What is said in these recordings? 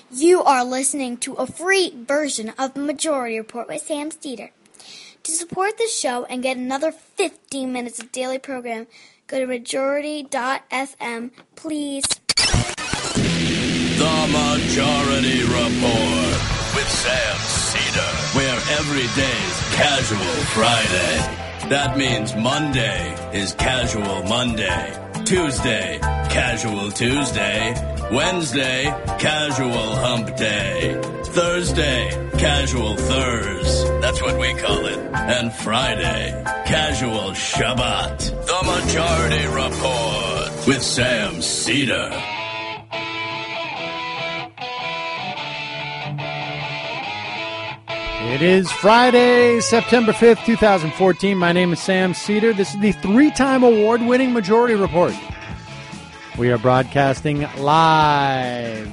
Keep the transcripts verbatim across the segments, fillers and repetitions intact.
You are listening to a free version of the Majority Report with Sam Seder. To support the show and get another fifteen minutes of daily program, go to majority dot f m, please. The Majority Report with Sam Seder, where every day's Casual Friday. That means Monday is Casual Monday, Tuesday, Casual Tuesday, Wednesday, Casual Hump Day, Thursday, Casual Thurs, that's what we call it, and Friday, Casual Shabbat. The Majority Report with Sam Seder. It is Friday, September fifth, twenty fourteen. My name is Sam Seder. This is the three-time award-winning Majority Report. We are broadcasting live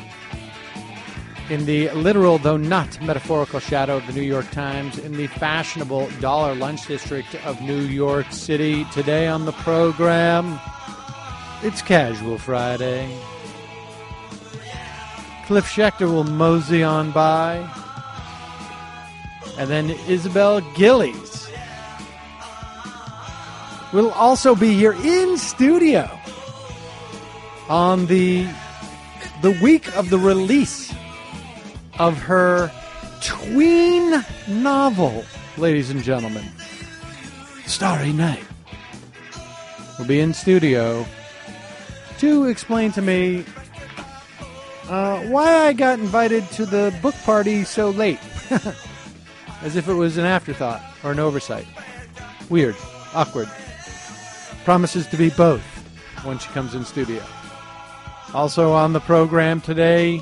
in the literal, though not metaphorical, shadow of the New York Times in the fashionable Dollar Lunch District of New York City. Today on the program, it's Casual Friday. Cliff Schecter will mosey on by. And then Isabel Gillies will also be here in studio on the the week of the release of her tween novel, ladies and gentlemen, Starry Night. Will be in studio to explain to me uh, why I got invited to the book party so late. As if it was an afterthought or an oversight. Weird. Awkward. Promises to be both when she comes in studio. Also on the program today,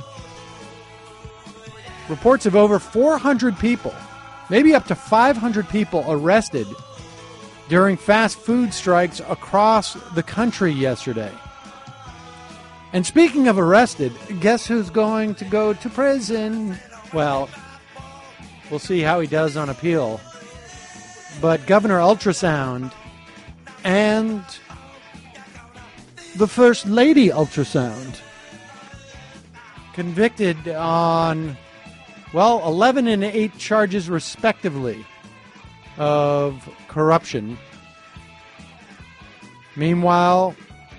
reports of over four hundred people, maybe up to five hundred people arrested during fast food strikes across the country yesterday. And speaking of arrested, guess who's going to go to prison? Well, we'll see how he does on appeal. But Governor Ultrasound and the First Lady Ultrasound convicted on, well, eleven and eight charges respectively of corruption. Meanwhile,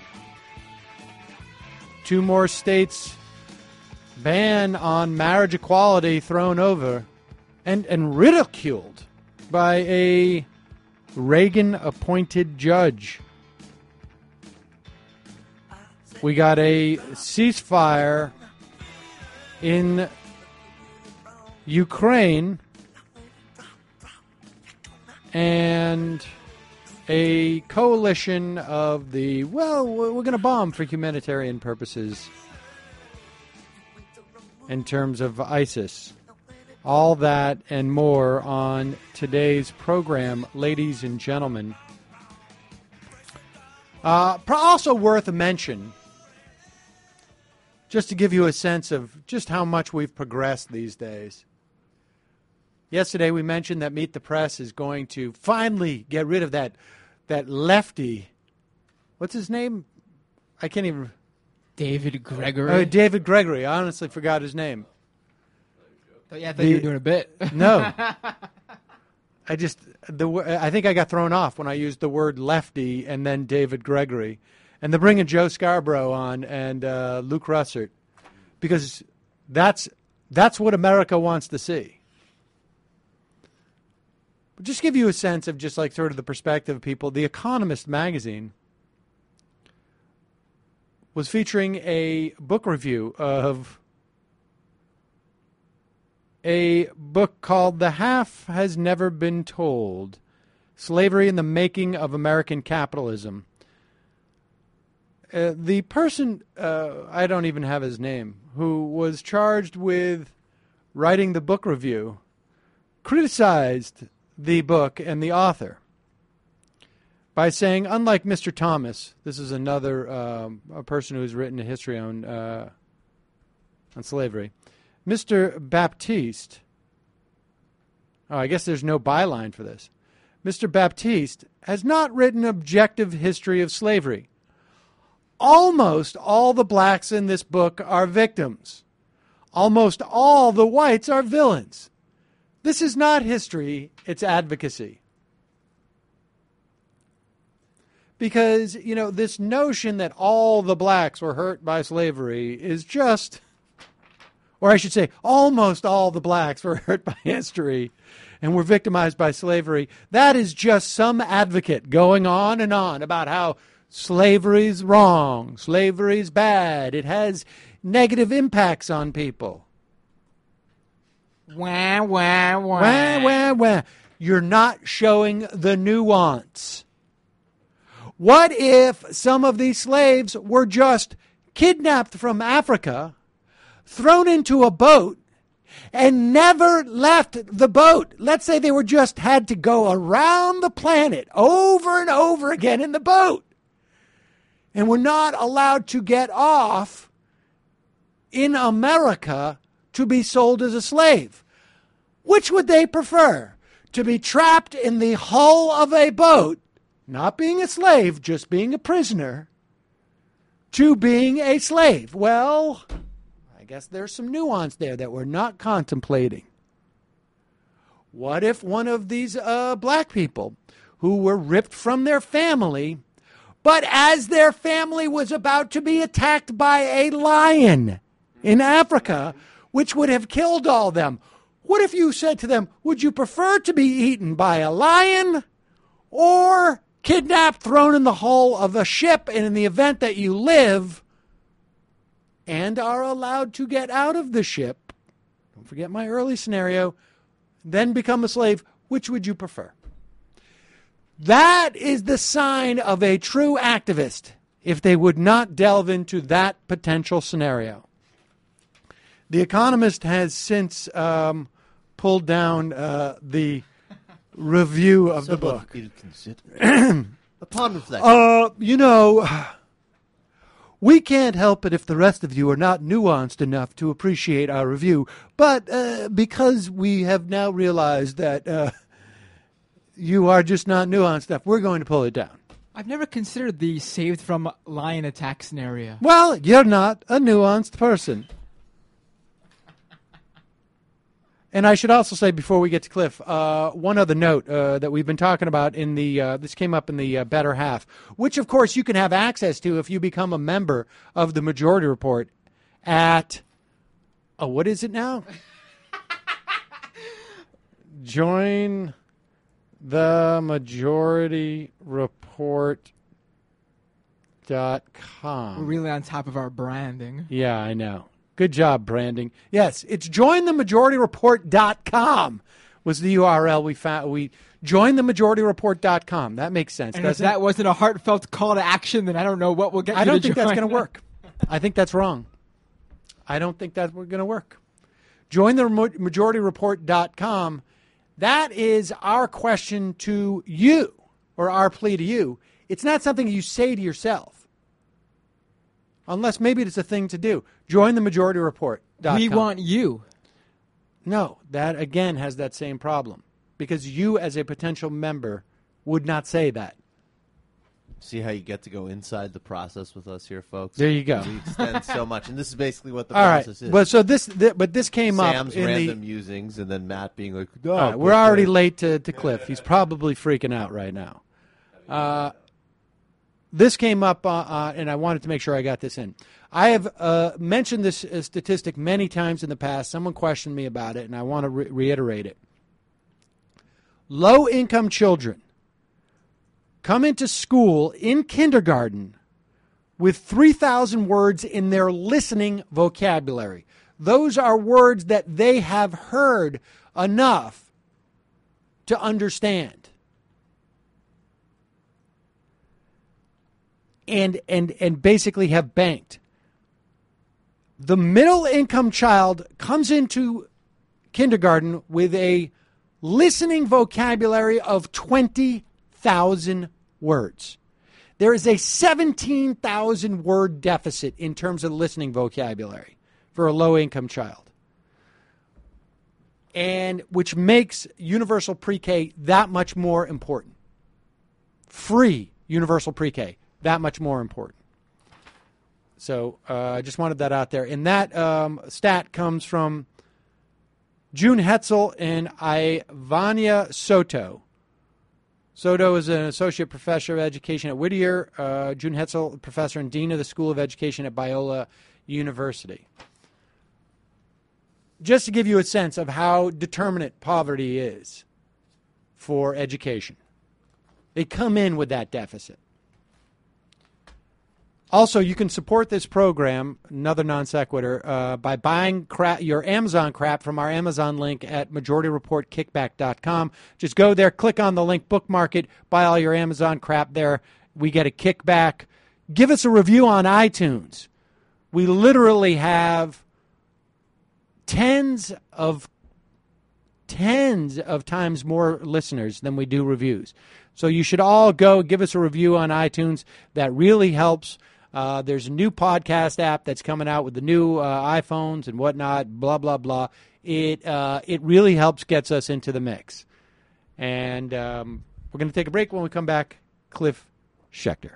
two more states' ban on marriage equality thrown over. And, and ridiculed by a Reagan-appointed judge. We got a ceasefire in Ukraine and a coalition of the, well, we're going to bomb for humanitarian purposes in terms of ISIS. All that and more on today's program, ladies and gentlemen. Uh, also worth a mention, just to give you a sense of just how much we've progressed these days. Yesterday we mentioned that Meet the Press is going to finally get rid of that that lefty. What's his name? I can't even. David Gregory. Oh, David Gregory. I honestly forgot his name. Yeah, I thought the, you were doing a bit. No. I just, the I think I got thrown off when I used the word lefty and then David Gregory. And they're bringing Joe Scarborough on and uh, Luke Russert because that's that's what America wants to see. But just give you a sense of just like sort of the perspective of people. The Economist magazine was featuring a book review of a book called The Half Has Never Been Told, Slavery and the Making of American Capitalism. Uh, the person, uh, I don't even have his name, who was charged with writing the book review, criticized the book and the author by saying, unlike Mister Thomas, this is another um, a person who's written a history on, uh, on slavery, Mister Baptiste, oh, I guess there's no byline for this. Mister Baptiste has not written an objective history of slavery. Almost all the blacks in this book are victims. almost all the whites are villains. This is not history, it's advocacy. Because, you know, this notion that all the blacks were hurt by slavery is just, or I should say, almost all the blacks were hurt by history and were victimized by slavery. That is just some advocate going on and on about how slavery's wrong, slavery's bad, it has negative impacts on people. Wah, wah, wah. Wah, wah, wah. You're not showing the nuance. What if some of these slaves were just kidnapped from Africa, thrown into a boat, and never left the boat? Let's say they were just had to go around the planet over and over again in the boat, and were not allowed to get off in America to be sold as a slave. Which would they prefer? To be trapped in the hull of a boat, not being a slave, just being a prisoner, to being a slave? Well, I guess there's some nuance there that we're not contemplating. What if one of these uh, black people who were ripped from their family, but as their family was about to be attacked by a lion in Africa, which would have killed all them, what if you said to them, would you prefer to be eaten by a lion or kidnapped, thrown in the hull of a ship, and in the event that you live and are allowed to get out of the ship, don't forget my early scenario, then become a slave, which would you prefer? That is the sign of a true activist if they would not delve into that potential scenario. The Economist has since um, pulled down uh, the review of the book. Upon reflection. Uh, you know, we can't help it if the rest of you are not nuanced enough to appreciate our review. But uh, because we have now realized that uh, you are just not nuanced enough, we're going to pull it down. I've never considered the saved from lion attack scenario. Well, you're not a nuanced person. And I should also say, before we get to Cliff, uh, one other note uh, that we've been talking about in the, uh, this came up in the uh, Better Half, which, of course, you can have access to if you become a member of the Majority Report at, oh, what is it now? Join the Majority Report dot com. We're really on top of our branding. Yeah, I know. Good job, branding. Yes, it's join the majority report dot com was the U R L we found. We join the majority report dot com. That makes sense. And if that it? wasn't a heartfelt call to action, then I don't know what will get I you don't to think join. that's going to work. I think that's wrong. I don't think that's going to work. join the majority report dot com. That is our question to you, or our plea to you. It's not something you say to yourself. Unless maybe it's a thing to do. join the majority report dot com. We want you. No, that again has that same problem. Because you as a potential member would not say that. See how you get to go inside the process with us here, folks? There you go. We extend so much. And this is basically what the All right. process is. But so this, th- but this came Sam's up in random the, musings and then Matt being like, no. all right, we're already late to, to Cliff. He's probably freaking out right now. Uh, this came up, uh, uh, and I wanted to make sure I got this in. I have uh, mentioned this uh, statistic many times in the past. Someone questioned me about it, and I want to re- reiterate it. Low-income children come into school in kindergarten with three thousand words in their listening vocabulary. Those are words that they have heard enough to understand. And, and, and basically have banked. The middle-income child comes into kindergarten with a listening vocabulary of twenty thousand words. There is a seventeen thousand word deficit in terms of listening vocabulary for a low-income child. And which makes universal pre-K that much more important. Free universal pre-K, that much more important. So uh, I just wanted that out there. And that um, stat comes from June Hetzel and Ivania Soto. Soto is an associate professor of education at Whittier. Uh, June Hetzel, professor and dean of the School of Education at Biola University. Just to give you a sense of how determinate poverty is for education. They come in with that deficit. Also, you can support this program, another non sequitur, uh, by buying crap, your Amazon crap from our Amazon link at majority report kickback dot com. Just go there, click on the link, bookmark it, buy all your Amazon crap there. We get a kickback. Give us a review on iTunes. We literally have tens of tens of times more listeners than we do reviews. So you should all go give us a review on iTunes. That really helps. Uh, there's a new podcast app that's coming out with the new uh, iPhones and whatnot, blah, blah, blah. It uh, it really helps gets us into the mix. And um, we're going to take a break. When we come back, Cliff Schechter.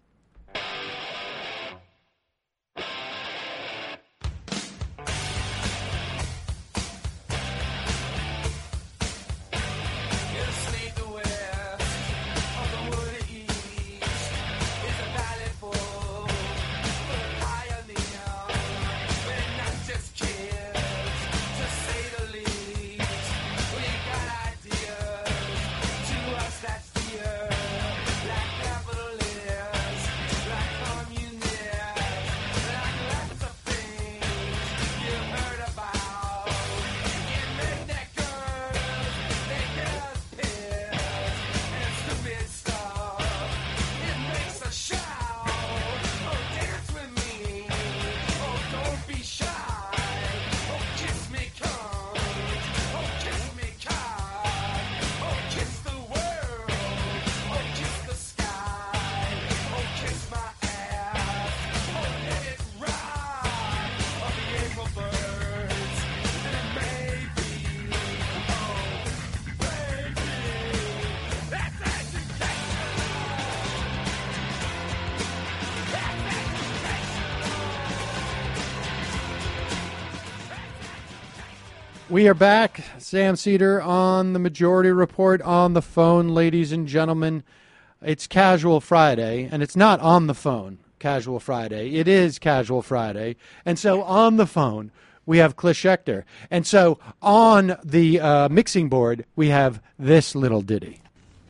We are back. Sam Cedar on the Majority Report on the phone, ladies and gentlemen. It's Casual Friday, and it's not on the phone, Casual Friday. It is Casual Friday. And so on the phone, we have Cliff Schechter. And so on the uh, mixing board, we have this little ditty.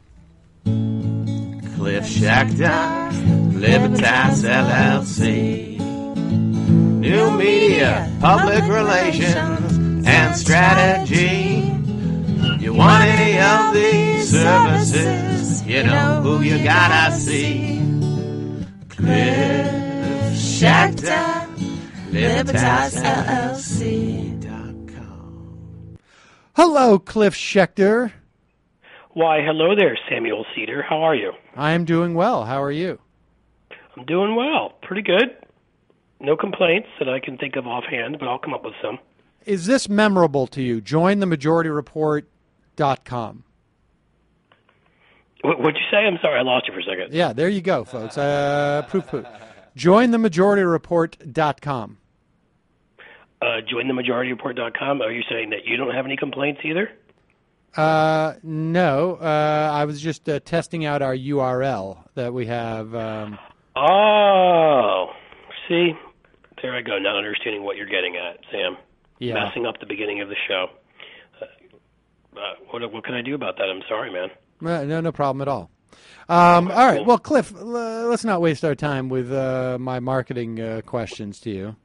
Cliff Schechter, Libertas L L C. New media, public relations, and strategy. You want any of these services, you know who you gotta see. Cliff Schechter, Libertas L L C dot com. Hello, Cliff Schechter. Why, hello there, Samuel Cedar. How are you? I am doing well. How are you? I'm doing well. Pretty good. No complaints that I can think of offhand, but I'll come up with some. Is this memorable to you? join the majority report dot com. What, what'd you say? I'm sorry, I lost you for a second. Yeah, there you go, folks. Uh, proof, proof. join the majority report dot com. Uh, join the majority report dot com. Are you saying that you don't have any complaints either? Uh, no. Uh, I was just uh, testing out our U R L that we have. Um... Oh, see? There I go, not understanding what you're getting at, Sam. Yeah. Messing up the beginning of the show. Uh, uh, what, what can I do about that? I'm sorry, man. Uh, no, no problem at all. Um, all right. Well, Cliff, uh, let's not waste our time with uh, my marketing uh, questions to you.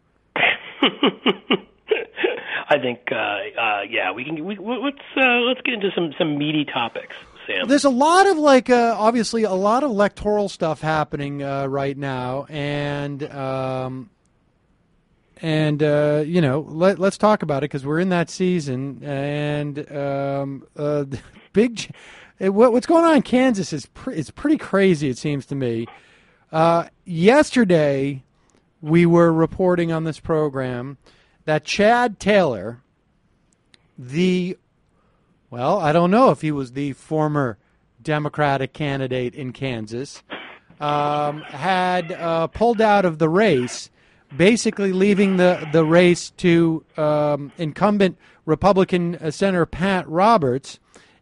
I think, uh, uh, yeah, we can. We, let's uh, let's get into some, some meaty topics, Sam. There's a lot of like, uh, obviously, a lot of electoral stuff happening uh, right now, and. Um, And, uh, you know, let, let's talk about it because we're in that season. And um, uh, big, what, what's going on in Kansas is pre- it's pretty crazy, it seems to me. Uh, yesterday, we were reporting on this program that Chad Taylor, the, well, I don't know if he was the former Democratic candidate in Kansas, um, had uh, pulled out of the race, basically leaving the, the race to um, incumbent Republican uh, Senator Pat Roberts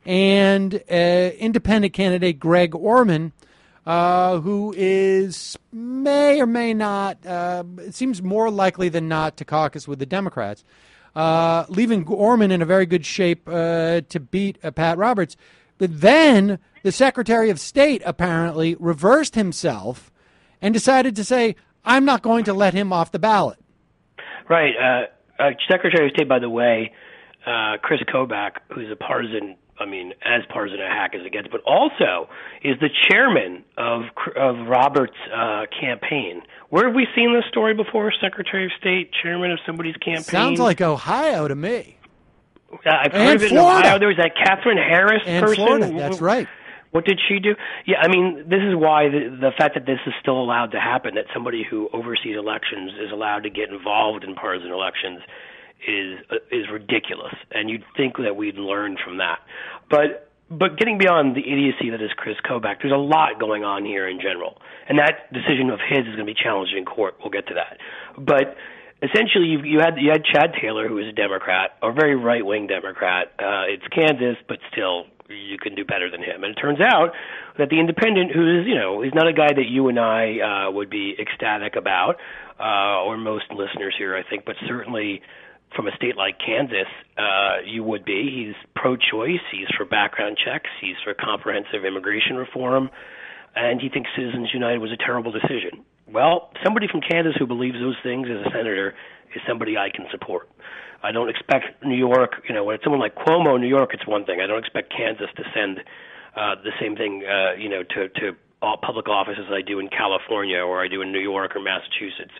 and uh, independent candidate Greg Orman, uh, who is may or may not, uh, it seems more likely than not to caucus with the Democrats, uh, leaving Orman in a very good shape uh, to beat uh, Pat Roberts. But then the Secretary of State apparently reversed himself and decided to say, I'm not going to let him off the ballot. Right. Uh, uh, Secretary of State, by the way, uh, Chris Kobach, who's a partisan, I mean, as partisan a hack as it gets, but also is the chairman of of Roberts' uh, campaign. Where have we seen this story before? Secretary of State, chairman of somebody's campaign? Sounds like Ohio to me. Uh, I've And heard of it in Florida. Ohio. There was that Catherine Harris And person. Florida, that's right. What did she do? Yeah, I mean, this is why the, the fact that this is still allowed to happen, that somebody who oversees elections is allowed to get involved in partisan elections, is uh, is ridiculous. And you'd think that we'd learn from that. But but getting beyond the idiocy that is Chris Kobach, there's a lot going on here in general. And that decision of his is going to be challenged in court. We'll get to that. But essentially, you, you had you had Chad Taylor, who is a Democrat, a very right-wing Democrat. Uh, it's Kansas, but still, you can do better than him. And it turns out that the independent, who is, you know, is not a guy that you and I uh, would be ecstatic about, uh, or most listeners here, I think, but certainly from a state like Kansas, uh, you would be. He's pro-choice. He's for background checks. He's for comprehensive immigration reform. And he thinks Citizens United was a terrible decision. Well, somebody from Kansas who believes those things as a senator is somebody I can support. I don't expect New York, you know, when it's someone like Cuomo in New York, it's one thing. I don't expect Kansas to send uh, the same thing, uh, you know, to, to all public offices I do in California or I do in New York or Massachusetts.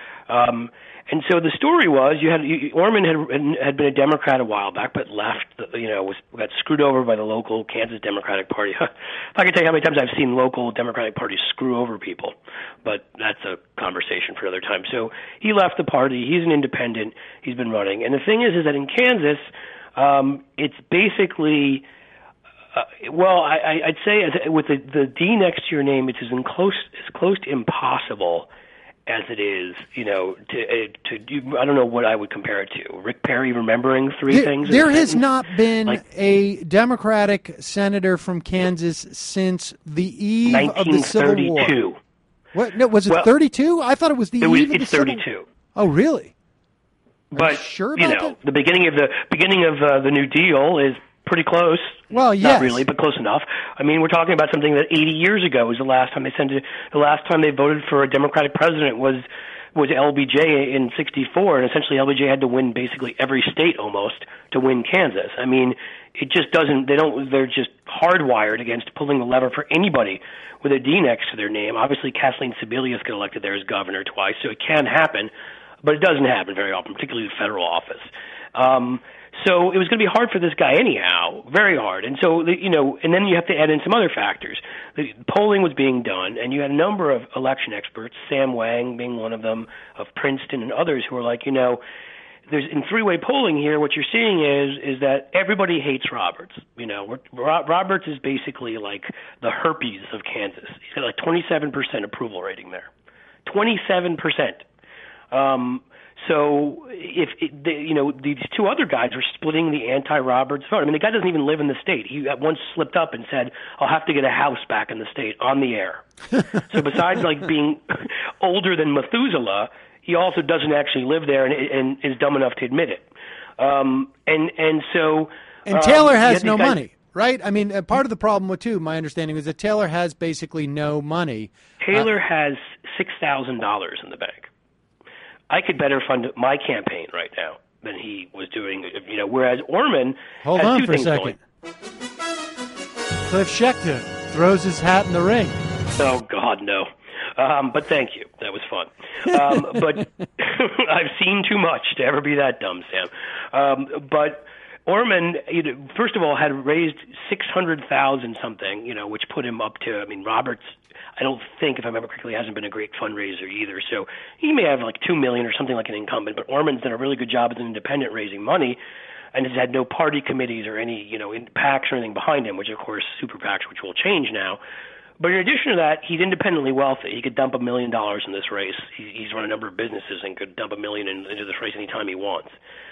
Um, and so the story was, you had you, Orman had had been a Democrat a while back, but left. You know, was got screwed over by the local Kansas Democratic Party. If I could tell you how many times I've seen local Democratic parties screw over people, but that's a conversation for another time. So he left the party. He's an independent. He's been running, and the thing is, is that in Kansas, um, it's basically. Uh, well, I, I'd say as, with the, the D next to your name, it's as in close as close to impossible as it is, you know, to to do. I don't know what I would compare it to. Rick Perry remembering three there, things. There has not been like, a Democratic senator from Kansas since the eve of the Civil War. What? No, was it well, thirty-two? I thought it was the it was, eve of it's the thirty-two. Civil War. Oh, really? Are but you sure you about know, that? the beginning of the beginning of uh, the New Deal is pretty close. Well, yes. Not really, but close enough. I mean, we're talking about something that eighty years ago was the last time they sent it. The last time they voted for a Democratic president was was L B J in sixty-four, and essentially L B J had to win basically every state almost to win Kansas. I mean, it just doesn't. They don't. They're just hardwired against pulling the lever for anybody with a D next to their name. Obviously, Kathleen Sebelius got elected there as governor twice, so it can happen, but it doesn't happen very often, particularly the federal office. Um, So it was going to be hard for this guy anyhow, very hard. And so, the, you know, and then you have to add in some other factors. The polling was being done, and you had a number of election experts, Sam Wang being one of them, of Princeton and others, who were like, you know, there's in three-way polling here, what you're seeing is is that everybody hates Roberts. You know, we're, Roberts is basically like the herpes of Kansas. He's got like twenty-seven percent approval rating there. twenty-seven percent. Um So if it, the, you know, these two other guys are splitting the anti-Roberts vote. I mean, the guy doesn't even live in the state. He at once slipped up and said, "I'll have to get a house back in the state on the air." So besides like being older than Methuselah, he also doesn't actually live there and, and is dumb enough to admit it. Um, and and so and Taylor um, has no guys, money. Right? I mean, uh, part of the problem with, too, my understanding is that Taylor has basically no money. Taylor uh, has six thousand dollars in the bank. I could better fund my campaign right now than he was doing, you know, whereas Orman Hold has on two for a things second. going. Cliff Schecter throws his hat in the ring. Oh, God, no. Um, but thank you. That was fun. Um, but I've seen too much to ever be that dumb, Sam. Um, but Orman, you know, first of all, had raised six hundred thousand dollars something, you know, which put him up to, I mean, Roberts, I don't think, if I remember correctly, hasn't been a great fundraiser either. So he may have like two million dollars or something like an incumbent, but Orman's done a really good job as an independent raising money and has had no party committees or any, you know, PACs or anything behind him, which, of course, super PACs, which will change now. But in addition to that, he's independently wealthy. He could dump a million dollars in this race. He, he's run a number of businesses and could dump a million in, into this race anytime he wants.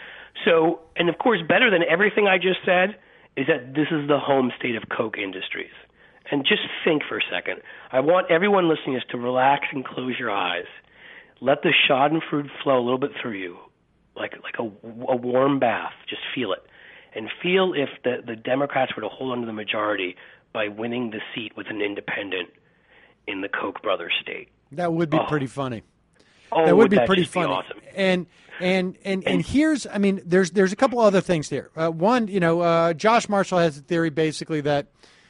So, and of course, better than everything I just said is that this is the home state of Koch Industries. And just think for a second. I want everyone listening to relax and close your eyes. Let the schadenfreude flow a little bit through you, like like a, a warm bath. Just feel it. And feel if the, the Democrats were to hold on to the majority by winning the seat with an independent in the Koch brothers state. That would be oh. pretty funny. Oh, that would be that pretty just funny. Be awesome. And and and and here's, I mean, there's there's a couple other things there. Uh, one, you know, uh, Josh Marshall has a theory basically that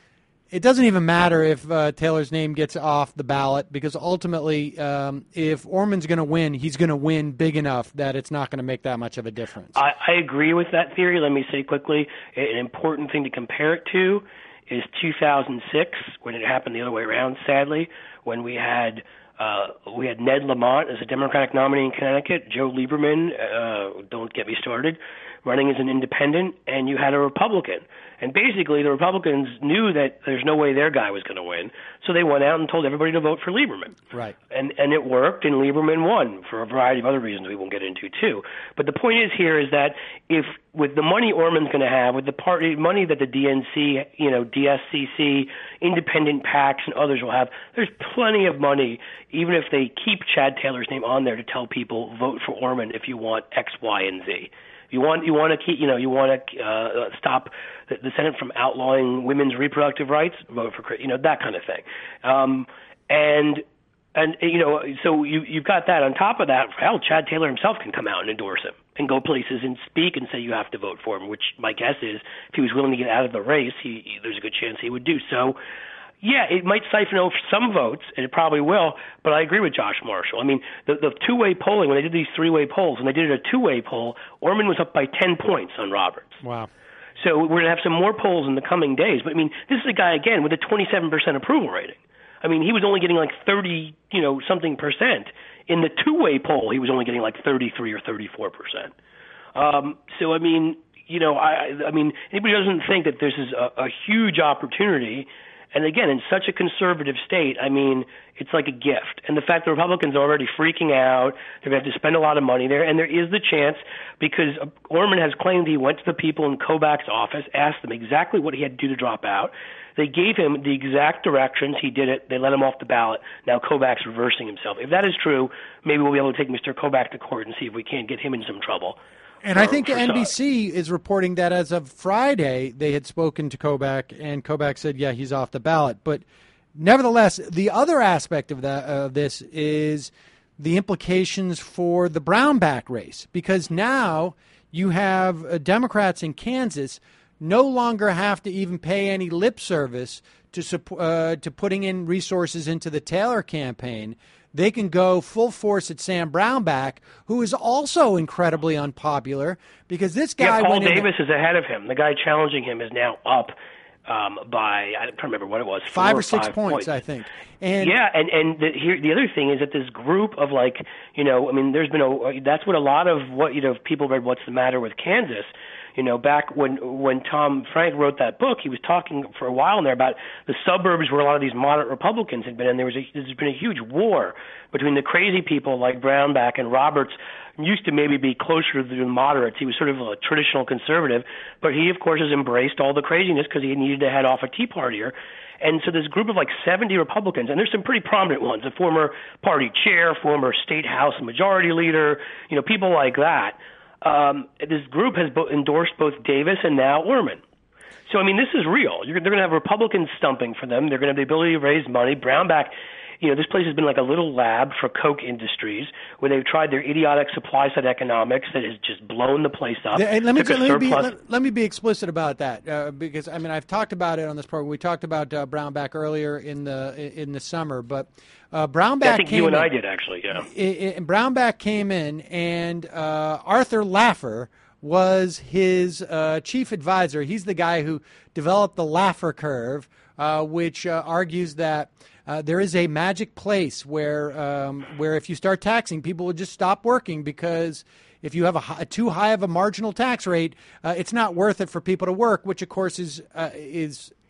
it doesn't even matter if uh, Taylor's name gets off the ballot because ultimately, um, if Orman's going to win, he's going to win big enough that it's not going to make that much of a difference. I, I agree with that theory. Let me say quickly, an important thing to compare it to is two thousand six, when it happened the other way around, sadly, when we had uh, we had Ned Lamont as a Democratic nominee in Connecticut, Joe Lieberman, uh, don't get me started, running as an independent, and you had a Republican. And basically, the Republicans knew that there's no way their guy was going to win, so they went out and told everybody to vote for Lieberman. Right. And and it worked, and Lieberman won for a variety of other reasons we won't get into too. But the point is here is that if with the money Orman's going to have, with the party money that the D N C, you know, D S C C, independent PACs, and others will have, there's plenty of money, even if they keep Chad Taylor's name on there to tell people vote for Orman if you want X, Y, and Z. You want you want to keep you know you want to uh, stop the, the Senate from outlawing women's reproductive rights. Vote for you know that kind of thing, um, and and you know so you you've got that. On top of that, hell, Chad Taylor himself can come out and endorse him and go places and speak and say you have to vote for him. Which my guess is, if he was willing to get out of the race, he, he there's a good chance he would do so. Yeah, it might siphon off some votes, and it probably will, but I agree with Josh Marshall. I mean, the, the two-way polling, when they did these three-way polls, when they did it a two-way poll, Orman was up by ten points on Roberts. Wow. So we're going to have some more polls in the coming days. But, I mean, this is a guy, again, with a twenty-seven percent approval rating. I mean, he was only getting like thirty, you know, something percent. In the two-way poll, he was only getting like thirty-three or thirty-four percent. Um, so, I mean, you know, I, I mean, anybody doesn't think that this is a, a huge opportunity. And again, in such a conservative state, I mean, it's like a gift. And the fact that Republicans are already freaking out, they're going to have to spend a lot of money there. And there is the chance, because Orman has claimed he went to the people in Kobach's office, asked them exactly what he had to do to drop out. They gave him the exact directions. He did it. They let him off the ballot. Now Kobach's reversing himself. If that is true, maybe we'll be able to take Mister Kobach to court and see if we can't get him in some trouble. And I think N B C is reporting that as of Friday, they had spoken to Kobach, and Kobach said, yeah, he's off the ballot. But nevertheless, the other aspect of that of uh, this is the implications for the Brownback race, because now you have uh, Democrats in Kansas no longer have to even pay any lip service to uh, to putting in resources into the Taylor campaign. They can go full force at Sam Brownback, who is also incredibly unpopular because this guy. Yeah, Paul went Davis in is ahead of him. The guy challenging him is now up um, by I don't remember what it was, five or, or six five points, points, I think. And yeah, and and the, here the other thing is that this group of like you know, I mean, there's been a that's what a lot of what you know people read What's the Matter with Kansas. You know, back when when Tom Frank wrote that book, he was talking for a while in there about the suburbs where a lot of these moderate Republicans had been, and there was a, there's been a huge war between the crazy people like Brownback and Roberts. Used to maybe be closer to the moderates. He was sort of a traditional conservative, but he, of course, has embraced all the craziness because he needed to head off a Tea Partier. And so this group of like seventy Republicans, and there's some pretty prominent ones, a former party chair, former state House majority leader, you know, people like that. Um, this group has bo- endorsed both Davis and now Orman. So, I mean, this is real. You're, they're going to have Republicans stumping for them. They're going to have the ability to raise money. Brownback, you know, this place has been like a little lab for Koch Industries where they've tried their idiotic supply-side economics that has just blown the place up. Hey, let, me, Took a let, me be, surplus- let, let me be explicit about that uh, because, I mean, I've talked about it on this program. We talked about uh, Brownback earlier in the in the summer, but uh, Brownback yeah, I think came you and in, I did, actually, yeah. It, it, Brownback came in, and uh, Arthur Laffer was his uh, chief advisor. He's the guy who developed the Laffer curve, uh, which uh, argues that uh, there is a magic place where um, where if you start taxing, people will just stop working because if you have a, high, too high of a marginal tax rate, uh, it's not worth it for people to work, which of course is uh, is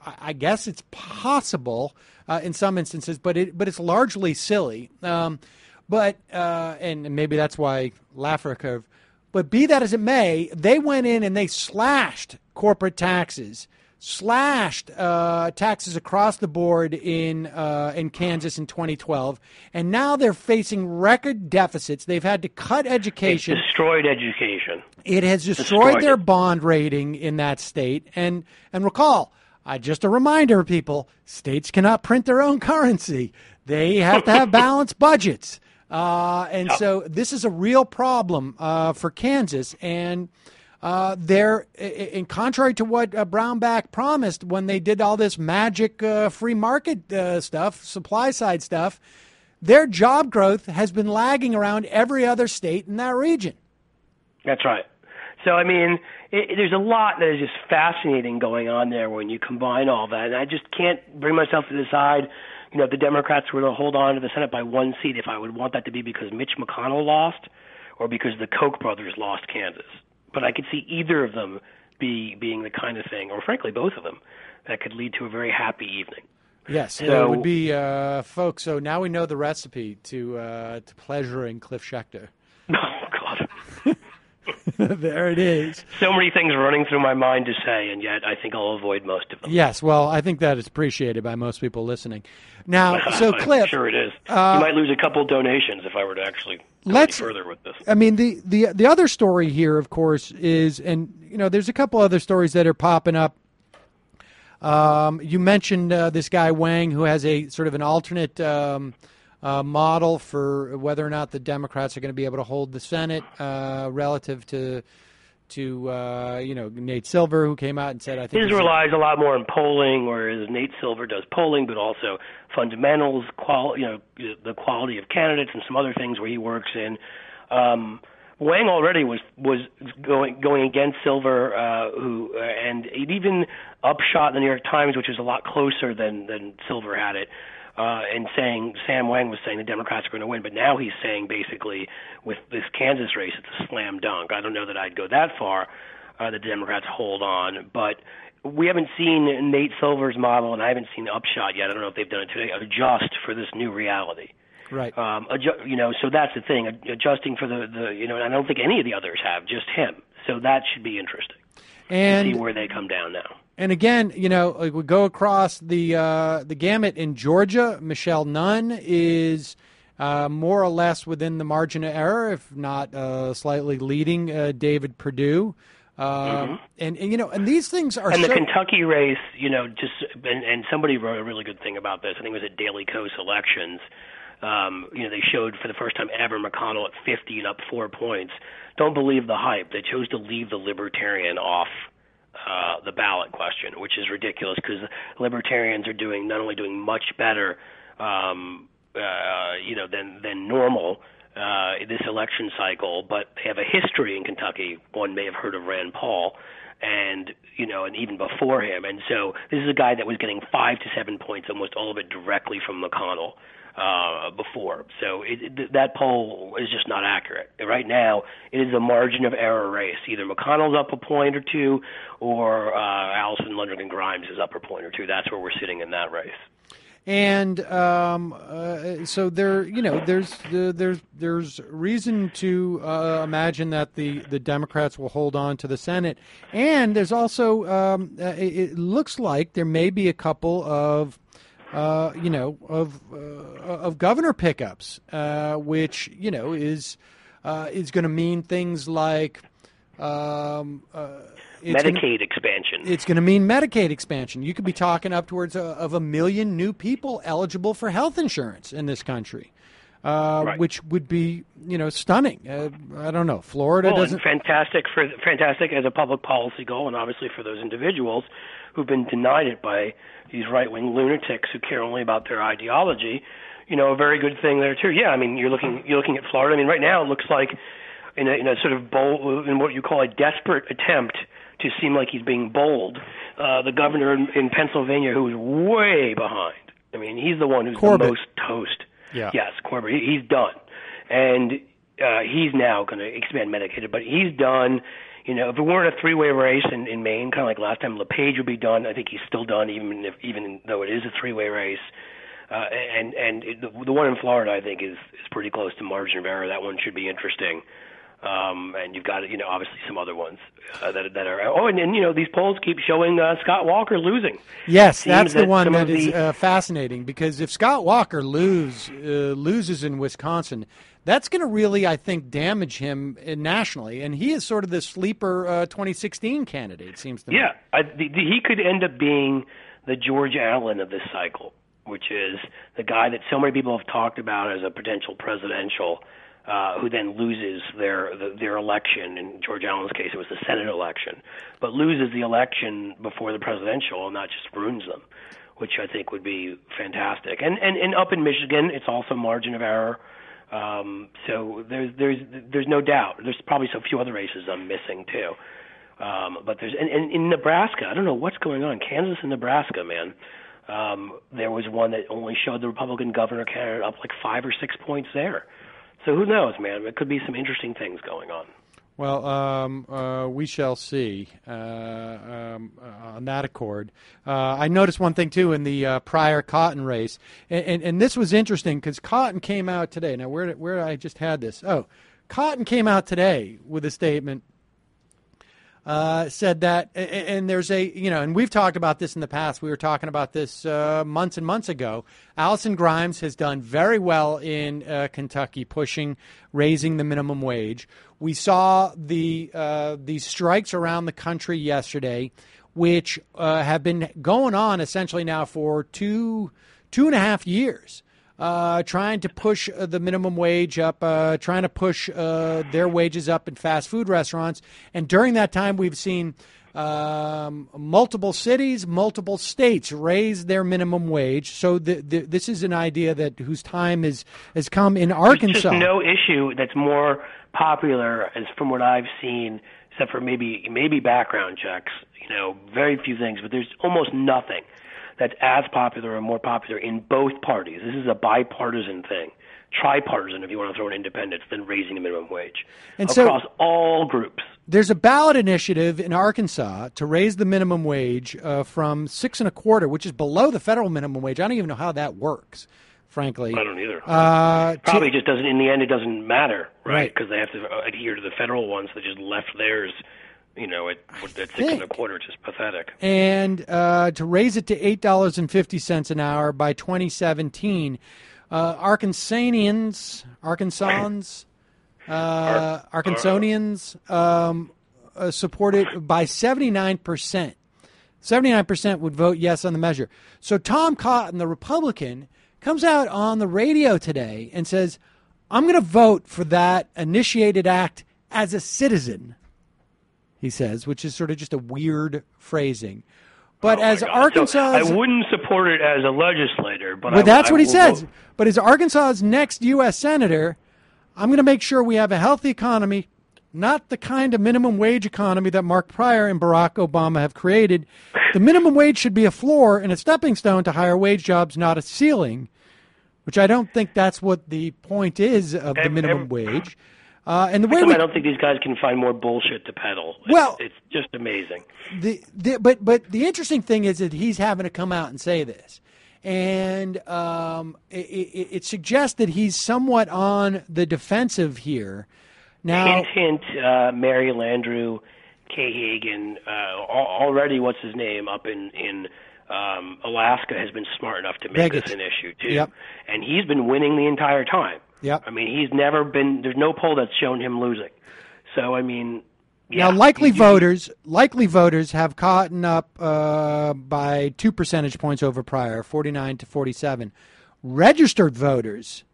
I, I guess it's possible uh, in some instances, but it but it's largely silly. Um, but uh, and maybe that's why Laffer curve. But be that as it may, they went in and they slashed corporate taxes, slashed uh, taxes across the board in uh, in Kansas in twenty twelve, and now they're facing record deficits. They've had to cut education. It's destroyed education. It has destroyed, destroyed their it. bond rating in that state. And and recall, uh, just a reminder, people, states cannot print their own currency. They have to have balanced budgets. Uh, and so this is a real problem uh, for Kansas. And uh, they're, in contrary to what uh, Brownback promised when they did all this magic uh, free market uh, stuff, supply side stuff, their job growth has been lagging around every other state in that region. That's right. So, I mean, it, it, there's a lot that is just fascinating going on there when you combine all that. And I just can't bring myself to decide, you know, if the Democrats were to hold on to the Senate by one seat, if I would want that to be because Mitch McConnell lost or because the Koch brothers lost Kansas. But I could see either of them be being the kind of thing, or frankly, both of them, that could lead to a very happy evening. Yes, so, it would be, uh, folks, so now we know the recipe to uh, to pleasuring Cliff Schechter. Oh, God. There it is. So many things running through my mind to say, and yet I think I'll avoid most of them. Yes, well, I think that is appreciated by most people listening. Now, so Cliff, I'm sure it is. Uh, you might lose a couple donations if I were to actually go let's any further with this. I mean, the, the the other story here, of course, is, and you know, there's a couple other stories that are popping up. Um, you mentioned uh, this guy Wang, who has a sort of an alternate um, uh, model for whether or not the Democrats are going to be able to hold the Senate uh, relative to to uh, you know Nate Silver, who came out and said, I think his relies a lot more on polling, whereas Nate Silver does polling, but also fundamentals, qual you know the quality of candidates, and some other things where he works in. Um, Wang already was was going going against Silver, uh, who uh, and it even upshot in the New York Times, which is a lot closer than than Silver had it, uh, and saying Sam Wang was saying the Democrats are going to win, but now he's saying basically with this Kansas race it's a slam dunk. I don't know that I'd go that far. Uh, the Democrats hold on, but we haven't seen Nate Silver's model, and I haven't seen the upshot yet. I don't know if they've done it today. Adjust for this new reality. Right. Um, adju- you know, so that's the thing, ad- adjusting for the, the, you know, and I don't think any of the others have, just him. So that should be interesting. And to see where they come down now. And again, you know, like we go across the uh, the gamut in Georgia. Michelle Nunn is uh, more or less within the margin of error, if not uh, slightly leading uh, David Perdue. Um, mm-hmm. and, and, you know, and these things are And so- the Kentucky race, you know, just, and, and somebody wrote a really good thing about this. I think it was at Daily Kos Elections. Um, you know, they showed for the first time ever McConnell at fifty and up four points. Don't believe the hype. They chose to leave the Libertarian off uh, the ballot question, which is ridiculous because Libertarians are doing not only doing much better, um, uh, you know, than than normal uh, this election cycle, but they have a history in Kentucky. One may have heard of Rand Paul. And, you know, and even before him. And so this is a guy that was getting five to seven points, almost all of it directly from McConnell uh, before. So it, it, that poll is just not accurate. Right now, it is a margin of error race. Either McConnell's up a point or two, or uh, Allison Lundgren Grimes is up a point or two. That's where we're sitting in that race. And um, uh, so there, you know, there's uh, there's there's reason to uh, imagine that the, the Democrats will hold on to the Senate, and there's also um, uh, it, it looks like there may be a couple of uh, you know of uh, of governor pickups, uh, which you know is uh, is going to mean things like. Um, uh, It's Medicaid gonna, expansion. It's going to mean Medicaid expansion. You could be talking upwards of, of a million new people eligible for health insurance in this country, uh, right. which would be, you know, stunning. Uh, I don't know. Florida well, doesn't. And fantastic for fantastic as a public policy goal, and obviously for those individuals who've been denied it by these right-wing lunatics who care only about their ideology. You know, a very good thing there too. Yeah, I mean, you're looking you're looking at Florida. I mean, right now it looks like in a, in a sort of bold, in what you call a desperate attempt to seem like he's being bold, uh, the governor in, in Pennsylvania, who's way behind. I mean, he's the one who's Corbett. the most toast. Yeah. Yes, Corbett. He, he's done, and uh, he's now going to expand Medicaid, but he's done. You know, if it weren't a three-way race in, in Maine, kind of like last time, LePage would be done. I think he's still done, even if even though it is a three-way race. Uh, and and it, the, the one in Florida, I think, is is pretty close to margin of error. That one should be interesting. Um, and you've got, you know, obviously some other ones uh, that that are. Oh, and, and you know, these polls keep showing uh, Scott Walker losing. Yes, that's the that one that the, is uh, fascinating, because if Scott Walker lose uh, loses in Wisconsin, that's going to really, I think, damage him uh, nationally. And he is sort of the sleeper uh, twenty sixteen candidate, it seems to me. Yeah, I, the, the, he could end up being the George Allen of this cycle, which is the guy that so many people have talked about as a potential presidential, uh, who then loses their the, their election. In George Allen's case, it was the Senate election, but loses the election before the presidential, and not just ruins them, which I think would be fantastic. And and, and up in Michigan, it's also margin of error. Um, so there's there's there's no doubt. There's probably so few other races I'm missing too. Um, but there's and, and in Nebraska, I don't know what's going on. Kansas and Nebraska, man. Um, there was one that only showed the Republican governor candidate up like five or six points there. So who knows, man? It could be some interesting things going on. Well, um, uh, we shall see uh, um, uh, on that accord. Uh, I noticed one thing, too, in the uh, prior Cotton race, and, and, and this was interesting because Cotton came out today. Now, where, where I just had this? Oh, Cotton came out today with a statement, uh, said that, and there's a, you know, and we've talked about this in the past. We were talking about this uh, months and months ago. Allison Grimes has done very well in uh, Kentucky, pushing, raising the minimum wage. We saw the uh, these strikes around the country yesterday, which uh, have been going on essentially now for two two and a half years, uh, trying to push uh, the minimum wage up, uh, trying to push uh, their wages up in fast food restaurants. And during that time, we've seen um, multiple cities, multiple states raise their minimum wage. So the, the, this is an idea that whose time is has come in Arkansas. There's just no issue that's more popular, as from what I've seen, except for maybe maybe background checks. You know, very few things, but there's almost nothing that's as popular or more popular in both parties. This is a bipartisan thing, tripartisan if you want to throw in independents, than raising the minimum wage and across so, all groups. There's a ballot initiative in Arkansas to raise the minimum wage uh, from six and a quarter, which is below the federal minimum wage. I don't even know how that works, frankly. I don't either. Uh, Probably to, just doesn't, in the end, it doesn't matter, right? Right. Because they have to adhere to the federal ones that just left theirs, you know, at, at six think. and a quarter, which is pathetic. And uh, to raise it to eight dollars and fifty cents an hour by twenty seventeen. Uh, Arkansanians, Arkansans, uh, Arkansonians um, uh, supported by seventy-nine percent. seventy-nine percent would vote yes on the measure. So Tom Cotton, the Republican, comes out on the radio today and says, I'm going to vote for that initiated act as a citizen, he says, which is sort of just a weird phrasing. But oh as Arkansas, so I wouldn't support it as a legislator, but well, I, that's I what he will says. vote. But as Arkansas's next U S senator, I'm going to make sure we have a healthy economy, not the kind of minimum wage economy that Mark Pryor and Barack Obama have created. The minimum wage should be a floor and a stepping stone to higher wage jobs, not a ceiling, which I don't think that's what the point is of the minimum wage. Uh, and the way we, I don't think these guys can find more bullshit to peddle. It's, well, it's just amazing. The, the but but the interesting thing is that he's having to come out and say this, and um, it, it, it suggests that he's somewhat on the defensive here. Now, hint, hint. Uh, Mary Landrieu, Kay Hagan, uh, already what's his name up in in um, Alaska has been smart enough to make Vegas. this an issue too, Yep. and he's been winning the entire time. Yep. I mean, he's never been. There's no poll that's shown him losing. So I mean, yeah, now likely he, voters, likely voters have caught up uh, by two percentage points over Pryor, forty-nine to forty-seven. Registered voters,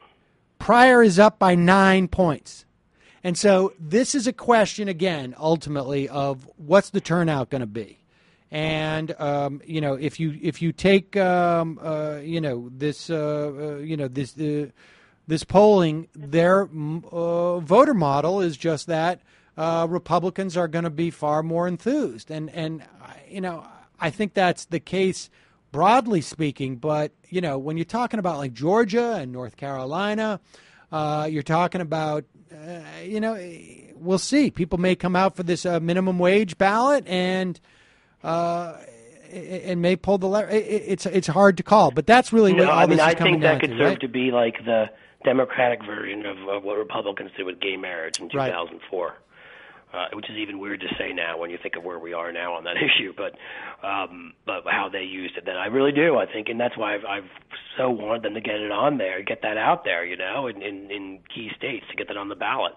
Pryor is up by nine points, and so this is a question again, ultimately, of what's the turnout going to be. And um, you know, if you if you take um, uh, you know this uh, uh, you know this. Uh, This polling, their uh, voter model is just that uh, Republicans are going to be far more enthused. And, and, you know, I think that's the case broadly speaking. But, you know, when you're talking about like Georgia and North Carolina, uh, you're talking about, uh, you know, we'll see. People may come out for this uh, minimum wage ballot and uh, and may pull the lever. It's it's hard to call, but that's really no, what all I mean, this is I coming think that down could to, serve right? to be like the Democratic version of, of what Republicans did with gay marriage in two thousand four. Right. Uh, which is even weird to say now when you think of where we are now on that issue, but um, but how they used it. Then I really do, I think, and that's why I've, I've so wanted them to get it on there, get that out there, you know, in, in, in key states to get that on the ballot.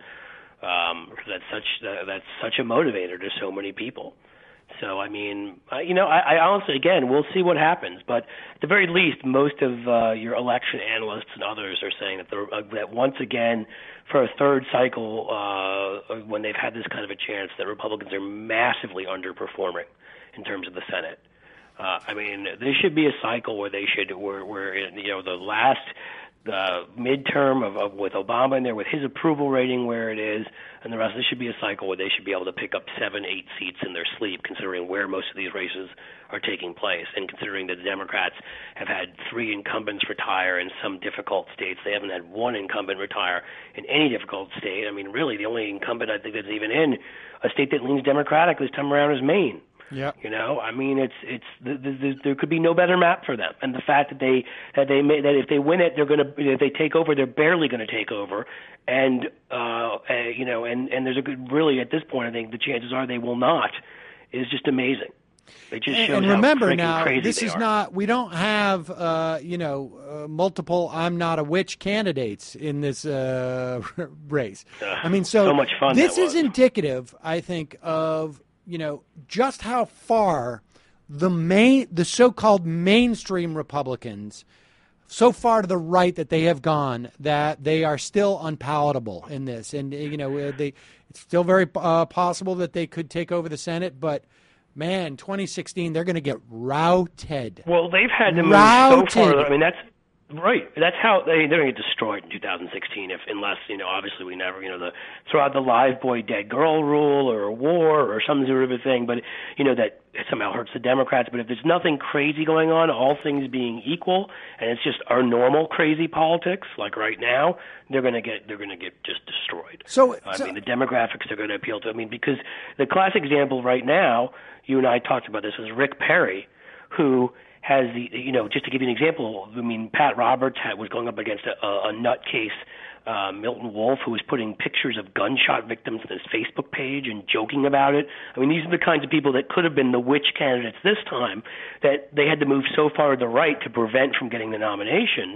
Um, that's such uh, that's such a motivator to so many people. So I mean, uh, you know, I, I honestly, again, we'll see what happens. But at the very least, most of uh, your election analysts and others are saying that they're, uh, that once again, for a third cycle, uh, when they've had this kind of a chance, that Republicans are massively underperforming in terms of the Senate. Uh, I mean, this should be a cycle where they should, where, where you know, the last uh, midterm of, of with Obama in there, with his approval rating where it is, and the rest, this should be a cycle where they should be able to pick up seven, eight seats in their sleep, considering where most of these races are taking place, and considering that the Democrats have had three incumbents retire in some difficult states. They haven't had one incumbent retire in any difficult state. I mean, really, the only incumbent I think that's even in a state that leans Democratic this time around is Maine. Yeah. You know, I mean, it's it's the, the, the, there could be no better map for them, and the fact that they that they may, that if they win it, they're going to if they take over, they're barely going to take over, and uh, uh, you know, and and there's a good really at this point, I think the chances are they will not, is just amazing. It just shows and remember how now, crazy this they is are. not. We don't have, uh, you know, uh, multiple "I'm not a witch" candidates in this uh, race. Uh, I mean, so, so much fun this that is was. indicative, I think, of you know just how far the main, the so-called mainstream Republicans, so far to the right that they have gone, that they are still unpalatable in this, and you know, they it's still very uh, possible that they could take over the Senate, but. Man, twenty sixteen, they're going to get routed. Well, they've had to move routed. so far. I mean, that's right. That's how they, they're going to get destroyed in two thousand sixteen, if unless, you know, obviously we never, you know, the throw out the live boy, dead girl rule or a war or some sort of a thing, but, you know, that somehow hurts the Democrats. But if there's nothing crazy going on, all things being equal, and it's just our normal crazy politics, like right now, they're going to get they're going to get just destroyed. So, I so, mean, the demographics are going to appeal to. I mean, because the classic example right now, you and I talked about this, is Rick Perry, who has the, you know, just to give you an example, I mean, Pat Roberts had, was going up against a, a, a nutcase, uh, Milton Wolf, who was putting pictures of gunshot victims on his Facebook page and joking about it. I mean, these are the kinds of people that could have been the witch candidates this time, that they had to move so far to the right to prevent from getting the nominations.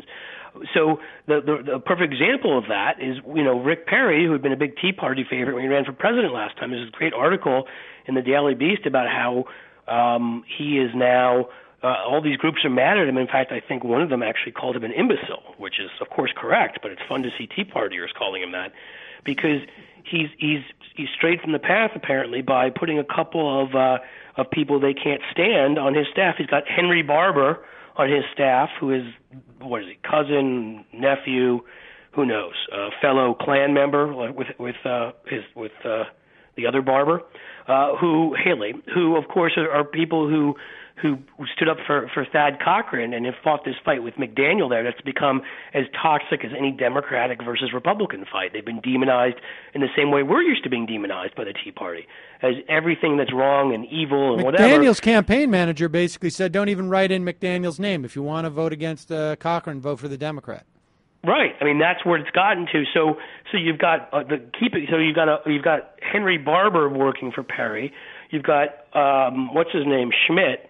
So the, the the perfect example of that is, you know, Rick Perry, who had been a big Tea Party favorite when he ran for president last time. There's a great article in the Daily Beast about how um, he is now, uh, all these groups are mad at him. In fact, I think one of them actually called him an imbecile, which is, of course, correct, but it's fun to see Tea Partiers calling him that, because he's he's he's strayed from the path, apparently, by putting a couple of uh, of people they can't stand on his staff. He's got Henry Barber on his staff, who is, what is he, cousin, nephew, who knows, a fellow Klan member with with uh, his with uh, the other Barber, uh, who Haley, who of course are, are people who who stood up for for Thad Cochran and have fought this fight with McDaniel there. That's become as toxic as any Democratic versus Republican fight. They've been demonized in the same way we're used to being demonized by the Tea Party, as everything that's wrong and evil and McDaniel's whatever. McDaniel's campaign manager basically said, don't even write in McDaniel's name. If you want to vote against uh, Cochran, vote for the Democrat. Right. I mean, that's where it's gotten to. So, so you've got uh, the keep it. So you've got a, you've got Henry Barber working for Perry. You've got um, what's his name, Schmidt,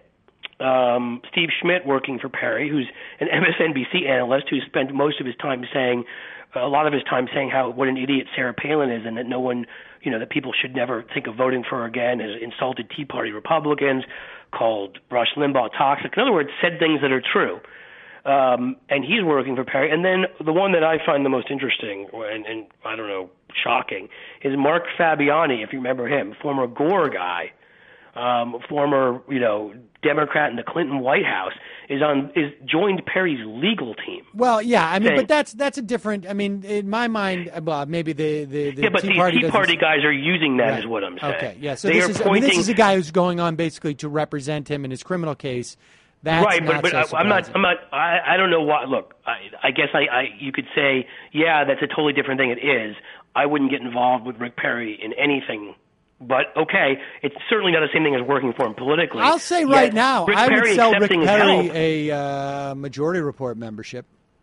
um, Steve Schmidt working for Perry, who's an M S N B C analyst who spent most of his time saying, a lot of his time saying how what an idiot Sarah Palin is, and that no one, you know, that people should never think of voting for her again. Has insulted Tea Party Republicans, called Rush Limbaugh toxic. In other words, said things that are true. Um, and he's working for Perry. And then the one that I find the most interesting and, and I don't know, shocking, is Mark Fabiani, if you remember him, former Gore guy, um, former, you know, Democrat in the Clinton White House, is on is joined Perry's legal team. Well, yeah, I mean, saying, but that's that's a different. I mean, in my mind, well, maybe the the, the yeah, but Tea these Party Tea Party guys are using that, right. is what I'm saying. Okay, yeah. So they this are is pointing, I mean, this is a guy who's going on basically to represent him in his criminal case. That's right, not but but so I, I'm not. surprising. I'm not. I, I don't know why. Look, I, I guess I, I. You could say, yeah, that's a totally different thing. It is. I wouldn't get involved with Rick Perry in anything. But, okay, it's certainly not the same thing as working for him politically. I'll say right Yet, now, Rick I would Perry sell Rick accepting his Perry help- a uh, Majority Report membership.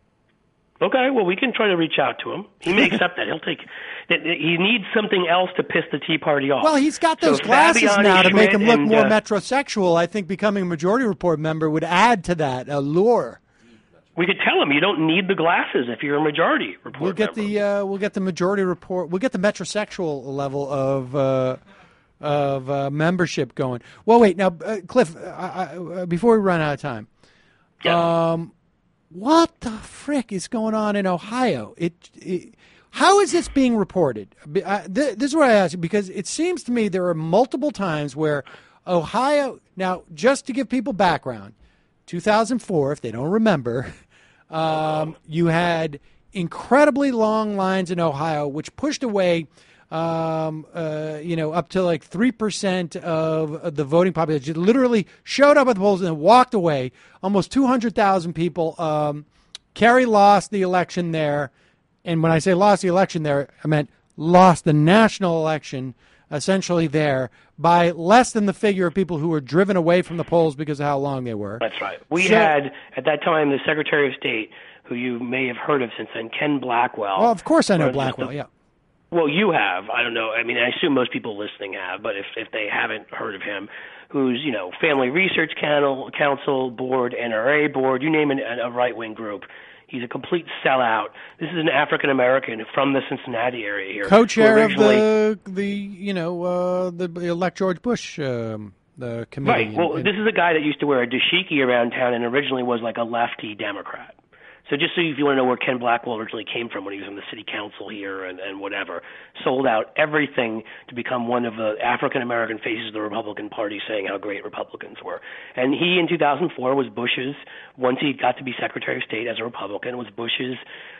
Okay, well, we can try to reach out to him. He may accept that. He'll take. He needs something else to piss the Tea Party off. Well, he's got those so glasses Fabiani, now to make him Schmidt, look and, more uh, metrosexual. I think becoming a Majority Report member would add to that allure. We could tell him you don't need the glasses if you're a Majority Report We'll get member. the uh, we'll get the Majority Report. We'll get the metrosexual level of uh, of uh, membership going. Well, wait now, uh, Cliff. I, I, before we run out of time, Yeah. um, what the frick is going on in Ohio? It, it how is this being reported? I, th- this is what I ask you because it seems to me there are multiple times where Ohio. Now, just to give people background, two thousand four, if they don't remember, um, you had incredibly long lines in Ohio, which pushed away. Um, uh, you know, up to like three percent of, of the voting population literally showed up at the polls and then walked away. Almost two hundred thousand people. Um, Kerry lost the election there. And when I say lost the election there, I meant lost the national election essentially there by less than the figure of people who were driven away from the polls because of how long they were. That's right. We So- had, at that time, the Secretary of State, who you may have heard of since then, Ken Blackwell. Well, of course I know runs Blackwell, the- yeah. Well, you have. I don't know. I mean, I assume most people listening have, but if if they haven't heard of him, who's, you know, Family Research Council, Council Board, N R A Board, you name it, a right-wing group. He's a complete sellout. This is an African-American from the Cincinnati area here. Co-chair who of originally- the, the you know, uh, the elect George Bush um, the committee. Right. Well, And- this is a guy that used to wear a dashiki around town and originally was like a lefty Democrat. So just so if you want to know where Ken Blackwell originally came from when he was in the city council here and, and whatever, sold out everything to become one of the African-American faces of the Republican Party saying how great Republicans were. And he, in two thousand four, was Bush's, once he got to be Secretary of State as a Republican, was Bush's,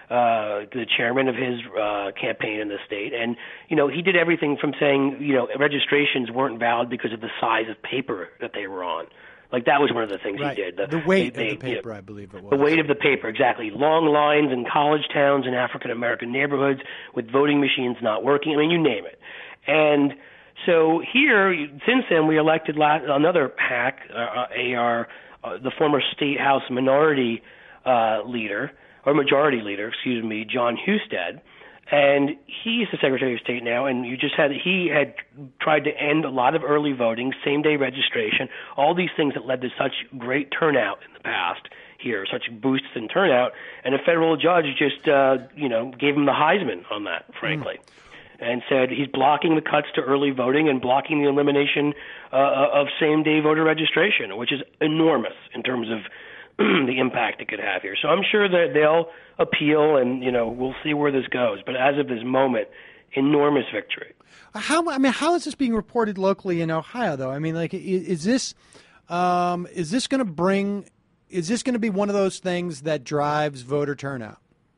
uh, the chairman of his uh, campaign in the state. And, you know, he did everything from saying, you know, registrations weren't valid because of the size of paper that they were on. Like, that was one of the things right. he did. The, weight they, of the they, paper, you know, I believe it was. The weight of the paper, exactly. Long lines in college towns and African-American neighborhoods with voting machines not working. I mean, you name it. And so here, since then, we elected last, another hack, uh, A R, uh, the former State House minority uh, leader, or majority leader, excuse me, John Husted. And he's the Secretary of State now, and you just had he had tried to end a lot of early voting, same-day registration, all these things that led to such great turnout in the past here, such boosts in turnout, and a federal judge just, uh, you know, gave him the Heisman on that, frankly, mm. and said he's blocking the cuts to early voting and blocking the elimination uh, of same-day voter registration, which is enormous in terms of the impact it could have here. So I'm sure that they'll appeal, and you know we'll see where this goes. But as of this moment, enormous victory. How I mean, how is this being reported locally in Ohio, though? I mean, like, is, is this um, is this going to bring? Is this going to be one of those things that drives voter turnout?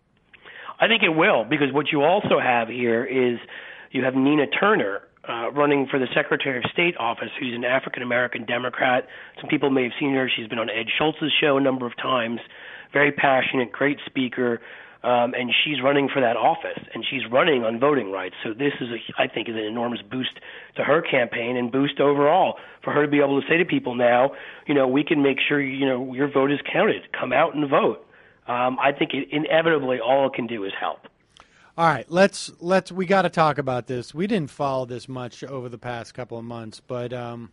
I think it will, because what you also have here is you have Nina Turner. Uh, running for the Secretary of State office, who's an African-American Democrat. Some people may have seen her. She's been on Ed Schultz's show a number of times. Very passionate, great speaker, um, and she's running for that office, and she's running on voting rights. So this is, a, I think, is an enormous boost to her campaign and boost overall for her to be able to say to people now, you know, we can make sure, you know, your vote is counted. Come out and vote. Um, I think it, inevitably all it can do is help. All right, let's let's we got to talk about this. We didn't follow this much over the past couple of months, but um,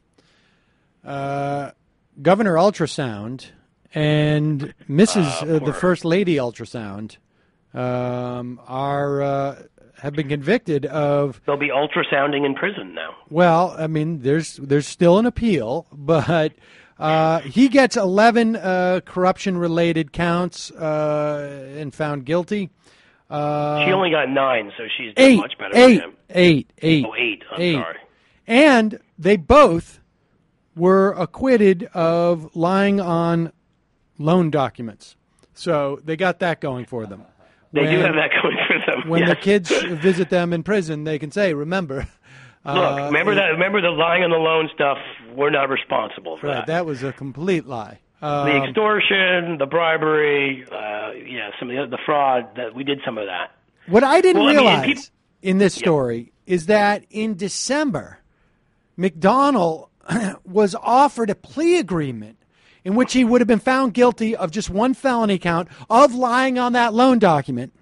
uh, Governor Ultrasound and Missus Uh, uh, the First Lady Ultrasound um, are uh, have been convicted of. They'll be ultrasounding in prison now. Well, I mean, there's there's still an appeal, but uh, he gets eleven uh, corruption-related counts uh, and found guilty. Uh, she only got nine, so she's doing eight, much better eight, than him. Eight, eight, Oh, eight. I'm eight. sorry. And they both were acquitted of lying on loan documents. So they got that going for them. They when, do have that going for them. When yes. their kids visit them in prison, they can say, remember. Look, uh, remember that. Remember the lying on the loan stuff. We're not responsible for Right, that. that was a complete lie. Um, the extortion, the bribery, uh, yeah, some of the, the fraud. That we did some of that. What I didn't well, I mean, realize, people, in this story is that in December, McDonald was offered a plea agreement in which he would have been found guilty of just one felony count of lying on that loan document.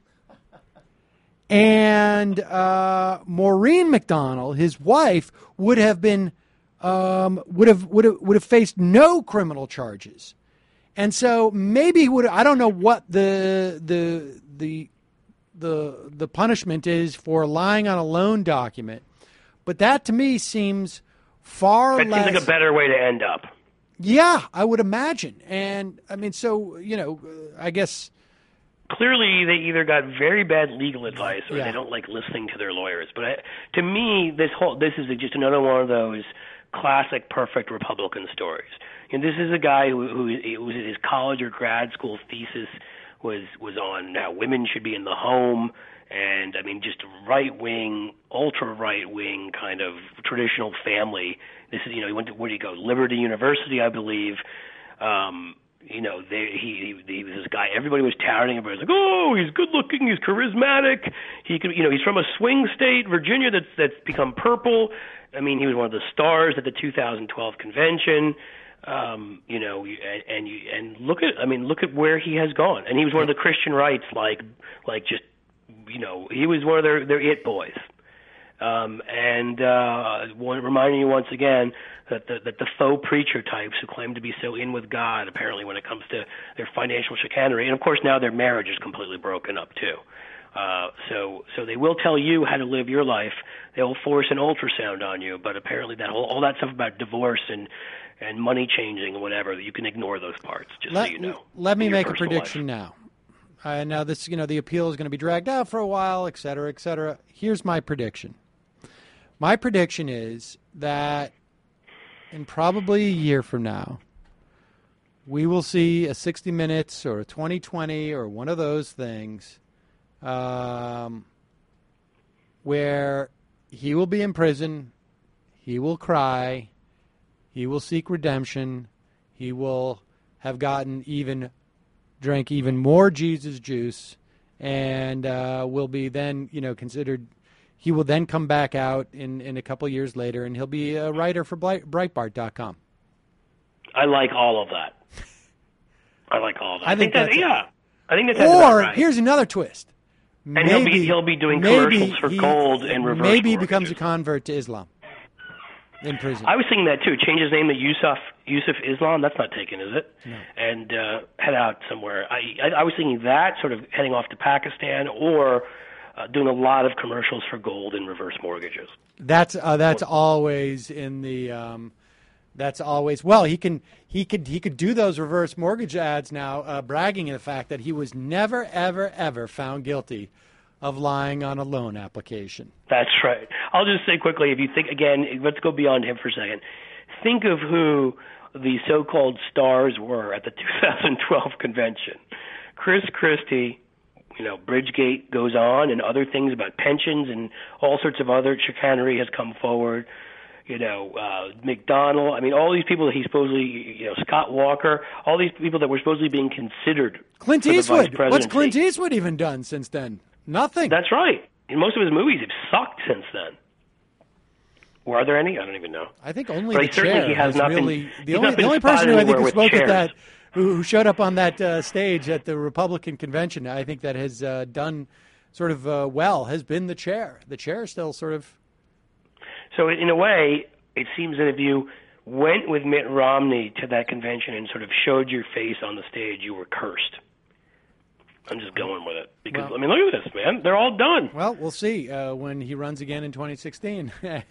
And uh, Maureen McDonald, his wife, would have been um, would have would have would have faced no criminal charges. And so maybe he would. I don't know what the the the the the punishment is for lying on a loan document, but that to me seems far That less. seems like a better way to end up. Yeah, I would imagine. And I mean, so you know, I guess Clearly, they either got very bad legal advice or Yeah. they don't like listening to their lawyers. But I, to me, this whole this is just another one of those classic perfect Republican stories. And this is a guy who, who it was his college or grad school thesis was was on how women should be in the home, and I mean just right wing, ultra right wing kind of traditional family. This is you know he went to where did he go? Liberty University, I believe. Um, you know, they, he, he he was this guy. Everybody was touting. Everybody was like, "Oh, he's good looking. He's charismatic. He could, you know, he's from a swing state, Virginia, that's that's become purple." I mean, he was one of the stars at the two thousand twelve convention. Um, you know, and and, you, and look at, I mean, look at where he has gone. And he was one of the Christian rights, like like just, you know, he was one of their their it boys. Um, and uh, one, reminding you once again that the, that the faux preacher types who claim to be so in with God, apparently when it comes to their financial chicanery, and of course now their marriage is completely broken up too. Uh, so so they will tell you how to live your life. They will force an ultrasound on you, but apparently that whole all that stuff about divorce and and money changing and whatever, you can ignore those parts. Just let, so you know. let me in your make a personal prediction life. now. Uh, now this, you know, the appeal is going to be dragged out for a while, et cetera, et cetera. Here's my prediction. My prediction is that in probably a year from now, we will see a sixty minutes or a twenty twenty or one of those things um, where he will be in prison, he will cry, he will seek redemption, he will have gotten even, drank even more Jesus juice, and uh, will be then, you know, considered. He will then come back out in, in a couple of years later, and he'll be a writer for Breitbart dot com. I like all of that. I like all of that. I think that, that's- yeah. I think that's about Or right. here's another twist. And he'll be- he'll be doing maybe commercials for he- gold and reverse Maybe he becomes a mortgages. convert to Islam in prison. I was thinking that too. Change his name to Yusuf Yusuf Islam. That's not taken, is it? No. And uh, head out somewhere. I, I I was thinking that sort of heading off to Pakistan or uh, doing a lot of commercials for gold and reverse mortgages. That's uh, that's always in the. Um, that's always well. He can he could he could do those reverse mortgage ads now, uh, bragging in the fact that he was never ever ever found guilty of lying on a loan application. That's right. I'll just say quickly, if you think, again, let's go beyond him for a second. Think of who the so-called stars were at the two thousand twelve convention. Chris Christie, you know, Bridgegate goes on, and other things about pensions and all sorts of other chicanery has come forward. You know, uh, McDonald, I mean, all these people that he supposedly, you know, Scott Walker, all these people that were supposedly being considered Clint for the vice Eastwood. What's presidency. Clint Eastwood even done since then? Nothing. That's right. And most of his movies have sucked since then. Were there any? I don't even know. I think only But the he certainly chair he has has not been- really he's the not only been the only spotted person who I think anywhere who with spoke at chairs. that who, who showed up on that uh, stage at the Republican convention. I think that has uh, done sort of uh, well has been the chair. The chair still sort of. So in a way, it seems that if you went with Mitt Romney to that convention and sort of showed your face on the stage, you were cursed. I'm just going with it because Well- I mean, look at this, man. They're all done. Well, we'll see uh, when he runs again in twenty sixteen. and,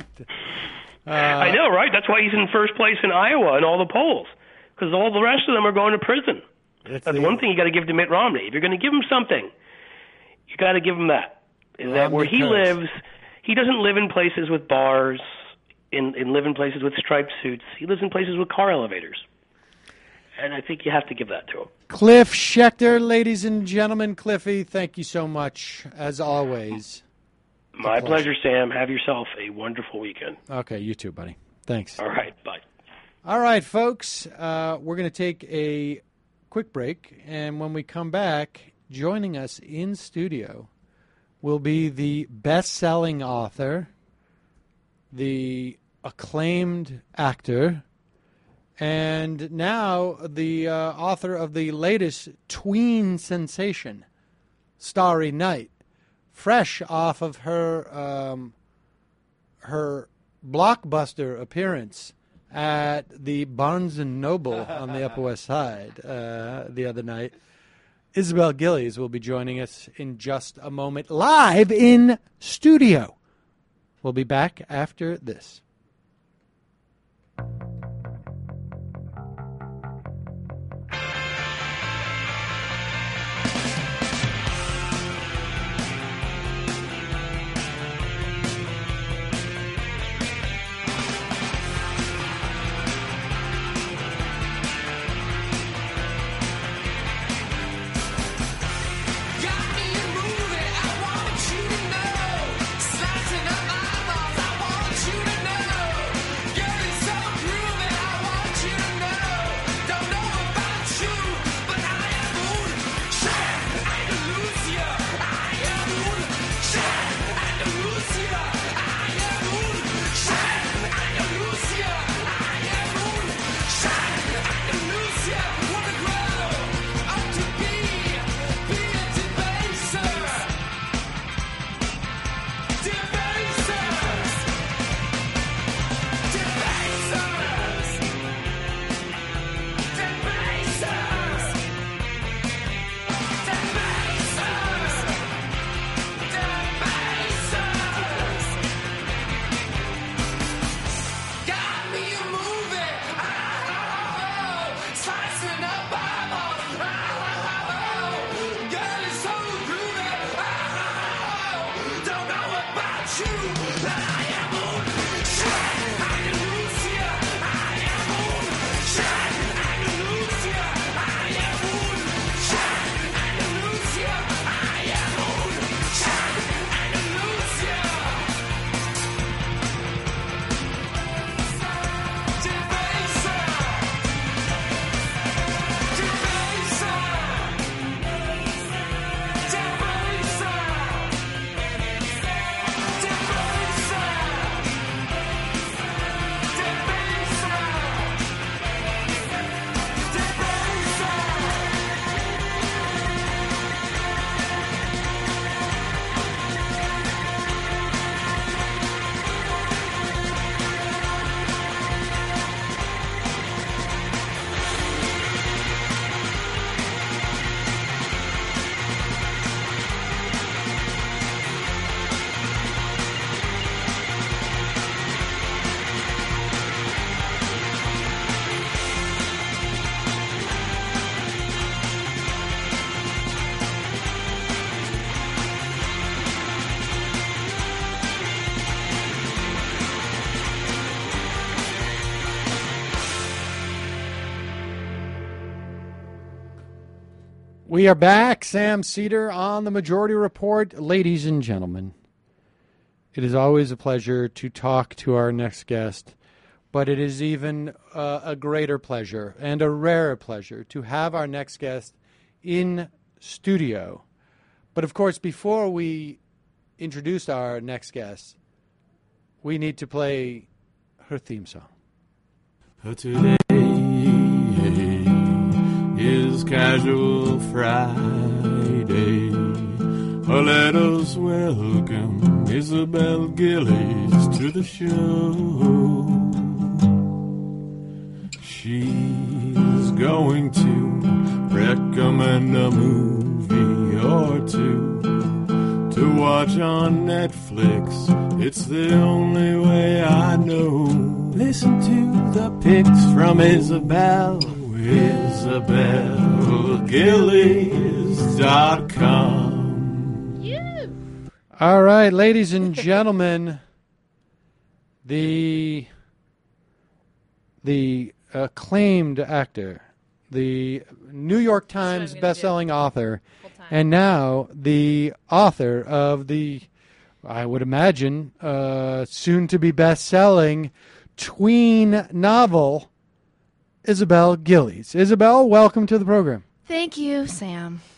uh, I know, right? That's why he's in first place in Iowa in all the polls because all the rest of them are going to prison. It's That's the- one thing you got to give to Mitt Romney. If you're going to give him something, you got to give him that. Is that where he Romney curse. lives? He doesn't live in places with bars, in, in live in places with striped suits. He lives in places with car elevators, and I think you have to give that to him. Cliff Schechter, ladies and gentlemen, Cliffy, thank you so much as always. My pleasure. pleasure, Sam. Have yourself a wonderful weekend. Okay, you too, buddy. Thanks. All right, bye. All right, folks, uh, we're going to take a quick break, and when we come back, joining us in studio, will be the best-selling author, the acclaimed actor, and now the uh, author of the latest tween sensation, Starry Night, fresh off of her um, her blockbuster appearance at the Barnes and Noble on the Upper West Side uh, the other night. Isabel Gillies will be joining us in just a moment, live in studio. We'll be back after this. We are back. Sam Cedar on the Majority Report. Ladies and gentlemen, it is always a pleasure to talk to our next guest, but it is even uh, a greater pleasure and a rarer pleasure to have our next guest in studio. But of course, before we introduce our next guest, we need to play her theme song. Today is Casual Friday. Oh, let us welcome Isabel Gillies to the show. She's going to recommend a movie or two to watch on Netflix. It's the only way I know. Listen to the picks from Isabel. Isabel Gillies dot com. All right, ladies and gentlemen, the the acclaimed actor, the New York Times best-selling author, and now the author of the, I would imagine, uh, soon-to-be best-selling tween novel, Isabel Gillies. Isabel, welcome to the program. Thank you, Sam.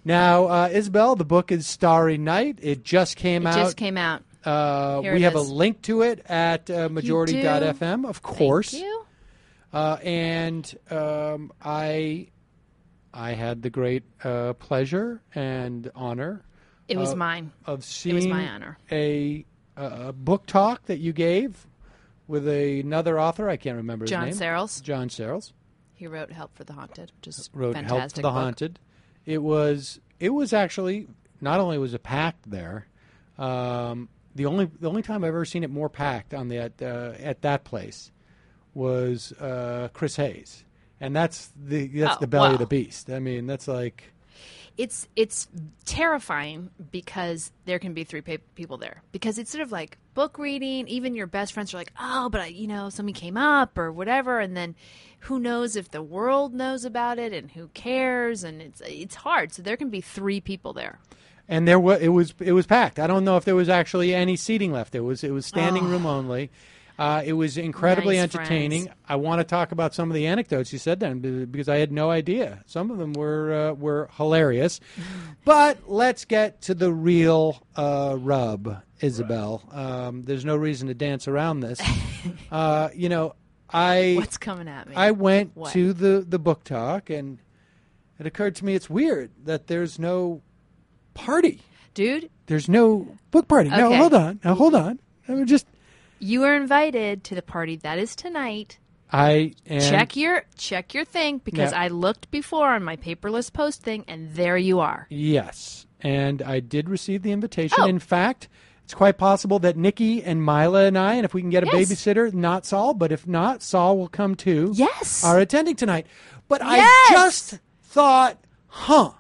Now, uh, Isabel, the book is Starry Night. It just came It out. just came out. Uh, Here we it have is. a link to it at uh, majority dot f m, of course. Thank you. Uh, and um, I, I had the great uh, pleasure and honor. It was uh, mine. Of It seeing was my honor. a, a book talk that you gave with a, another author. I can't remember his John name. Searles. John Searles. He wrote Help for the Haunted, which is Wrote fantastic Help for the book. Haunted. It was it was actually not only was it packed there. Um, the only the only time I've ever seen it more packed on that uh, at that place was uh, Chris Hayes, and that's the that's Oh, the belly wow. of the beast. I mean, that's like It's it's terrifying because there can be three pa- people there. Because it's sort of like book reading. Even your best friends are like, oh, but I, you know, somebody came up or whatever, and then who knows if the world knows about it and who cares, and it's it's hard. So there can be three people there. and there was it was it was packed. I don't know if there was actually any seating left. It was it was standing room only. Uh, it was incredibly Nice entertaining. friends. I want to talk about some of the anecdotes you said then b- because I had no idea. Some of them were uh, were hilarious. But let's get to the real uh, rub, Isabel. Um, there's no reason to dance around this. uh, you know, I What's coming at me? I went What? to the, the book talk, and it occurred to me it's weird that there's no party. Dude, There's no book party. No, Okay. hold on. Now, hold on. I mean, just you are invited to the party that is tonight. I am. check your check your thing because Yeah. I looked before on my paperless post thing, and there you are. Yes, and I did receive the invitation. Oh. In fact, it's quite possible that Nikki and Mila and I, and if we can get a Yes. babysitter, not Saul, but if not, Saul will come too. Yes. Are attending tonight. But I Yes. just thought, huh,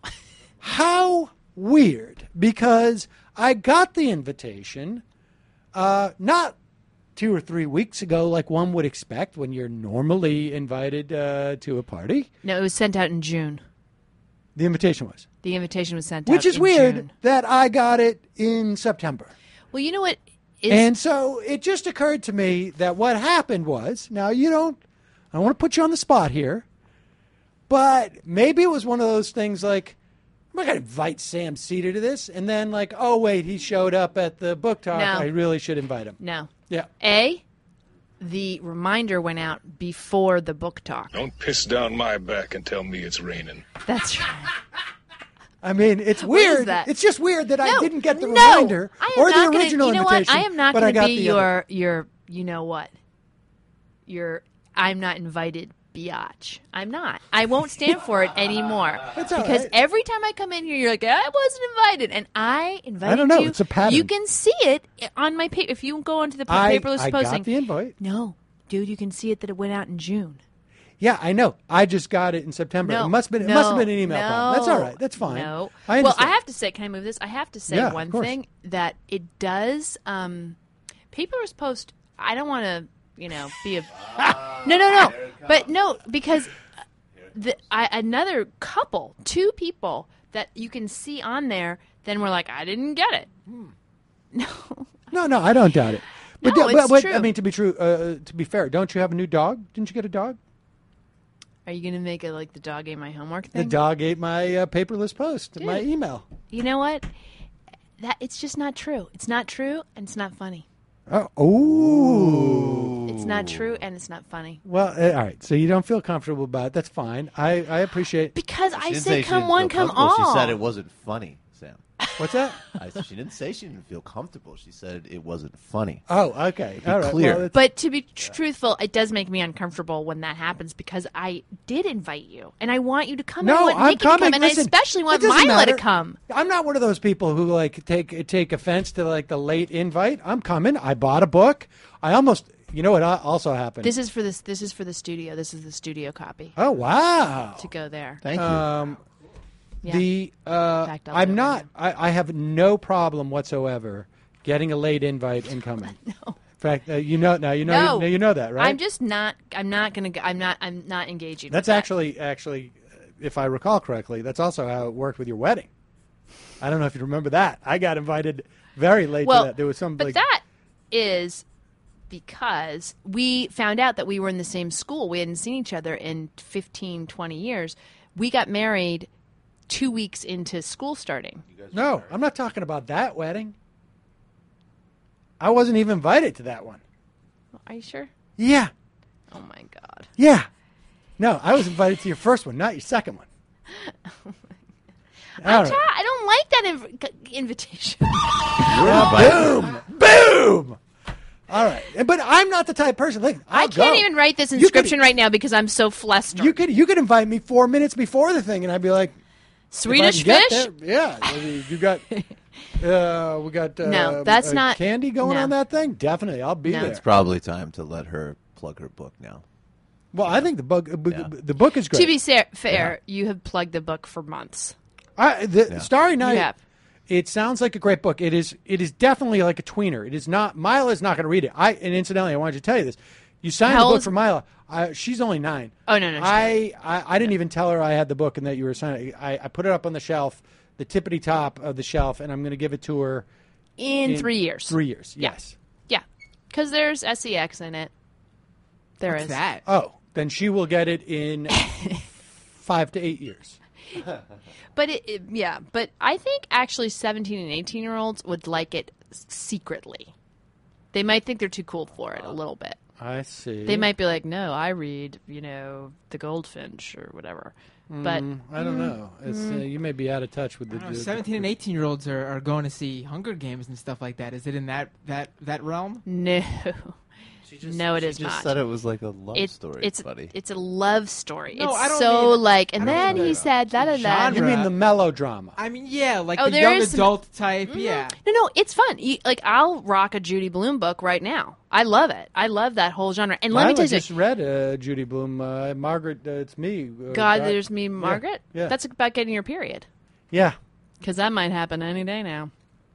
how weird, because I got the invitation uh, not two or three weeks ago like one would expect when you're normally invited uh, to a party. No, it was sent out in June. The invitation was. The invitation was sent out Which is in weird June. that I got it in September. Well, you know what? Is, And so it just occurred to me that what happened was, now you don't, I don't want to put you on the spot here, but maybe it was one of those things like, I'm not going to invite Sam Cedar to this. And then like, oh, wait, he showed up at the book talk. No. I really should invite him. no. Yeah. A, the reminder went out before the book talk. Don't piss down my back and tell me it's raining. That's right. I mean, it's What is weird. that? It's just weird that I No, didn't get the no, reminder I am or not the gonna- original you know invitation. What? I am not but I going to got be the other. your your you know what? Your I'm not invited biatch. I'm not. I won't stand for it anymore. That's all because right. every time I come in here, you're like, I wasn't invited, and I invited I don't know. you. It's a pattern. You can see it on my paper. If you go onto the pa- I, paperless I posting. got the invite. No, dude, you can see it that it went out in June. Yeah, I know. I just got it in September. No, it must have been. no, It must have been an email no, problem. That's all right. That's fine. No. I well, understand. I have to say, can I move this? I have to say Yeah, of one course. thing that it does. Um, paperless post. I don't want to, you know, be a. no, no, no. But no, because the I, another couple, two people that you can see on there, then we're like, I didn't get it. No. No, no, I don't doubt it. But, No, but, it's but, true. I mean, to be true, uh, to be fair, don't you have a new dog? Didn't you get a dog? Are you gonna make it like the dog ate my homework The thing? dog ate my uh, paperless post, my Dude. email. You know what? That it's just not true. It's not true, and it's not funny. Oh, ooh. It's not true, and it's not funny. Well, uh, all right. So you don't feel comfortable about it. That's fine. I, I appreciate. Because She I didn't say, say she come didn't one, feel come comfortable. all. She said it wasn't funny, Sam. What's that? I, she didn't say she didn't feel comfortable. She said it wasn't funny. Oh, okay. All right. clear. Well, it's- But to be tr- truthful, it does make me uncomfortable when that happens because I did invite you, and I want you to come. and I no, want I'm Nikki coming. to come, and Listen, I especially want it doesn't Mila matter. to come. I'm not one of those people who like take take offense to like the late invite. I'm coming. I bought a book. I almost. You know what al- also happened? This is for this. This is for the studio. This is the studio copy oh wow. to go there. Thank you. Um, Yeah. The uh, fact, I'll do I'm it not. right I, I have no problem whatsoever getting a late invite and coming. no. In fact, uh, you know now. You know. No. You, you know that, right? I'm just not. I'm not gonna. go- I'm not. I'm not engaging. That's with that. actually actually, uh, if I recall correctly, that's also how it worked with your wedding. I don't know if you remember that. I got invited very late well. to that. There was some but like, that is because we found out that we were in the same school. We hadn't seen each other in fifteen, twenty years. We got married two weeks into school starting. No, I'm not talking about that wedding. I wasn't even invited to that one. Are you sure? Yeah. Oh, my God. Yeah. No, I was invited to your first one, not your second one. I, All try, right. I don't like that inv- invitation. Boom! Boom! All right. But I'm not the type of person. Look, I'll I can't go. even write this You inscription could- right now because I'm so flustered. You could you could invite me four minutes before the thing, and I'd be like, Swedish if I can fish? get there- yeah, I mean, you got. Uh, we got. Uh, No, that's uh, not- candy going no. on that thing. Definitely, I'll be No. there. It's probably time to let her plug her book now. Well, I think the book uh, b- Yeah. the book is great. To be sa- fair, you have plugged the book for months. I, the Yeah. Starry Night. You have. It sounds like a great book. It is. It is definitely like a tweener. It is not. Mila is not going to read it. I and incidentally, I wanted to tell you this. You signed How the old book is- for Mila. I, she's only nine. Oh, no, no, she's I, I I didn't even tell her I had the book and that you were signing. I, I put it up on the shelf, the tippity top of the shelf, and I'm going to give it to her In, in three years. Three years. Yeah. Yes. Yeah. Because there's S E X in it. There What's is. that? Oh, then she will get it in five to eight years. But it, it, yeah, but I think actually seventeen and eighteen year olds would like it s- secretly. They might think they're too cool for it a little bit. I see. They might be like, "No, I read, you know, The Goldfinch or whatever." But Mm, I don't know. It's, uh, you may be out of touch with the, I don't know, the- seventeen and eighteen year olds are, are going to see Hunger Games and stuff like that. Is it in that that that realm? no, She just, no, it she is just not. said it was like a love It's story, it's buddy. it's a love story. No, it's I don't so mean- like, and I don't then mean he the said da da da. You genre. mean the melodrama? I mean, yeah, like Oh, the there young is some- adult type. Yeah. No, no, it's fun. You, like I'll rock a Judy Blume book right now. I love it. I love that whole genre. And let me Lila tell you, just read uh, Judy Blume. Uh, Margaret, uh, it's me. Uh, God, there's me, Margaret. Yeah. That's about getting your period. Yeah. Because that might happen any day now.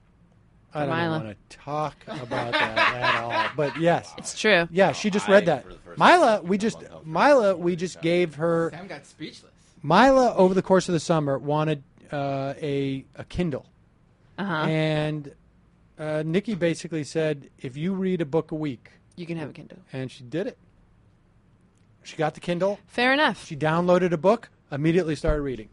I don't Mila. want to talk about that at all. But yes. It's true. Yeah, she just read that. Mila, we just Mila, we just gave her Sam got speechless. Mila over the course of the summer wanted uh, a a Kindle, Uh huh. and uh, Nikki basically said, if you read a book a week, You can have a Kindle. and she did it. She got the Kindle. Fair enough. She downloaded a book, immediately started reading.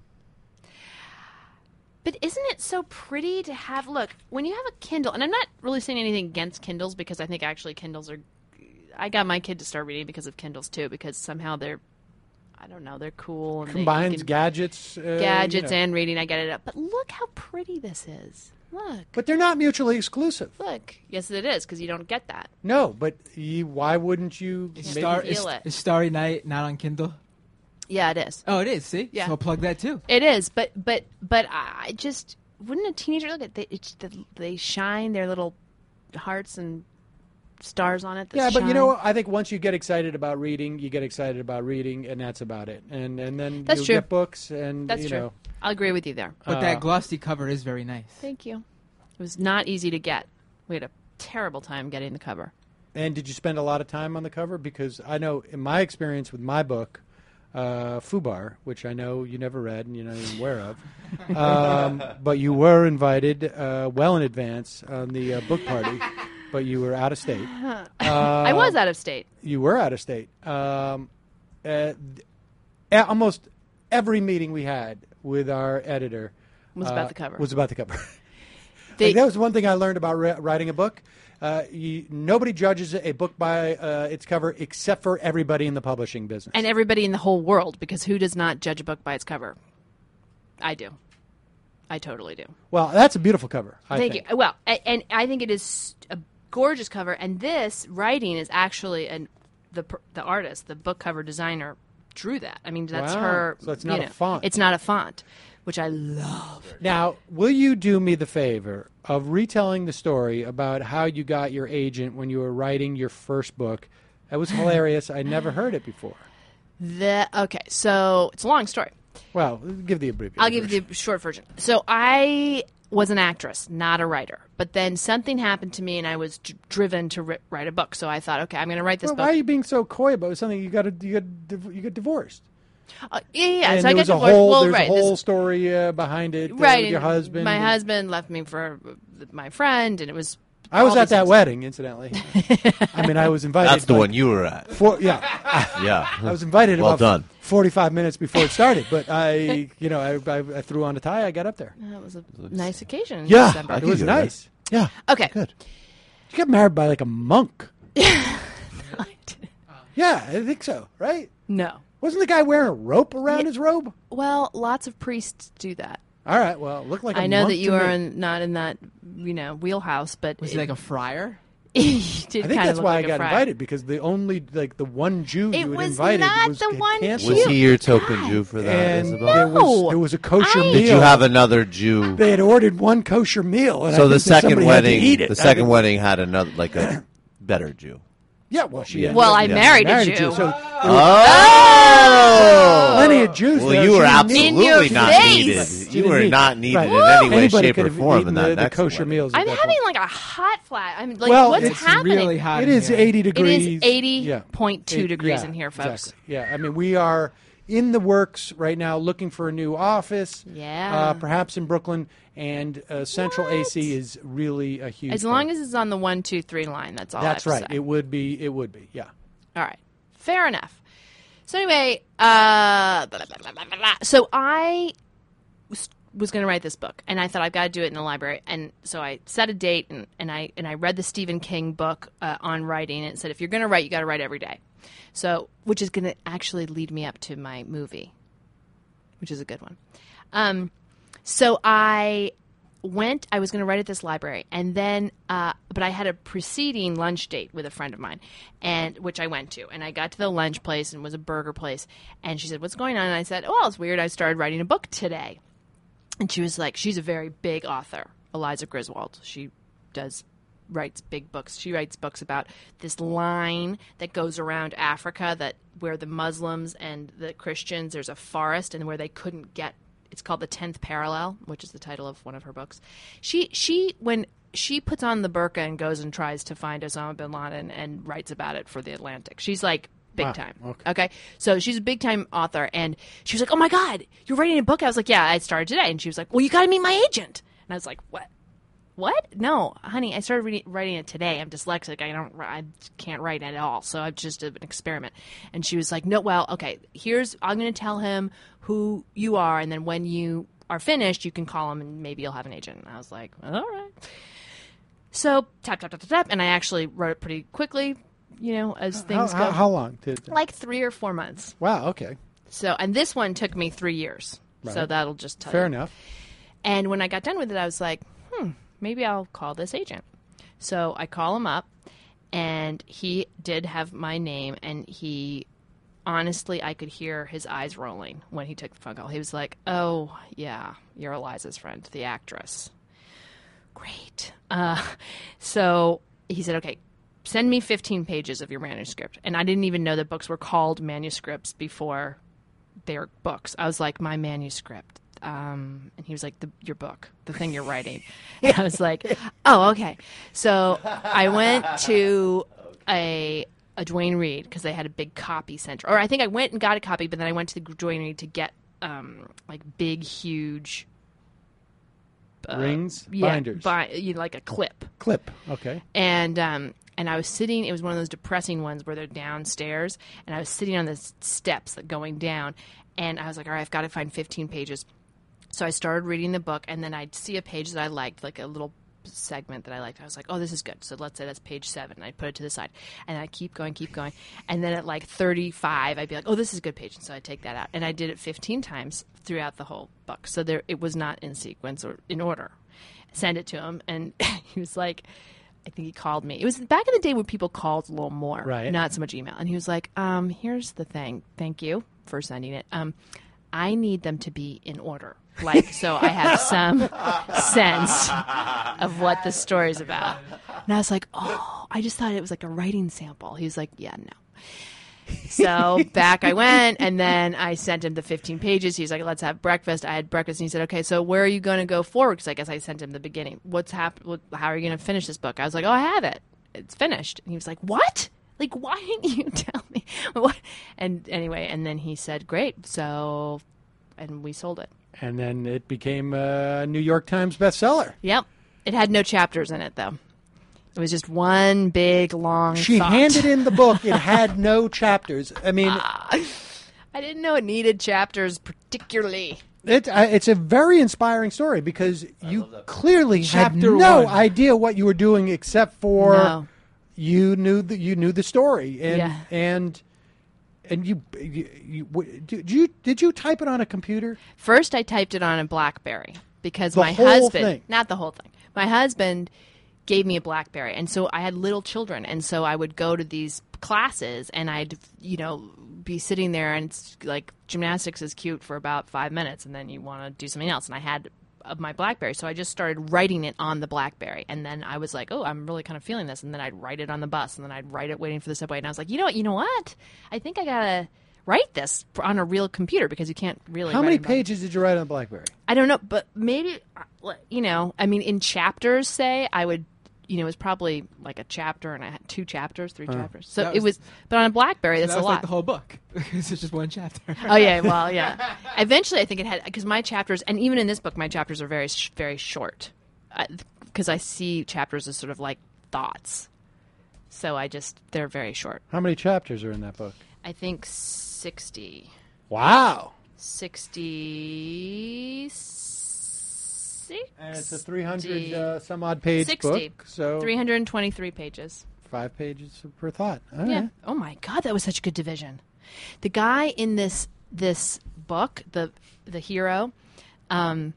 But isn't it so pretty to have? Look, when you have a Kindle, and I'm not really saying anything against Kindles because I think actually Kindles are. I got my kid to start reading because of Kindles too, because somehow they're, I don't know, they're cool. And they- you Combines can- gadgets, uh, gadgets you know. and reading. I get it up. But look how pretty this is. Look, But they're not mutually exclusive. look. Yes, it is because you don't get that. No, but you, why wouldn't you? Is, maybe- Star, feel is, it. is Starry Night not on Kindle? Yeah, it is. Oh, it is. See, Yeah. So I'll plug that too. It is. But but but I just wouldn't a teenager look at they it's, they shine their little hearts and stars on it. that Yeah, but you shine. know what? I think once you get excited about reading, you get excited about reading, and that's about it. And and then That's you'll true. get books, and That's you true. know. I'll agree with you there. But Uh, that glossy cover is very nice. Thank you. It was not easy to get. We had a terrible time getting the cover. And did you spend a lot of time on the cover? Because I know in my experience with my book, uh, Fubar, which I know you never read and you're not even aware of, um, but you were invited uh, well in advance on the uh, book party, but you were out of state. I was out of state. You were out of state. Um, uh, th- a- almost every meeting we had with our editor Was uh, about the cover. Was about the cover. They- Like, that was one thing I learned about ri- writing a book. Uh, you, nobody judges a book by uh, its cover except for everybody in the publishing business. And everybody in the whole world, because who does not judge a book by its cover? I do. I totally do. well, that's a beautiful cover. I Thank think. you. Well, a- and I think it is a gorgeous cover. And this writing is actually an the per- the artist, the book cover designer, drew that. I mean, that's Wow. her. So it's you not a know, font. It's not a font, which I love. Now, will you do me the favor of retelling the story about how you got your agent when you were writing your first book? That was hilarious. I never heard it before. The okay, so it's a long story. Well, give the abbreviated. I'll give version. you the short version. So I was an actress, not a writer. But then something happened to me, and I was d- driven to ri- write a book. So I thought, okay, I'm going to write this Well, book. why are you being so coy about something you got? You got div- you got divorced. Uh, yeah, yeah. yeah. And So I there got was a divorced. whole well, there's right, a whole this- story uh, behind it. uh, right. with your and husband. My husband left me for my friend, and it was I was all at these that things. wedding, incidentally. I mean, I was invited. That's the like, one you were at. For, yeah. Yeah. I was invited Well about done. forty-five minutes before it started, but I, you know, I, I, I threw on a tie. I got up there. That was a nice occasion. In Yeah, December. it was nice. Yeah. Okay. Good. You got married by like a monk. I didn't. Yeah, I think so, right? No. Wasn't the guy wearing a rope around Yeah. his robe? Well, lots of priests do that. All right, well, it looked like a I know monk that you to are me. in, not in that, you know, wheelhouse, but Was it, he like a friar? he did I think kind that's of why look like I a got friar. invited, because the only, like, the one Jew It you had was invited not was the had one canceled. Was Jew. he your token God. Jew for that, And Isabel? there was, No. there was a kosher I- meal. Did you have another Jew? They had ordered one kosher meal, and I So the think that second somebody had to wedding, eat it. the I second mean- wedding had another, like a better Jew. Yeah, well, she. Yeah. ended Well, up I being married a married Jew. So there Oh! plenty of Jews. Well, there. you She were didn't need- In your absolutely not face. needed. She You didn't were need- not needed right. in any way, Anybody shape, could or have form eaten in that the, the next kosher wedding. meals. at I'm that having point. like a hot flat. I'm like, Well, what's it's happening? really hot. It in is here. eighty It degrees. is eighty Yeah. point two Eight- degrees yeah, in here, folks. Exactly. Yeah, I mean, we are in the works right now, looking for a new office. Yeah. uh, perhaps in Brooklyn, and uh, Central A C is really a huge. As long as it's on the one, two, three line, that's all. that's I have right. To say. It would be. It would be. Yeah. All right, fair enough. So anyway, uh, blah, blah, blah, blah, blah, blah. so I was, was going to write this book, and I thought I've got to do it in the library, and so I set a date, and, and I and I read the Stephen King book uh, on writing, and it said if you're going to write, you got to write every day. So, which is going to actually lead me up to my movie, which is a good one. Um, so I went, I was going to write at this library, and then, uh, but I had a preceding lunch date with a friend of mine, and which I went to, and I got to the lunch place, and it was a burger place, and she said, "What's going on?" And I said, "Oh, it's weird. I started writing a book today." And she was like, she's a very big author, Eliza Griswold. She does writes big books. She writes books about this line that goes around Africa, that where the Muslims and the Christians, there's a forest, and where they couldn't get. It's called The Tenth Parallel, which is the title of one of her books. She she when she puts on the burqa and goes and tries to find Osama bin Laden and writes about it for The Atlantic. She's like big Wow. time. Okay. Okay. So she's a big time author, and she was like, "Oh my God, you're writing a book?" I was like, "Yeah, I started today." And she was like, "Well, you got to meet my agent." And I was like, "What? What? No, honey, I started reading, writing it today. I'm dyslexic. I don't, I can't write at all. So I'm just an experiment." And she was like, "No, well, okay. Here's, I'm going to tell him who you are, and then when you are finished, you can call him, and maybe you'll have an agent." And I was like, "All right." So tap tap tap tap tap, and I actually wrote it pretty quickly. You know, as How, things how, go. how long did? Like three or four months. Wow. Okay. So, and this one took me three years. So Right. that'll just tell Fair you. enough. And when I got done with it, I was like, hmm, maybe I'll call this agent. So I call him up, and he did have my name, and he, honestly, I could hear his eyes rolling when he took the phone call. He was like, "Oh, yeah, you're Eliza's friend, the actress." Great. Uh, so he said, "Okay, send me fifteen pages of your manuscript." And I didn't even know that books were called manuscripts before they were books. I was like, "My manuscript." Um, and he was like, the, your book, the thing you're writing. And I was like, "Oh, okay." So I went to a a Duane Reade because they had a big copy center. Or I think I went and got a copy, but then I went to the Duane Reade to get um, like big, huge Rings, yeah, binders, bi- you know, like a clip. clip. Okay. And um, and I was sitting. It was one of those depressing ones where they're downstairs, and I was sitting on the s- steps that going down, and I was like, "All right, I've got to find fifteen pages." So I started reading the book, and then I'd see a page that I liked, like a little segment that I liked. I was like, "Oh, this is good." So let's say that's page seven. I'd put it to the side, and I'd keep going, keep going, and then at like thirty-five, I'd be like, "Oh, this is a good page," and so I'd take that out, and I did it fifteen times throughout the whole book. So there, it was not in sequence or in order. Send it to him, and he was like, I think he called me. It was back in the day when people called a little more, Right. not so much email. And he was like, um, "Here's the thing. Thank you for sending it. Um, I need them to be in order, like so I have some sense of what the story's about." And I was like, "Oh, I just thought it was like a writing sample." He was like, "Yeah, no." So back I went, and then I sent him the fifteen pages. He was like, "Let's have breakfast." I had breakfast, and he said, "Okay, so where are you going to go forward?" Because I guess I sent him the beginning. What's hap- what, How are you going to finish this book? I was like, "Oh, I have it. It's finished." And he was like, "What? Like, why didn't you tell me?" What? And anyway, and then he said, "Great." So, and we sold it. And then it became a New York Times bestseller. Yep. It had no chapters in it, though. It was just one big long. She thought. handed in the book. It had no chapters. I mean, I didn't know it needed chapters particularly. it, uh, it's a very inspiring story because you clearly had Chapter no one. idea what you were doing except for No. you knew the, you knew the story and Yeah. and and you, you, you w- did you did you type it on a computer? First, I typed it on a BlackBerry because The my whole husband, thing? not the whole thing, my husband gave me a BlackBerry, and so I had little children, and so I would go to these classes, and I'd, you know, be sitting there, and it's like gymnastics is cute for about five minutes, and then you want to do something else, and I had of my BlackBerry, so I just started writing it on the BlackBerry, and then I was like, oh, I'm really kind of feeling this, and then I'd write it on the bus, and then I'd write it waiting for the subway, and I was like, you know what, you know what, I think I gotta write this on a real computer because you can't really. How write many it on- pages did you write on BlackBerry? I don't know, but maybe, uh, you know, I mean, in chapters, say, I would, you know, it was probably like a chapter and I had two chapters, three chapters. So That it was- was, but on a BlackBerry, that's that a was lot. like the whole book. It's just one chapter. Oh yeah, well, yeah. Eventually, I think it had because my chapters, and even in this book, my chapters are very, sh- very short, because I see chapters as sort of like thoughts. So I just they're very short. How many chapters are in that book? I think sixty. Wow. Sixty. And it's a three hundred uh, some odd page sixty. book. So three hundred twenty-three pages. five pages per thought. All Yeah. right. Oh my God, that was such a good division. The guy in this this book, the the hero, um,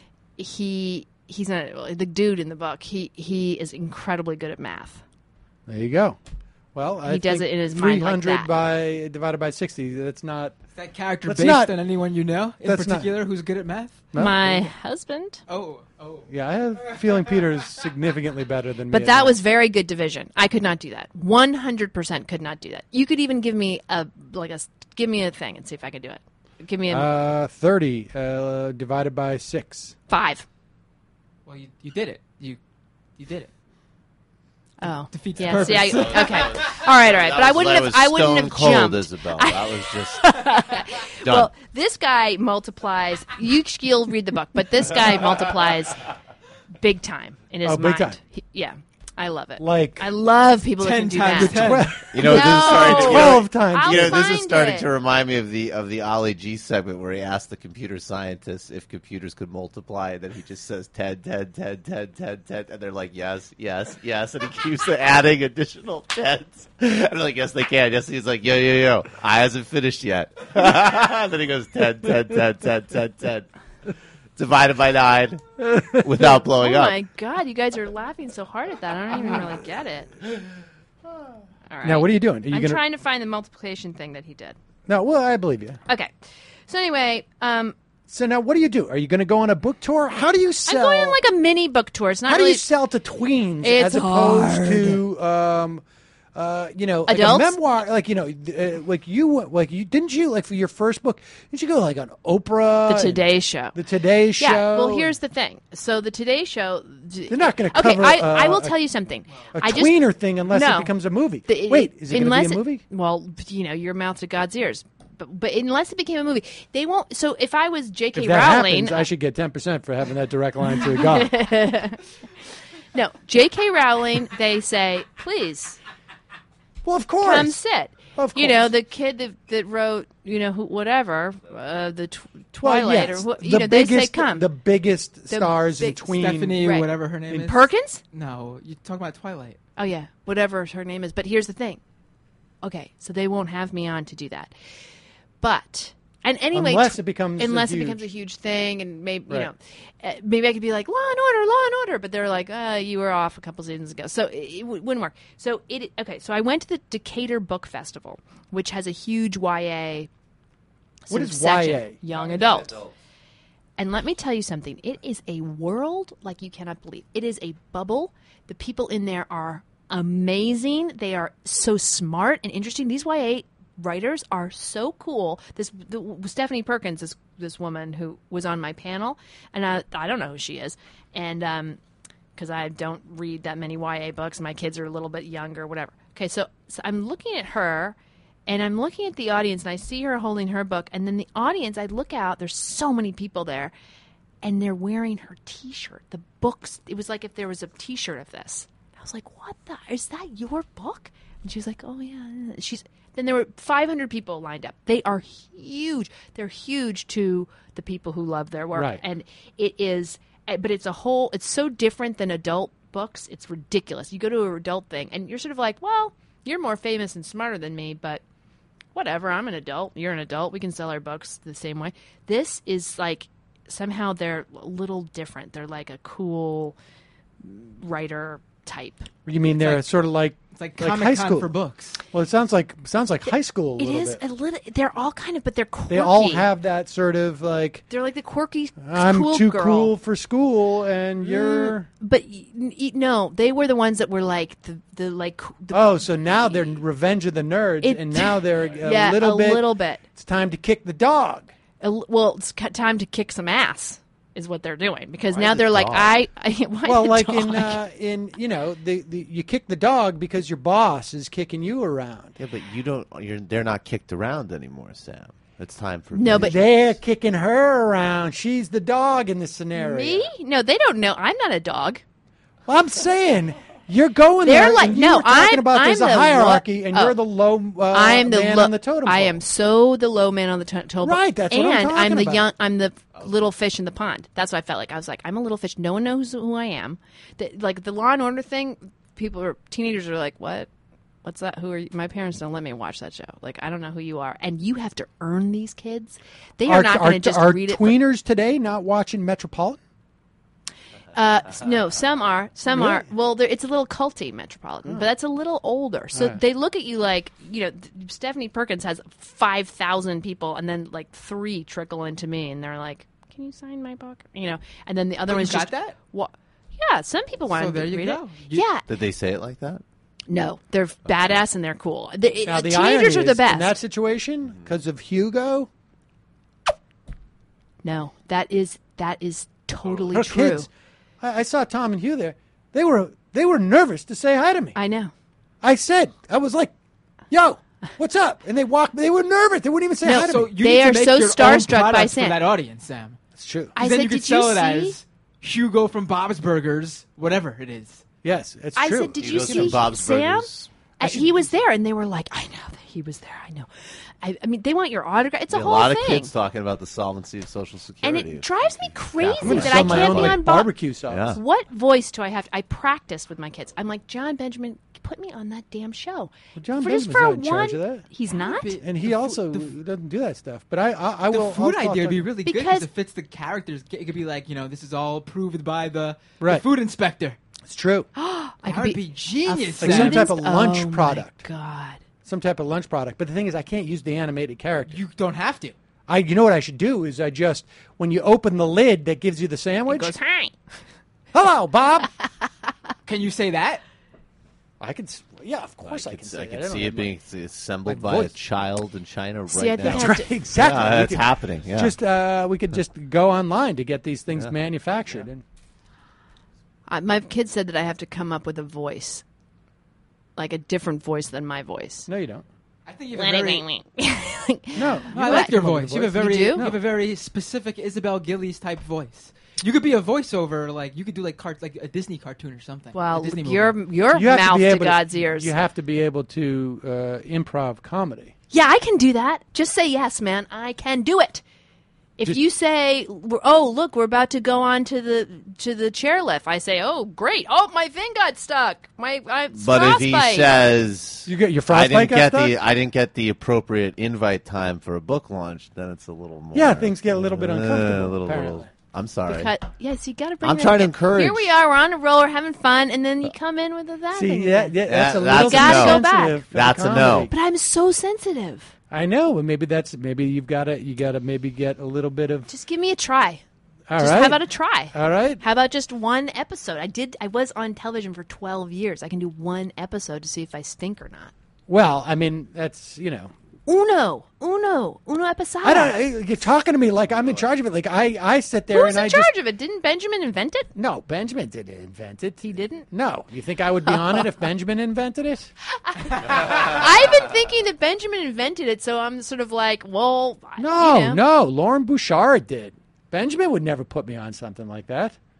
he he's not the dude in the book. He he is incredibly good at math. There you go. Well, I He does think it in his mind like three hundred that. by divided by sixty. That's not. Is that character That's based not- on anyone you know in that's not- particular who's good at math? No? My husband. Oh, oh. Yeah, I have a feeling Peter's significantly better than me. But at that was very good division. I could not do that. One hundred percent could not do that. You could even give me a like a give me a thing and see if I could do it. Give me a Uh, thirty uh, divided by six. five. Well, you, you did it. You you did it. Oh, defeats the yeah. See, I, purpose. okay, all right, all right. That But I was- wouldn't that have. was I wouldn't stone have cold, jumped. Isabel. That was just done. Well, this guy multiplies. You you'll read the book, but this guy multiplies big time in his Oh, big mind. time. He- yeah, I love it. Like I love people that ten can do times that. ten. You know, this is No. starting to, twelve times. I'll you know, this is find starting it. to remind me of the of the Ollie G segment where he asked the computer scientists if computers could multiply, and then he just says ten, ten, ten, ten, ten, ten, and they're like, yes, yes, yes, and he keeps adding additional tens. And they're like, yes, they can. Yes, he's like, yo, yo, yo, I hasn't finished yet. And then he goes ten, ten, ten, ten, ten, ten, divided by nine without Oh blowing up. my God, you guys are laughing so hard at that. I don't even really get it. All right. Now, what are you doing? Are you I'm gonna? trying to find the multiplication thing that he did. No, well, I believe you. Okay. So anyway, um, So now, what do you do? Are you going to go on a book tour? How do you I'm sell? going on like a mini book tour. It's not how really. do you sell to tweens It's as opposed hard. to, um, uh, you know, like Adults? a memoir? Like you know, uh, like you, like you didn't you like for your first book? Didn't you go like on Oprah? The and Today Show. The Today Show. Yeah. Well, here's the thing. So the Today Show. They're not going to Okay, cover. I, uh, I will a- tell you something. a I just, tweener thing unless No. it becomes a movie. The- Wait, is it going to unless be a movie? Well, you know, your mouth to God's ears. But, but unless it became a movie, they won't. So if I was J K If that Rowling, happens, I should get ten percent for having that direct line to God. no, J K Rowling, they say, please Well, of course. come sit. Of You know, course. the kid that, that wrote, you know, who, whatever, uh, the tw- Well, Twilight yes, or wh- you the know, biggest, they say come. the biggest stars in big- tween. Stephanie, Right. whatever her name is. Perkins? No, you're talking about Twilight. Oh yeah, whatever her name is. But here's the thing. Okay, so they won't have me on to do that. But and anyway, Unless tw- it becomes a unless it huge- becomes a huge thing, and maybe you Right. know, uh, maybe I could be like Law and Order, Law and Order, but they're like, uh, you were off a couple seasons ago, so it, it w- wouldn't work. So it okay. So I went to the Decatur Book Festival, which has a huge Y A. What sort is of section, Y A? Young adult. And let me tell you something. It is a world like you cannot believe. It is a bubble. The people in there are amazing. They are so smart and interesting. These Y A writers are so cool. This the, Stephanie Perkins, this this woman who was on my panel, and I I don't know who she is, and um, because I don't read that many Y A books. My kids are a little bit younger, whatever. Okay, so, so I'm looking at her. And I'm looking at the audience, and I see her holding her book. And then the audience, I look out. There's so many people there, and they're wearing her T-shirt. The books. It was like if there was a T-shirt of this. I was like, what the? Is that your book? And she was like, oh, yeah. She's. Then there were five hundred people lined up. They are huge. They're huge to the people who love their work. Right. And it is, but it's a whole, it's so different than adult books. It's ridiculous. You go to an adult thing and you're sort of like, well, you're more famous and smarter than me, but whatever. I'm an adult. You're an adult. We can sell our books the same way. This is like, somehow they're a little different. They're like a cool writer type. You mean they're like- sort of like It's like like Comic high Con school for books. Well, it sounds like sounds like high school. A It little is bit. a little. They're all kind of, but they're quirky. They all have that sort of like They're like the quirky, I'm cool too girl. cool for school, and you're. But y- y- no, they were the ones that were like the the like. The, Oh, so now they're Revenge of the Nerds, It- and now they're a yeah, little a bit. little bit. It's time to kick the dog. A l- well, it's ca- time to kick some ass, is what they're doing because Why now the they're like, dog? I, I why Well, the like dog? in uh, in you know, the, the you kick the dog because your boss is kicking you around. Yeah, but you don't. You're. They're not kicked around anymore, Sam. It's time for No, me. but- They're kicking her around. She's the dog in this scenario. Me? No, they don't know. I'm not a dog. Well, I'm saying you're going They're there. like- and you no, were talking I'm- about there's I'm a the hierarchy, lo- and oh. you're the low uh, I am the man lo- on the totem I pole. am so the low man on the to- totem pole. Right, that's what I'm and talking the about. young. I'm the little fish in the pond. That's what I felt like. I was like, I'm a little fish. No one knows who I am. The, like the Law and Order thing. People are teenagers are like, what? What's that? Who are you? My parents don't let me watch that show. Like, I don't know who you are, and you have to earn these kids. They are, not going to just are read it. for- tweeners today not watching Metropolitan? Uh, s- no, some are. Some Really? are. Well, they're- it's a little culty Metropolitan, but that's a little older. So Right. they look at you like, you know, th- Stephanie Perkins has five thousand people, and then like three trickle into me, and they're like, "Can you sign my book?" You know, and then the other Oh, you one's got just that? Wa- yeah, some people want So to there you read go. it. You- yeah, Did they say it like that? no, they're badass and they're cool. The, Now, uh, the teenagers irony are the is, best. in that situation because of Hugo. no, that is that is totally Her true. kids. I, I saw Tom and Hugh there. They were they were nervous to say hi to me. I know. I said, I was like, "Yo, what's up?" And they walked. They were nervous. They wouldn't even say No, hi to So me. you They need to are make so your own starstruck by products Sam. for that audience, Sam. It's true. I then said, you could "Did you sell it see?" as Hugo from Bob's Burgers, whatever it is. Yes, it's I true. said, "Did He you goes see from Bob's Sam?" Burgers. Uh, he was there, and they were like, "I know that he was there. I know." I, I mean, they want your autograph. It's a Yeah, whole a lot thing, of kids talking about the solvency of Social and Security. it drives me crazy I'm gonna that sell I my can't own, be like, on Bob. barbecue sauce. Yeah. What voice do I have? I practice with my kids. I'm like, John Benjamin, put me on that damn show. Well, John for just Benjamin's for not in one, charge of that. He's not. Be- And he The fu- also the f- doesn't do that stuff. But I, I, I The will. food I'll idea would be talk- really good Because- because it fits the characters. It could be like, you know, this is all approved by the, the Right. food inspector. It's true. I That could would be genius. Like Sam. some type of Food ins- lunch oh my product. God. Some type of lunch product. But the thing is, I can't use the animated character. You don't have to. I, you know what I should do is I just when you open the lid that gives you the It sandwich. goes, hi. Hello, Bob. Can you say that? I can. s- Yeah, of course I, I can can, say I that. can don't see have it my- being assembled my by a voice. child in China See, I right think I now. had That's to- right. Exactly. Yeah, We that's could happening. Yeah. Just uh, we could just go online to get these things Yeah. manufactured. And Uh, my kid said that I have to come up with a voice, like a different voice than my voice. no, you don't. I think you have a very. No, No, I you like your come up with voice. You have a You very, do? you have a very specific Isabel Gillies type voice. You could be a voiceover, like you could do like cart, like a Disney cartoon or something. Well, a Disney movie. your your You have mouth to be to, able God's to, ears. You have to be able to uh, improv comedy. Yeah, I can do that. Just say yes, man. I can do it. If Just- you say, "Oh, look, we're about to go on to the to the chairlift," I say, "Oh, great! Oh, my thing got stuck. My I, But if he frostbite." says You get your I frostbite didn't got get stuck? the I didn't get the appropriate invite time for a book launch, then it's a little more. Yeah, things get a little bit Uh, uncomfortable. a little, apparently. little. I'm sorry. Because, yes, you got to bring. I'm that trying to in. encourage. Here we are. We're on a roll. We're having fun, and then you come in with that. See, thing yeah, again. yeah, that's a Yeah, little that's a Gotta too no. go back. sensitive for the That's a no. comedy. But I'm so sensitive. I know, but maybe that's maybe you've got to you got to maybe get a little bit of. Just give me a try. All Just right. how about a try? All right. How about just one episode? I did. I was on television for twelve years. I can do one episode to see if I stink or not. Well, I mean, that's you know. Uno, uno, uno episode. I don't. You're talking to me like I'm in charge of it. Like I, I sit there Who's and in I charge just. of it? Didn't Benjamin invent it? No, Benjamin didn't invent it. He didn't? No, you think I would be on it if Benjamin invented it? I've been thinking that Benjamin invented it, so I'm sort of like, well, I- No, you know. no. Lauren Bouchard did. Benjamin would never put me on something like that.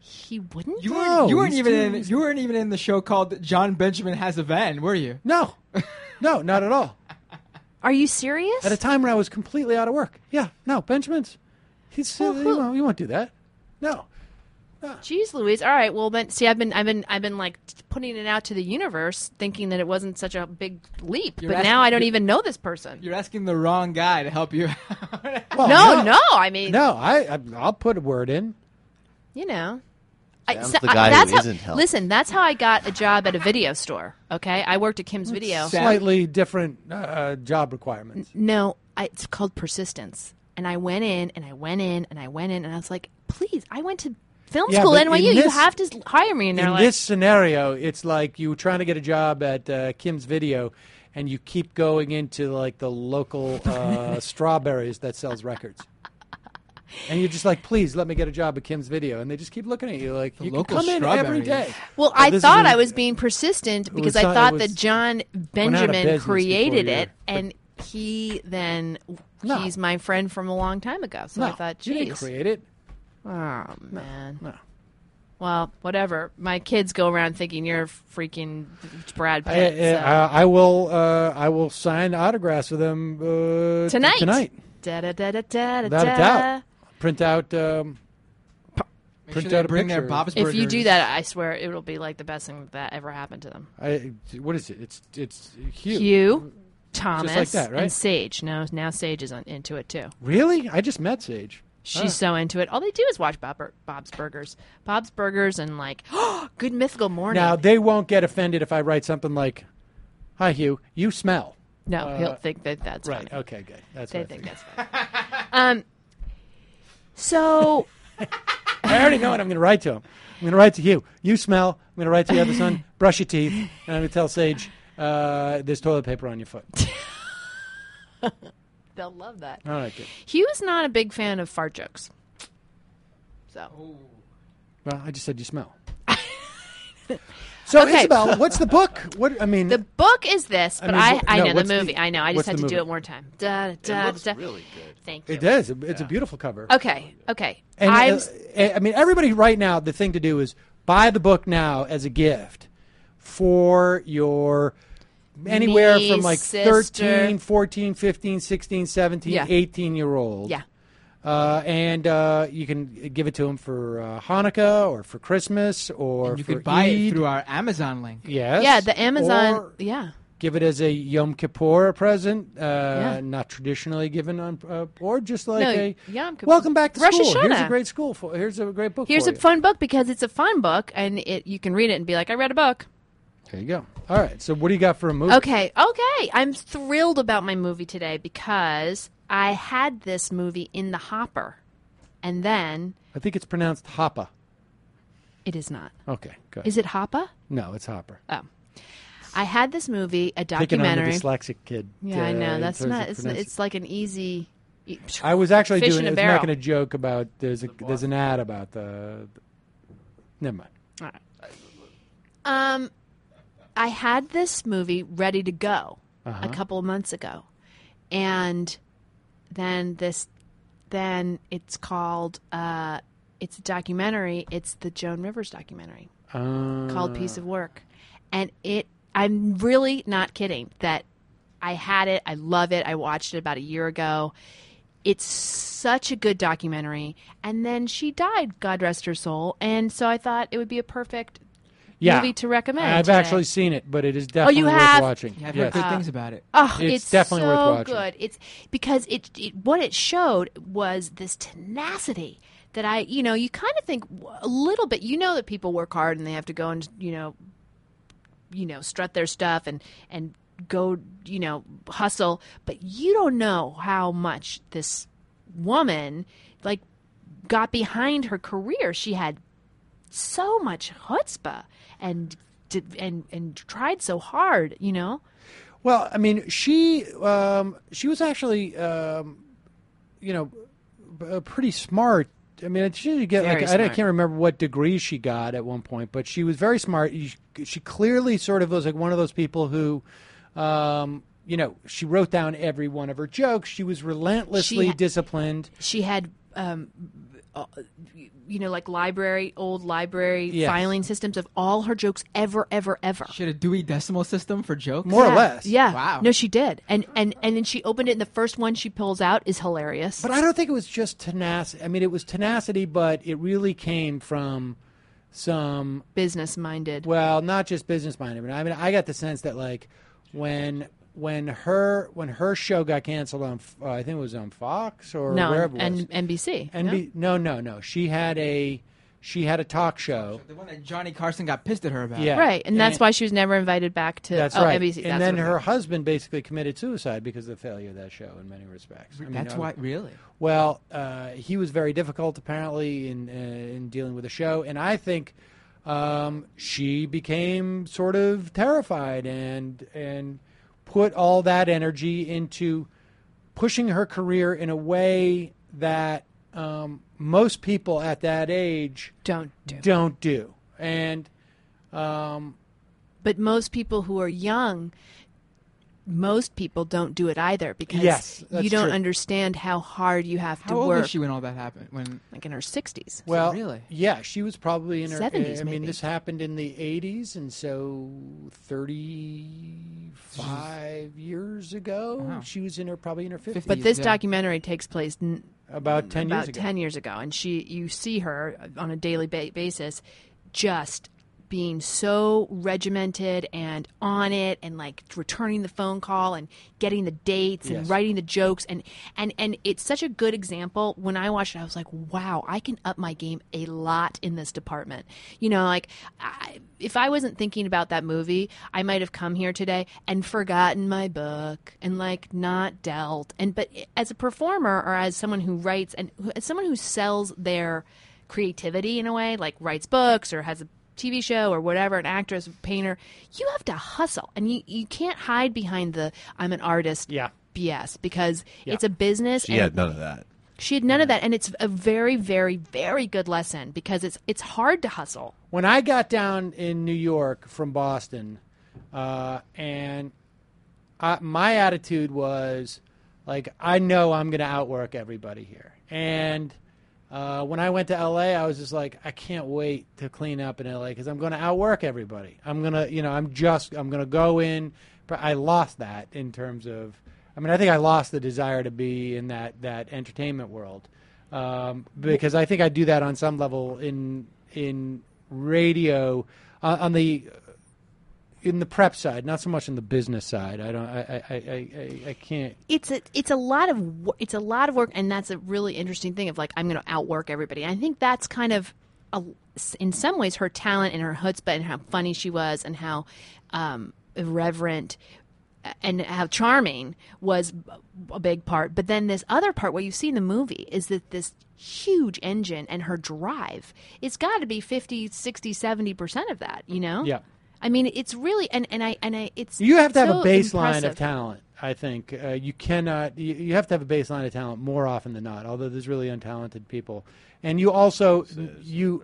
He wouldn't. You No, weren't. You weren't he's even too- in. You weren't even in the show called John Benjamin Has a Van, were you? No, no, not at all. Are you serious? At a time when I was completely out of work. Yeah, no, Benjamin's. He's uh, Well, you, who- won't, you won't do that. No. Jeez, Louise. All right. Well, then, see, I've been, I've been, I've been like putting it out to the universe, thinking that it wasn't such a big leap. You're but asking- now I don't you're- even know this person. You're asking the wrong guy to help you. Well, no, no. I mean, no. I, I I'll put a word in. you know. I, Sam's so- the I- guy who that's how, isn't helped. Listen, that's how I got a job at a video store. Okay, I worked at Kim's Video. Sam- Slightly different uh, job requirements. No, I, it's called persistence. And I went in, and I went in, and I went in, and I was like, please, I went to film Yeah, school but at N Y U. in You this- have to hire me. And they're In like, this scenario, it's like you were trying to get a job at uh, Kim's Video, and you keep going into like the local uh, Strawberries that sells records. And you're just like, please let me get a job at Kim's Video, and they just keep looking at you like you can local come in every Strawberries. day. well, Uh, I this is thought a- I was being persistent because was- I it thought was- that John went out of Benjamin business created before you- it, and he then No. he's my friend from a long time ago. So No, I thought, you didn't geez, create it. oh man. No. Well, whatever. My kids go around thinking you're freaking Brad I, Pitt. so. I, I will. Uh, I will sign autographs for them uh, t- Tonight. Tonight, Da da da da da da. without a da. doubt. Print out. Um, Make print sure they out a bring their picture. Bob's If you Burgers. do that, I swear it will be like the best thing that ever happened to them. I, what is it? It's it's Hugh. Hugh, Thomas, that, right? and Sage. Now, now Sage is on, into it too. Really? I just met Sage. She's Ah. so into it. All they do is watch Bob, Bob's Burgers, Bob's Burgers, and like, oh, Good Mythical Morning. Now they won't get offended if I write something like, "Hi Hugh, you smell." no, uh, he'll think that that's Right. funny. Okay. Good. That's They what I think think. that's funny. um. So I already know what I'm going to write to him. I'm going to write to Hugh. You smell. I'm going to write to the other son. Brush your teeth. And I'm going to tell Sage, uh, "There's toilet paper on your foot." they'll love that. All right. Good. Hugh is not a big fan of fart jokes. So Well, I just said you smell. So Okay. Isabel, what's the book? What I mean, the book is this, I but mean, I, wh- I no, know the what's the- movie. I know. I what's just had the to do movie? it more time. Da, It da, looks da. really good. Thank you. it does. It's a beautiful cover. Okay. Okay. And I'm. uh, I mean, everybody right now, the thing to do is buy the book now as a gift for your anywhere from Niece, like sister. thirteen, fourteen, fifteen, sixteen, seventeen, Yeah. eighteen year old. Yeah. Uh, and uh, you can give it to them for uh, Hanukkah or for Christmas or And you for could buy Eid. it through our Amazon link. Yes. Yeah, the Amazon. Or yeah. give it as a Yom Kippur present, uh, Yeah. not traditionally given on, uh, or just like No, a Yom Kippur. welcome back to Rosh school. Here's a Hashanah. great school for. Here's a great book. Here's for a you. fun book because it's a fun book and it you can read it and be like, I read a book. There you go. All right. So what do you got for a movie? Okay, okay. I'm thrilled about my movie today because I had this movie in the hopper, and then I think it's pronounced Hoppa. it is not. Okay. Good. Is it Hoppa? No, it's Hopper. Oh, I had this movie, a Picking on the documentary. dyslexic kid. Yeah, I uh, know. in That's terms not. of It's, pronounci- it's like an easy. I was actually fish doing. in I a was barrel. making a joke about there's a there's an ad about the. the never mind. All right. Um, I had this movie ready to go Uh-huh. a couple of months ago, and then this, then it's called. Uh, it's a documentary. It's the Joan Rivers documentary Uh, called Piece of Work, and it. I'm really not kidding that I had it. I love it. I watched it about a year ago. It's such a good documentary. And then she died, God rest her soul. And so I thought it would be a perfect yeah. movie to recommend. I've today. actually seen it, but it is definitely you worth have? watching. Yeah, I've yes. heard good things about it. Oh, It's it's, definitely so worth watching. good. It's because it, it what it showed was this tenacity that I, you know, you kind of think a little bit. You know that people work hard and they have to go and you know, you know, strut their stuff and and go, you know, hustle. But you don't know how much this woman like got behind her career. She had so much chutzpah and did and and tried so hard, you know. Well, I mean, she um, she was actually, um, you know, b- pretty smart. I mean, she didn't get Very like I, I smart. can't remember what degree she got at one point, but she was very smart. She, she clearly sort of was like one of those people who, um, you know, she wrote down every one of her jokes. She was relentlessly She ha- disciplined. She had um, uh, you know, like library, old library Yes. filing systems of all her jokes ever, ever, ever. She had a Dewey Decimal System for jokes. More or Yeah. less. Yeah. Wow. No, she did. And, and and then she opened it, and the first one she pulls out is hilarious. But I don't think it was just tenacity. I mean, it was tenacity, but it really came from some, Business minded. well, not just business minded. But I mean, I got the sense that like when when her when her show got canceled on, uh, I think it was on Fox or No, wherever it was. and N B C. N B no, no, no. She had a she had a talk show. The one that Johnny Carson got pissed at her about. Yeah. Right, and that's And- why she was never invited back to That's oh, right. N B C. And That's then what it her was. husband basically committed suicide because of the failure of that show in many respects. I mean, That's uh, why, really? Well, uh, he was very difficult apparently in uh, in dealing with the show, and I think um, she became sort of terrified and and put all that energy into pushing her career in a way that um, most people at that age Don't do. don't do. And um, But most people who are young, most people don't do it either because Yes, that's you don't true. understand how hard you have How to old work. was she when all that happened? When Like in her sixties. well, really? yeah, she was probably in her seventies, I mean, maybe. this happened in the eighties, and so thirty-five years ago, Wow. she was in her probably in her fifties. But this yeah. documentary takes place n- about ten about years ago. ten years ago, and she you see her on a daily ba- basis just being so regimented and on it and like returning the phone call and getting the dates and Yes. writing the jokes and and and it's such a good example. When I watched it, I was like, wow, I can up my game a lot in this department. You know, like I, if I wasn't thinking about that movie, I might have come here today and forgotten my book and like not dealt. And but as a performer or as someone who writes and who- as someone who sells their creativity in a way, like writes books or has a T V show or whatever, an actress, painter, you have to hustle. And you, you can't hide behind the I'm an artist Yeah. B S because Yeah. it's a business. She and had none of that. she had none of that. And it's a very, very, very good lesson because it's it's hard to hustle. When I got down in New York from Boston, uh, and I, my attitude was like, I know I'm going to outwork everybody here. And uh, when I went to L A, I was just like, I can't wait to clean up in L A because I'm going to outwork everybody. I'm going to, you know, I'm just, I'm going to go in. But I lost that in terms of, I mean, I think I lost the desire to be in that, that entertainment world um, because I think I do that on some level in in radio uh, on the in the prep side, not so much on the business side. I don't. I. I. I. I, I can't. It's a it's a lot of wo- it's a lot of work, and that's a really interesting thing of like I'm going to outwork everybody. I think that's kind of a, in some ways her talent and her chutzpah and how funny she was and how um, irreverent and how charming was a big part. But then this other part, what you see in the movie, is that this huge engine and her drive, it's got to be fifty, sixty, seventy percent of that, you know? Yeah. I mean, it's really, and, and I, and I, it's You have to have so a baseline impressive. of talent. I think uh, you cannot. You, you have to have a baseline of talent more often than not. Although there's really untalented people, and you also you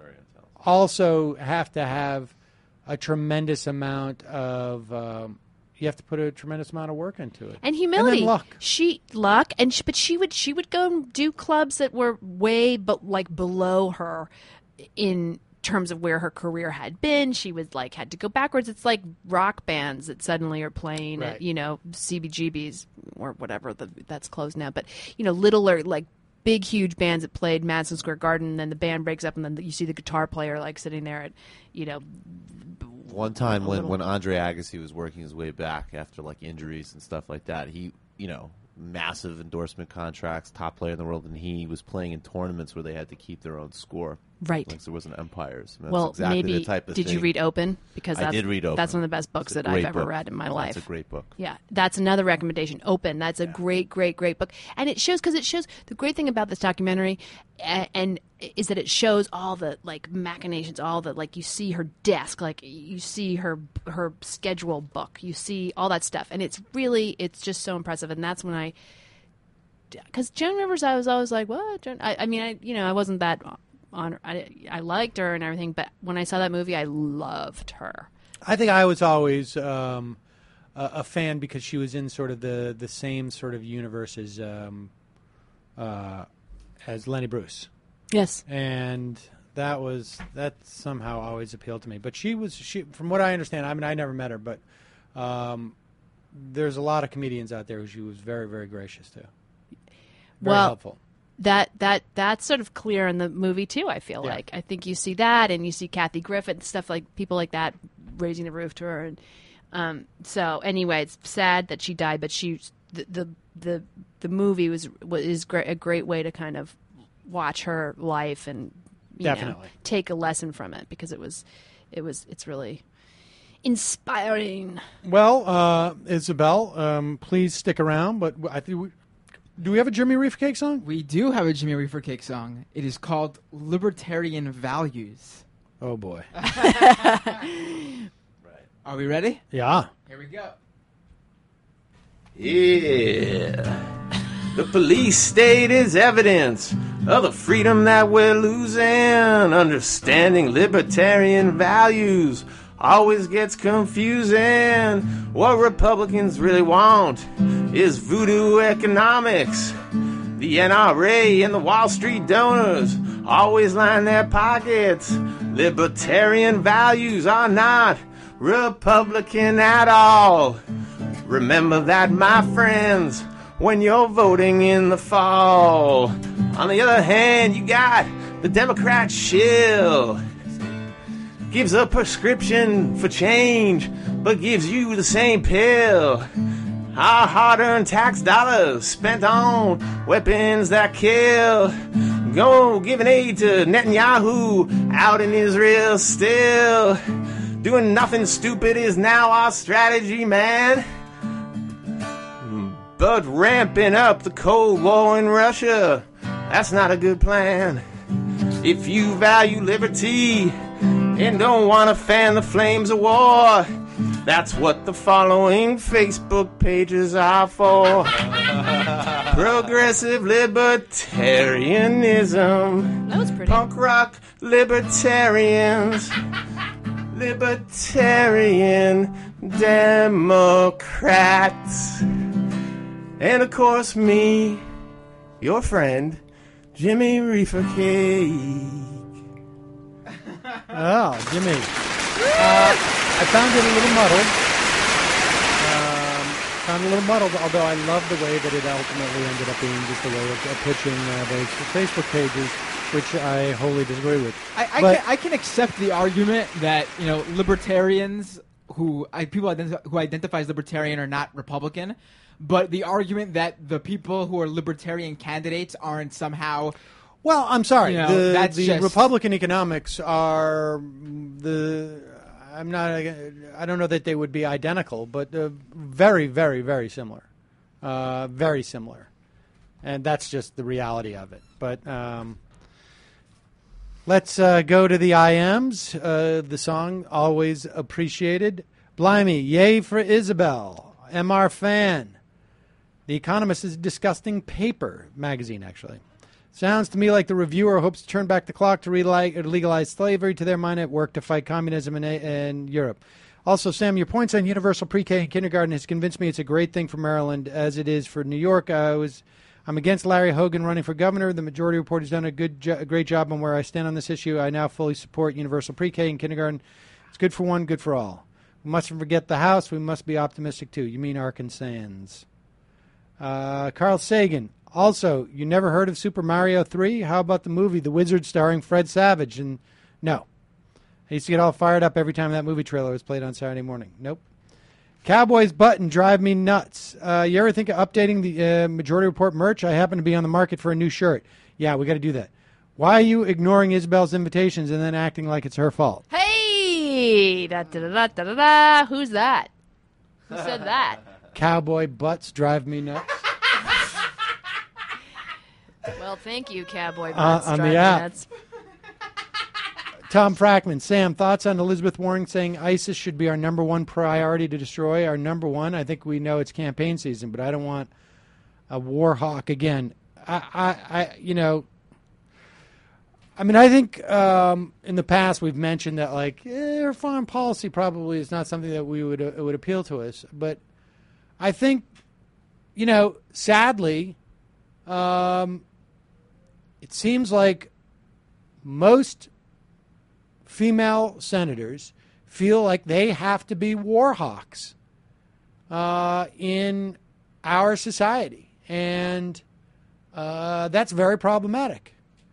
also have to have a tremendous amount of. Um, you have to put a tremendous amount of work into it, And humility. and then luck. She luck, and she, but she would she would go and do clubs that were way but like below her in terms of where her career had been. She was like had to go backwards. It's like rock bands that suddenly are playing Right. at you know C B G B's or whatever the, that's closed now. But you know littler like big huge bands that played Madison Square Garden, and then the band breaks up, and then you see the guitar player like sitting there at you know. One time when, little- when Andre Agassi was working his way back after like injuries and stuff like that, he, you know, massive endorsement contracts, top player in the world, and he was playing in tournaments where they had to keep their own score. Right. Like there wasn't umpires. And that's Well, exactly maybe the type of did you thing. read Open? Because I that's, did read Open. That's one of the best books It's a that I've great ever book. read in my life. That's a great book. Yeah, that's another recommendation. Open. That's a great, great, great book, and it shows because it shows the great thing about this documentary, uh, and is that it shows all the like machinations, all the like you see her desk, like you see her her schedule book, you see all that stuff, and it's really it's just so impressive, and that's when I. Because Joan Rivers, I was always like, what? Joan? I, I mean, I you know, I wasn't that on. I, I liked her and everything, but when I saw that movie, I loved her. I think I was always um, a, a fan because she was in sort of the, the same sort of universe as um, uh, as Lenny Bruce. Yes. And that was that somehow always appealed to me. But she was she from what I understand. I mean, I never met her, but um, there's a lot of comedians out there who she was very, very gracious to. Very well, helpful. That that that's sort of clear in the movie too. I feel Yeah. like I think you see that, and you see Kathy Griffin, stuff like people like that raising the roof to her, and um, so anyway, it's sad that she died, but she the the the, the movie was was is great, a great way to kind of watch her life and you know, Definitely. take a lesson from it, because it was it was it's really inspiring. Well, uh, Isabel, um, please stick around. But I think we, do we have a Jimmy Reefer Cake song? We do have a Jimmy Reefer Cake song. It is called Libertarian Values. Oh, boy. Are we ready? Yeah. Here we go. Yeah. The police state is evidence of the freedom that we're losing. Understanding libertarian values always gets confusing. What Republicans really want is voodoo economics. The N R A and the Wall Street donors always line their pockets. Libertarian values are not Republican at all. Remember that, my friends, when you're voting in the fall. On the other hand, you got the Democrat shill. Gives a prescription for change, but gives you the same pill. Our hard-earned tax dollars spent on weapons that kill. Go giving aid to Netanyahu out in Israel still. Doing nothing stupid is now our strategy, man. But ramping up the Cold War in Russia, that's not a good plan. If you value liberty and don't want to fan the flames of war, that's what the following Facebook pages are for. Progressive libertarianism. That was pretty. Punk rock libertarians. Libertarian Democrats. And of course me, your friend, Jimmy Reefer Cake. Oh, Jimmy. Uh, I found it a little muddled. Um, found it a little muddled, although I love the way that it ultimately ended up being just a way of, of pitching uh, those Facebook pages, which I wholly disagree with. I, I, But- can, I can accept the argument that, you know, libertarians who I, people identi- who identify as libertarian are not Republican, but the argument that the people who are libertarian candidates aren't somehow. Well, I'm sorry. You know, the that's the just- Republican economics are the. I'm not. I don't know that they would be identical, but uh, very, very, very similar. Uh, very similar, and that's just the reality of it. But um, let's uh, go to the I Ms. Uh, the song always appreciated. Blimey, yay for Isabel. M R fan. The Economist is a disgusting paper magazine, actually. Sounds to me like the reviewer hopes to turn back the clock to legalize slavery. To their mind, it worked to fight communism in, in Europe. Also, Sam, your points on universal pre-K and kindergarten has convinced me it's a great thing for Maryland, as it is for New York. I was, I'm against Larry Hogan running for governor. The Majority Report has done a good, jo- a great job on where I stand on this issue. I now fully support universal pre-K and kindergarten. It's good for one, good for all. We mustn't forget the House. We must be optimistic, too. You mean Arkansans. Uh, Carl Sagan. Also, you never heard of Super Mario three? How about the movie The Wizard starring Fred Savage? And no. I used to get all fired up every time that movie trailer was played on Saturday morning. Nope. Cowboys button drive me nuts. Uh, you ever think of updating the uh, Majority Report merch? I happen to be on the market for a new shirt. Yeah, we got to do that. Why are you ignoring Isabel's invitations and then acting like it's her fault? Hey, da da da da da da. Who's that? Who said that? Cowboy butts drive me nuts. Well, thank you, Cowboy Uh, Butts. on the Driving app. nuts. Tom Frackman. Sam, thoughts on Elizabeth Warren saying ISIS should be our number one priority to destroy? Our number one? I think we know it's campaign season, but I don't want a war hawk again. I, I, I you know, I mean, I think um, in the past we've mentioned that, like, eh, her foreign policy probably is not something that we would uh, would appeal to us. But I think, you know, sadly, um, it seems like most female senators feel like they have to be war hawks uh, in our society. And uh, that's very problematic.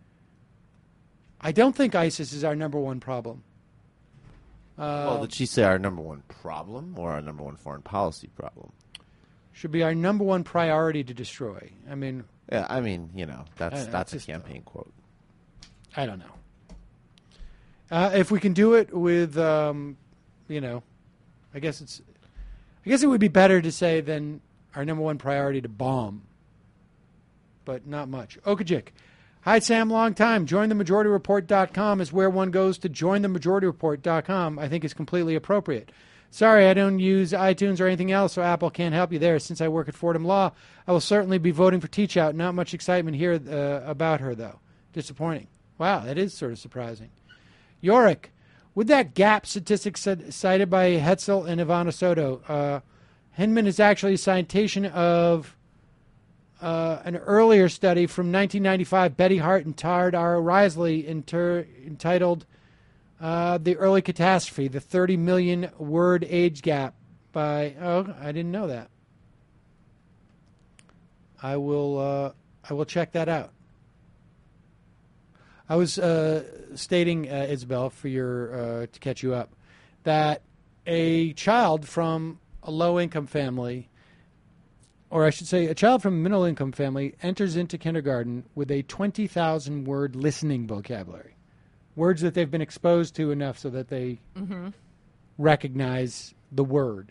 I don't think ISIS is our number one problem. Uh, well, did she say our number one problem or our number one foreign policy problem? Should be our number one priority to destroy. I mean, yeah, I mean, you know, that's know, that's a just, campaign quote. I don't know. Uh, if we can do it with, um, you know, I guess it's, I guess it would be better to say than our number one priority to bomb, but not much. Okajik. Hi, Sam, long time. join the majority report dot com is where one goes to join the majority report dot com. I think is completely appropriate. Sorry, I don't use iTunes or anything else, so Apple can't help you there. Since I work at Fordham Law, I will certainly be voting for Teach Out. Not much excitement here uh, about her, though. Disappointing. Wow, that is sort of surprising. Yorick, with that gap statistic cited by Hetzel and Ivana Soto, uh, Hinman is actually a citation of uh, an earlier study from nineteen ninety-five, Betty Hart and Tard R. Risley, inter- entitled uh, The Early Catastrophe, the thirty million word age gap by, oh, I didn't know that. I will, uh, I will check that out. I was uh, stating, uh, Isabel, for your uh, to catch you up, that a child from a low-income family, or I should say a child from a middle-income family, enters into kindergarten with a twenty thousand word listening vocabulary, words that they've been exposed to enough so that they Mm-hmm. recognize the word.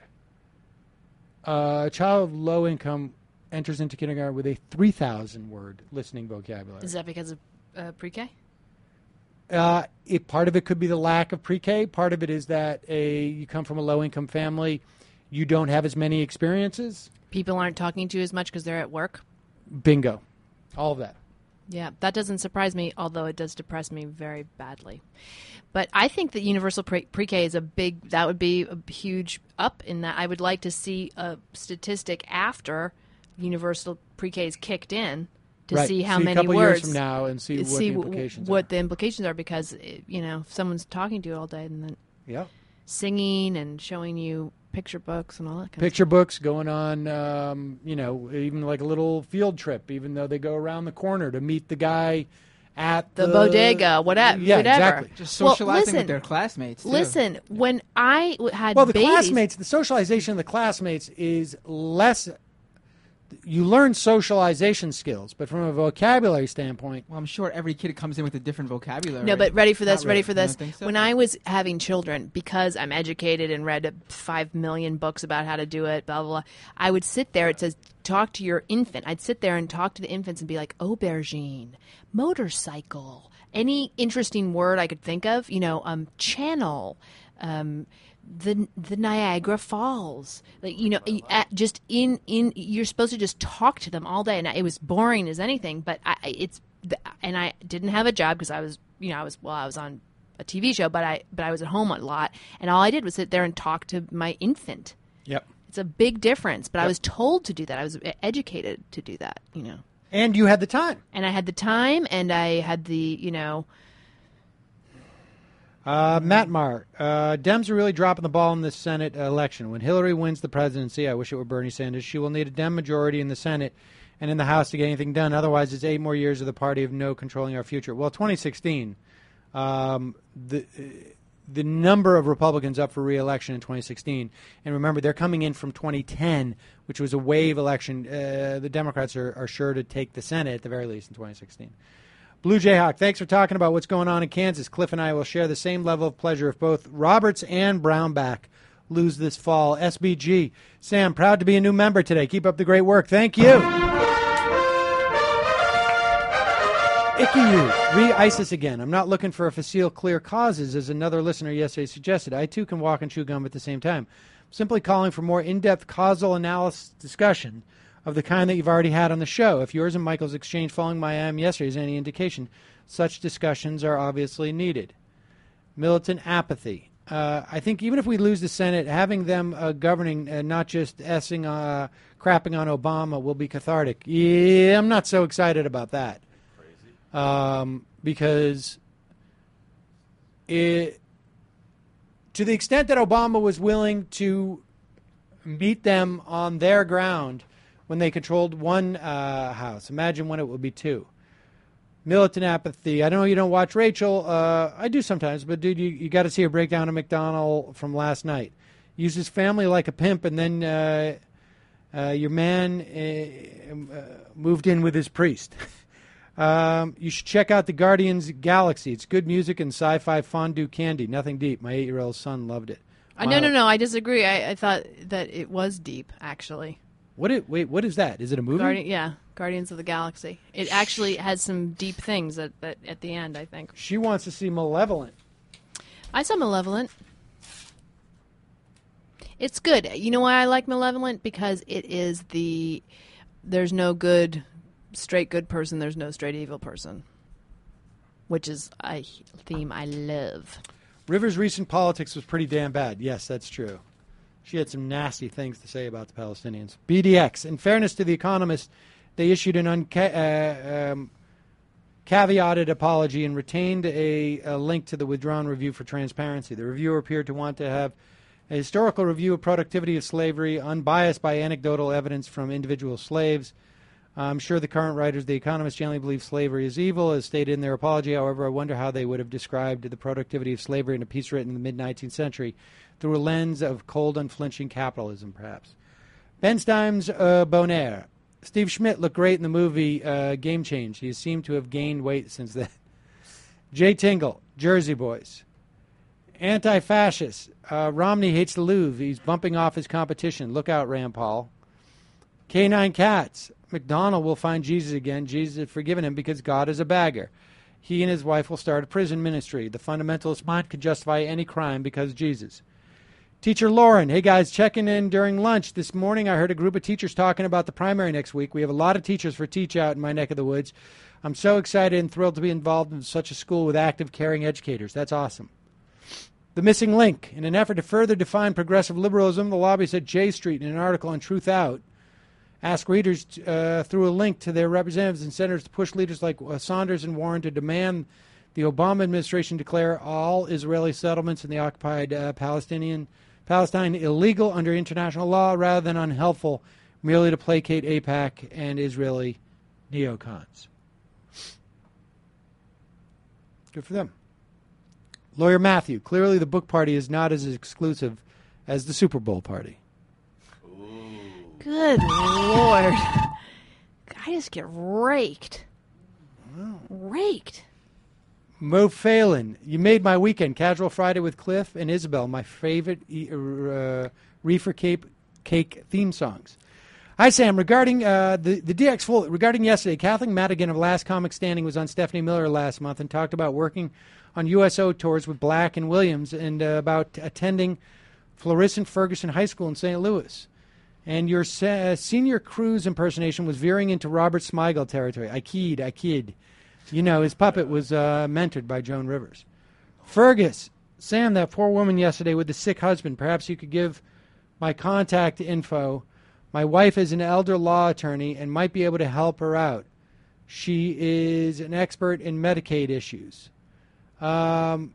Uh, a child of low income enters into kindergarten with a three thousand word listening vocabulary. Is that because of uh, pre-K? Uh, it, part of it could be the lack of pre-K. Part of it is that a you come from a low-income family, you don't have as many experiences. People aren't talking to you as much because they're at work. Bingo. All of that. Yeah, that doesn't surprise me, although it does depress me very badly. But I think that universal pre- pre-K is a big, that would be a huge up in that. I would like to see a statistic after universal pre-K is kicked in to Right. see how see many a couple words. years from now and see what see the w- implications what are. the implications are, because it, you know, if someone's talking to you all day and then Yeah. singing and showing you picture books and all that kind Picture of books going on, um, you know, even like a little field trip, even though they go around the corner to meet the guy at The the, bodega, whatever- Yeah, whatever. exactly. Just Well, socializing listen, with their classmates. Too. Listen, when I w- had Well, the babies, classmates, the socialization of the classmates is less. You learn socialization skills, but from a vocabulary standpoint, Well, I'm sure every kid comes in with a different vocabulary. No, but ready for this, Not ready really. for You don't this. think so? When I was having children, because I'm educated and read five million books about how to do it, blah, blah, blah, I would sit there, it says, talk to your infant. I'd sit there and talk to the infants and be like, aubergine, motorcycle, any interesting word I could think of, you know, um, channel, um, the the Niagara Falls, like, you know, at, just in in you're supposed to just talk to them all day, and it was boring as anything. But I, it's and I didn't have a job because I was, you know, I was well, I was on a T V show, but I but I was at home a lot, and all I did was sit there and talk to my infant. yep. It's a big difference, but I Yep. was told to do that. I was educated to do that, you know, And you had the time. and I had the time, and I had the, you know. Uh, Matt Maher, uh, Dems are really dropping the ball in this Senate election. When Hillary wins the presidency, I wish it were Bernie Sanders, she will need a Dem majority in the Senate and in the House to get anything done. Otherwise, it's eight more years of the party of no controlling our future. Well, twenty sixteen, um, the the number of Republicans up for re-election in twenty sixteen, and remember, they're coming in from twenty ten, which was a wave election. Uh, the Democrats are, are sure to take the Senate at the very least in twenty sixteen. Blue Jayhawk, thanks for talking about what's going on in Kansas. Cliff and I will share the same level of pleasure if both Roberts and Brownback lose this fall. S B G, Sam, proud to be a new member today. Keep up the great work. Thank you. Icky re-ISIS again. I'm not looking for a facile clear causes, as another listener yesterday suggested. I, too, can walk and chew gum at the same time. I'm simply calling for more in-depth causal analysis discussion of the kind that you've already had on the show. If yours and Michael's exchange following my I M yesterday is any indication, such discussions are obviously needed. Militant apathy. Uh, I think even if we lose the Senate, having them uh, governing, uh, not just essing, uh, crapping on Obama, will be cathartic. Yeah, I'm not so excited about that. Um, because it, to the extent that Obama was willing to meet them on their ground when they controlled one uh, house, imagine when it will be two. Militant apathy. I know you don't watch Rachel. Uh, I do sometimes, but dude, you, you got to see her breakdown of McDonald from last night. Uses family like a pimp, and then uh, uh, your man uh, uh, moved in with his priest. um, you should check out the Guardians Galaxy. It's good music and sci-fi fondue candy. Nothing deep. My eight-year-old son loved it. Uh, no, no, no. I disagree. I, I thought that it was deep, actually. What? It, wait, what is that? Is it a movie? Guardi- yeah, Guardians of the Galaxy. It actually has some deep things at, at, at the end, I think. She wants to see Malevolent. I saw Malevolent. It's good. You know why I like Malevolent? Because it is the... There's no good, straight good person. There's no straight evil person. Which is a theme I love. Rivers' recent politics was pretty damn bad. Yes, that's true. She had some nasty things to say about the Palestinians. B D X. In fairness to The Economist, they issued an unca- uh, um, caveated apology and retained a, a link to the withdrawn review for transparency. The reviewer appeared to want to have a historical review of productivity of slavery, unbiased by anecdotal evidence from individual slaves. I'm sure the current writers of The Economist generally believe slavery is evil, as stated in their apology. However, I wonder how they would have described the productivity of slavery in a piece written in the mid-nineteenth century through a lens of cold, unflinching capitalism, perhaps. Ben Stimes uh, Bonaire. Steve Schmidt looked great in the movie uh, Game Change. He seemed to have gained weight since then. Jay Tingle, Jersey Boys. Anti-fascist. Uh, Romney hates the Louvre. He's bumping off his competition. Look out, Rand Paul. K nine Cats. McDonald will find Jesus again. Jesus has forgiven him because God is a bagger. He and his wife will start a prison ministry. The fundamentalist mind could justify any crime because Jesus. Teacher Lauren, hey guys, checking in during lunch. This morning I heard a group of teachers talking about the primary next week. We have a lot of teachers for Teach Out in my neck of the woods. I'm so excited and thrilled to be involved in such a school with active, caring educators. That's awesome. The Missing Link. In an effort to further define progressive liberalism, the lobbyists at J Street, in an article on Truth Out, ask readers uh, through a link to their representatives and senators to push leaders like uh, Saunders and Warren to demand the Obama administration declare all Israeli settlements in the occupied uh, Palestinian Palestine illegal under international law rather than unhelpful, merely to placate AIPAC and Israeli neocons. Good for them. Lawyer Matthew, clearly the book party is not as exclusive as the Super Bowl party. Good Lord. I just get raked. Wow. Raked. Mo Phelan, you made my weekend. Casual Friday with Cliff and Isabel, my favorite uh, Reefer Cape Cake theme songs. Hi, Sam. Regarding uh, the, the D X full, regarding yesterday, Kathleen Madigan of Last Comic Standing was on Stephanie Miller last month and talked about working on U S O tours with Black and Williams and uh, about attending Florissant Ferguson High School in Saint Louis. And your se- uh, senior cruise impersonation was veering into Robert Smigel territory. I kid, I kid. You know, his puppet was uh, mentored by Joan Rivers. Fergus, Sam, that poor woman yesterday with the sick husband, perhaps you could give my contact info. My wife is an elder law attorney and might be able to help her out. She is an expert in Medicaid issues. Um,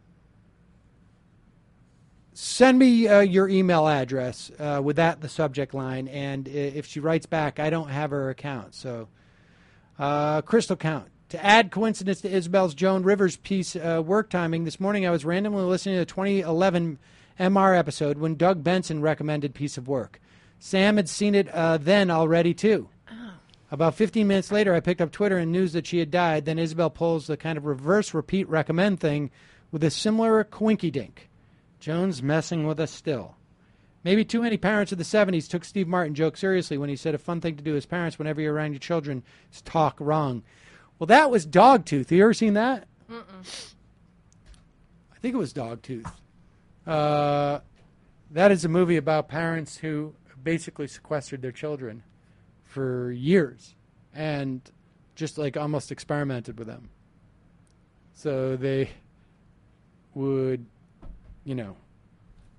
send me uh, your email address uh, with that, the subject line, and if she writes back, I don't have her account. So, uh, Crystal Count. To add coincidence to Isabel's Joan Rivers piece, uh, work timing, this morning I was randomly listening to the twenty eleven M R episode when Doug Benson recommended piece of work. Sam had seen it uh, then already, too. Oh. About fifteen minutes later, I picked up Twitter and news that she had died. Then Isabel pulls the kind of reverse repeat recommend thing with a similar quinky-dink. Joan's messing with us still. Maybe too many parents of the seventies took Steve Martin joke seriously when he said a fun thing to do as parents whenever you're around your children is talk wrong. Well, that was Dogtooth. You ever seen that? Mm-mm. I think it was Dogtooth. Uh, that is a movie about parents who basically sequestered their children for years and just like almost experimented with them. So they would, you know,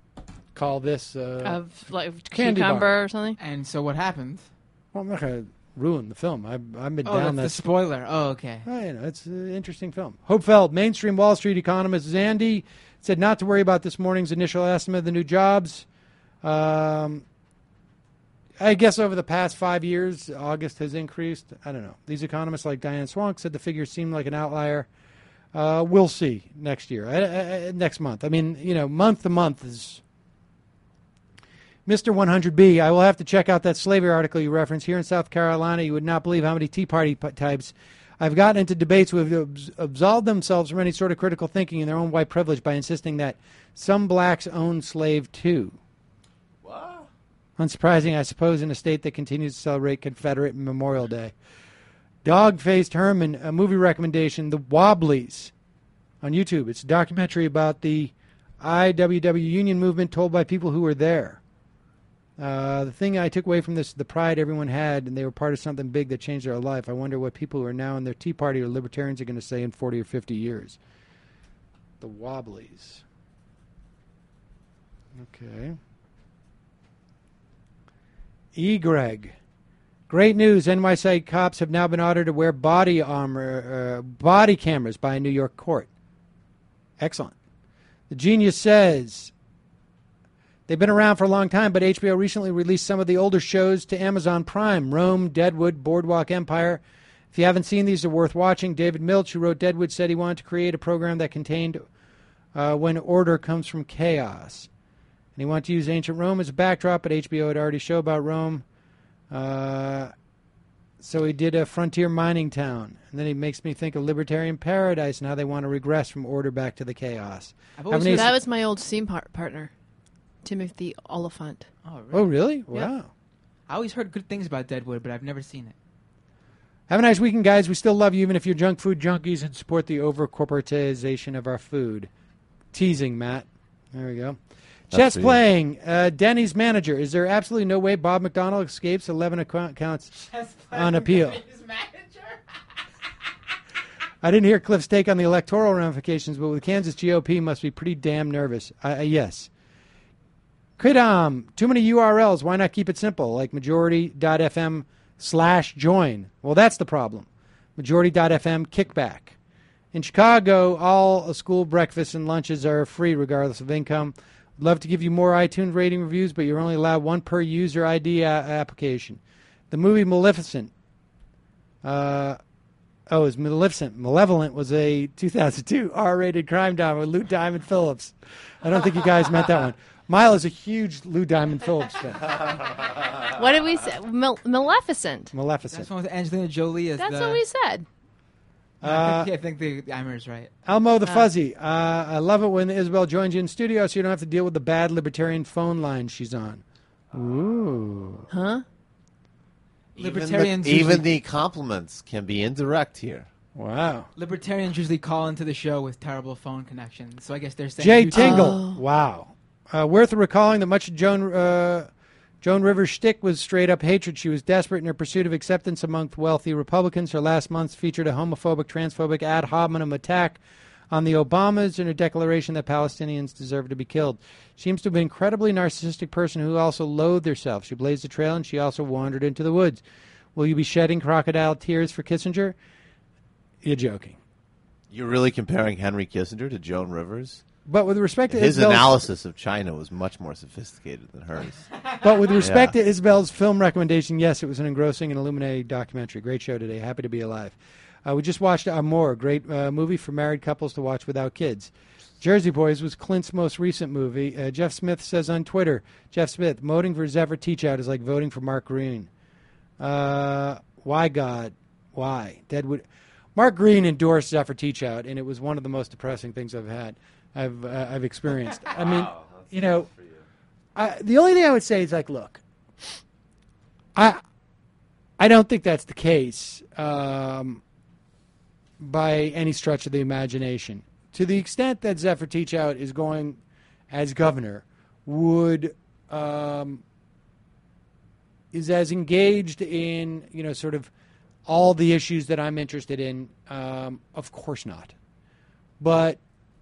call this uh, of like candy cucumber bar. Or something. And so what happened? Well, I'm not gonna ruin the film. I've, I've been Oh, down that's that. the spoiler. Oh, okay. Oh, you know, it's an interesting film. Hope Feld, mainstream Wall Street economist Zandy, said not to worry about this morning's initial estimate of the new jobs. Um, I guess over the past five years, August has increased. I don't know. These economists like Diane Swank said the figures seem like an outlier. Uh, we'll see next year, uh, uh, next month. I mean, you know, month to month is... Mister one hundred B, I will have to check out that slavery article you referenced. Here in South Carolina, you would not believe how many Tea Party p- types I've gotten into debates who have abs- absolved themselves from any sort of critical thinking in their own white privilege by insisting that some blacks own slave too. What? Unsurprising, I suppose, in a state that continues to celebrate Confederate Memorial Day. Dog-Faced Herman, a movie recommendation, The Wobblies, on YouTube. It's a documentary about the I W W union movement told by people who were there. Uh, the thing I took away from this is the pride everyone had, and they were part of something big that changed their life. I wonder what people who are now in their Tea Party or libertarians are going to say in forty or fifty years. The Wobblies. Okay. E. Greg. Great news. N Y C cops have now been ordered to wear body armor, uh, body cameras by a New York court. Excellent. The Genius says... They've been around for a long time, but H B O recently released some of the older shows to Amazon Prime. Rome, Deadwood, Boardwalk Empire. If you haven't seen these, they're worth watching. David Milch, who wrote Deadwood, said he wanted to create a program that contained uh, when order comes from chaos. And he wanted to use ancient Rome as a backdrop, but H B O had already a show about Rome. Uh, so he did a frontier mining town. And then he makes me think of Libertarian Paradise and how they want to regress from order back to the chaos. I've always Haven't heard you- That was my old scene par- partner, Timothy Oliphant. Oh, really? Oh, really? Wow. Yeah. I always heard good things about Deadwood, but I've never seen it. Have a nice weekend, guys. We still love you, even if you're junk food junkies and support the over-corporatization of our food. Teasing, Matt. There we go. That's Chess for you. playing. Uh, Denny's manager. Is there absolutely no way Bob McDonald escapes eleven account- counts on appeal? I didn't hear Cliff's take on the electoral ramifications, but with the Kansas G O P must be pretty damn nervous. Uh, uh, yes. Kridam, too many U R Ls. Why not keep it simple, like majority.fm slash join? Well, that's the problem. Majority.fm kickback. In Chicago, all school breakfasts and lunches are free regardless of income. I'd love to give you more iTunes rating reviews, but you're only allowed one per user I D a- application. The movie Maleficent. Uh, oh, it was Maleficent. Malevolent was a two thousand two R-rated crime drama with Lou Diamond Phillips. I don't think you guys meant that one. Mile is a huge Lou Diamond Phillips fan. What did we say? Mal- Maleficent. Maleficent. That's one with Angelina Jolie as That's the... what we said. Uh, I think the Eimer's right. Elmo the Fuzzy. Uh, I love it when Isabel joins you in studio so you don't have to deal with the bad libertarian phone line she's on. Ooh. Huh? Even Libertarians the, even usually- the compliments can be indirect here. Wow. Libertarians usually call into the show with terrible phone connections, so I guess they're saying... Jay you- Tingle. Oh. Wow. Uh, worth recalling that much of Joan, uh, Joan Rivers' shtick was straight-up hatred. She was desperate in her pursuit of acceptance among wealthy Republicans. Her last month featured a homophobic, transphobic, ad hominem attack on the Obamas and her declaration that Palestinians deserve to be killed. She seems to have been an incredibly narcissistic person who also loathed herself. She blazed a trail, and she also wandered into the woods. Will you be shedding crocodile tears for Kissinger? You're joking. You're really comparing Henry Kissinger to Joan Rivers? But with respect to His Isabel's, analysis of China was much more sophisticated than hers. but with respect Yeah. to Isabel's film recommendation, yes, it was an engrossing and illuminating documentary. Great show today. Happy to be alive. Uh, we just watched Amor, a great uh, movie for married couples to watch without kids. Jersey Boys was Clint's most recent movie. Uh, Jeff Smith says on Twitter, Jeff Smith, voting for Zephyr Teachout is like voting for Mark Green. Uh, why, God? Why? Deadwood. Mark Green endorsed Zephyr Teachout, and it was one of the most depressing things I've had. I've uh, I've experienced. I mean, you know, I, the only thing I would say is like, look, I I don't think that's the case um, by any stretch of the imagination. To the extent that Zephyr Teachout is going as governor, would um, is as engaged in you know sort of all the issues that I'm interested in. Um, of course not, but.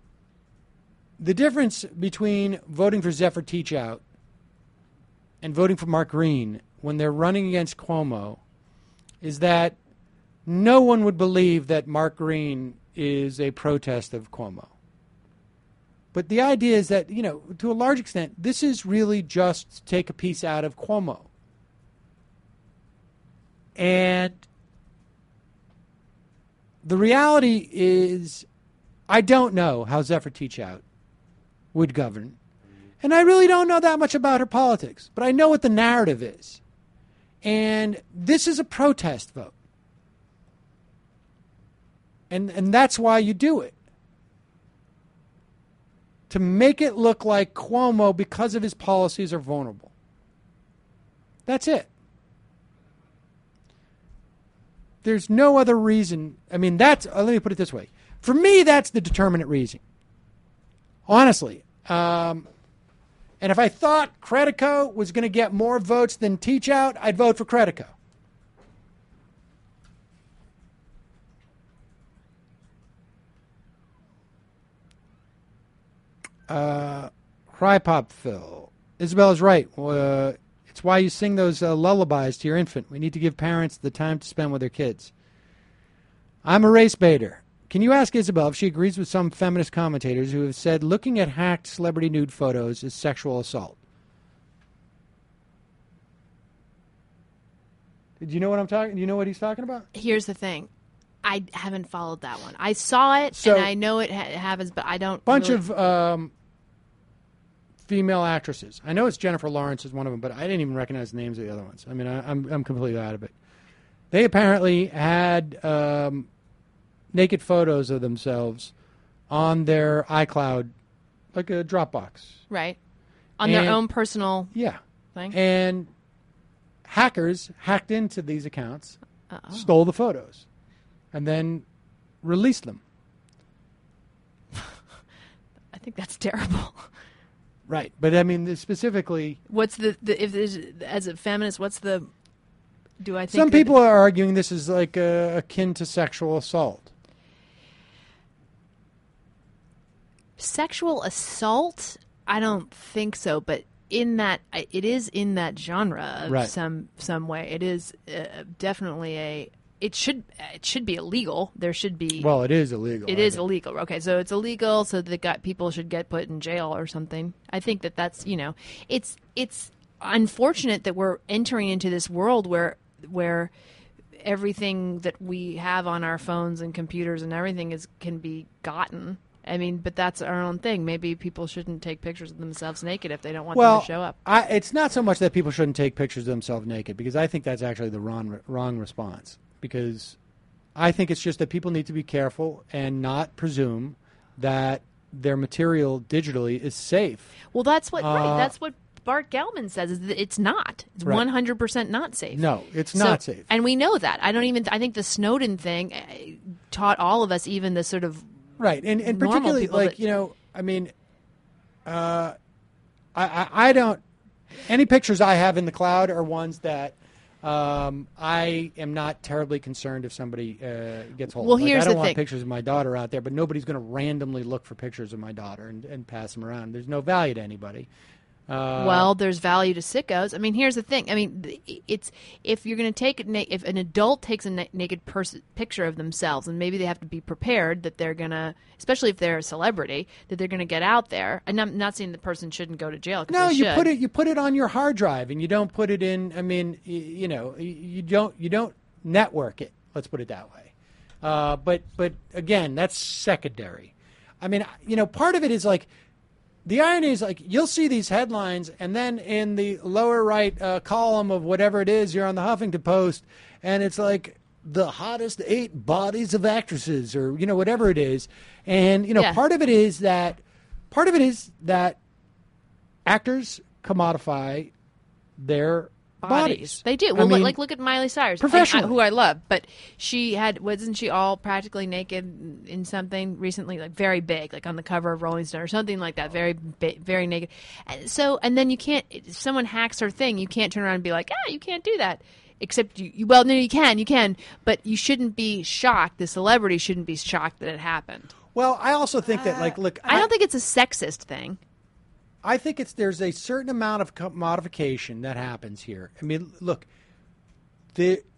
The difference between voting for Zephyr Teachout and voting for Mark Green when they're running against Cuomo is that no one would believe that Mark Green is a protest of Cuomo. But the idea is that, you know, to a large extent, this is really just to take a piece out of Cuomo. And the reality is, I don't know how Zephyr Teachout would govern. And I really don't know that much about her politics. But I know what the narrative is. And this is a protest vote. And and that's why you do it. To make it look like Cuomo, because of his policies, are vulnerable. That's it. There's no other reason. I mean, that's, uh, let me put it this way. For me, that's the determinate reason. Honestly. Um, and if I thought Credico was going to get more votes than Teachout, I'd vote for Credico. Uh, Cry Pop Phil. Isabella's right. Uh, it's why you sing those uh, lullabies to your infant. We need to give parents the time to spend with their kids. I'm a race baiter. Can you ask Isabel if she agrees with some feminist commentators who have said looking at hacked celebrity nude photos is sexual assault? Did you know what I'm talking? Do you know what he's talking about? Here's the thing. I haven't followed that one. I saw it, So- and I know it ha- happens, but I don't. Bunch really- of um, female actresses. I know it's Jennifer Lawrence is one of them, but I didn't even recognize the names of the other ones. I mean, I, I'm I'm completely out of it. They apparently had um, naked photos of themselves on their iCloud, like a Dropbox. right on And- their own personal Yeah. thing. And hackers hacked into these accounts, Uh-oh. stole the photos, and then released them. I think that's terrible. Right. But I mean, specifically, What's the, the if there's, as a feminist? What's the? Do I think some that- people are arguing this is like uh, akin to sexual assault. Sexual assault? I don't think so, but in that I- it is in that genre of Right. some some way. It is uh, definitely a. It should it should be illegal. There should be. Well, it is illegal. It I is think. illegal. Okay, so it's illegal. So the got people should get put in jail or something. I think that that's you know, it's it's unfortunate that we're entering into this world where where everything that we have on our phones and computers and everything is can be gotten. I mean, but that's our own thing. Maybe people shouldn't take pictures of themselves naked if they don't want Well, them to show up. I, it's not so much that people shouldn't take pictures of themselves naked, because I think that's actually the wrong wrong response. Because I think it's just that people need to be careful and not presume that their material digitally is safe. Well, that's what right. Uh, That's what Bart Gelman says is that it's not. It's Right. one hundred percent not safe. No, it's So- not safe. And we know that. I don't even. I think the Snowden thing uh, taught all of us, even the sort of Right, and and normal particularly people like that- you know, I mean, uh, I, I I don't. Any pictures I have in the cloud are ones that um, I am not terribly concerned if somebody uh, gets hold. Well, of. Like, here's I don't the want thing. pictures of my daughter out there, but nobody's going to randomly look for pictures of my daughter and, and pass them around. There's no value to anybody. Uh, well, there's value to sickos. I mean, here's the thing. I mean, th- it's if you're going to take a na- if an adult takes a na- naked person picture of themselves, and maybe they have to be prepared that they're going to, especially if they're a celebrity, that they're going to get out there. And I'm not saying the person shouldn't go to jail. 'Cause No, they you should. put it. You put it on your hard drive, and you don't put it in. I mean, you, you know, you, you don't. You don't network it. Let's put it that way. Uh, but but again, that's secondary. I mean, you know, part of it is like the irony is like you'll see these headlines, and then in the lower right uh, column of whatever it is, you're on the Huffington Post, and it's like the hottest eight bodies of actresses, or you know, whatever it is, and you know, Yeah. part of it is that part of it is that actors commodify their bodies. They do. I Well, look- mean, like look at Miley Cyrus, professionally. and I- who I love, but she had wasn't she all practically naked in something recently, like very big, like on the cover of Rolling Stone or something like that, very ba- very naked. And so, and then you can't. If someone hacks her thing, you can't turn around and be like, ah, you can't do that. Except you, you well, no, you can, you can, but you shouldn't be shocked. The celebrity shouldn't be shocked that it happened. Well, I also think that, like, look, I don't think it's a sexist thing. I think it's there's a certain amount of co- modification that happens here. I mean, look, the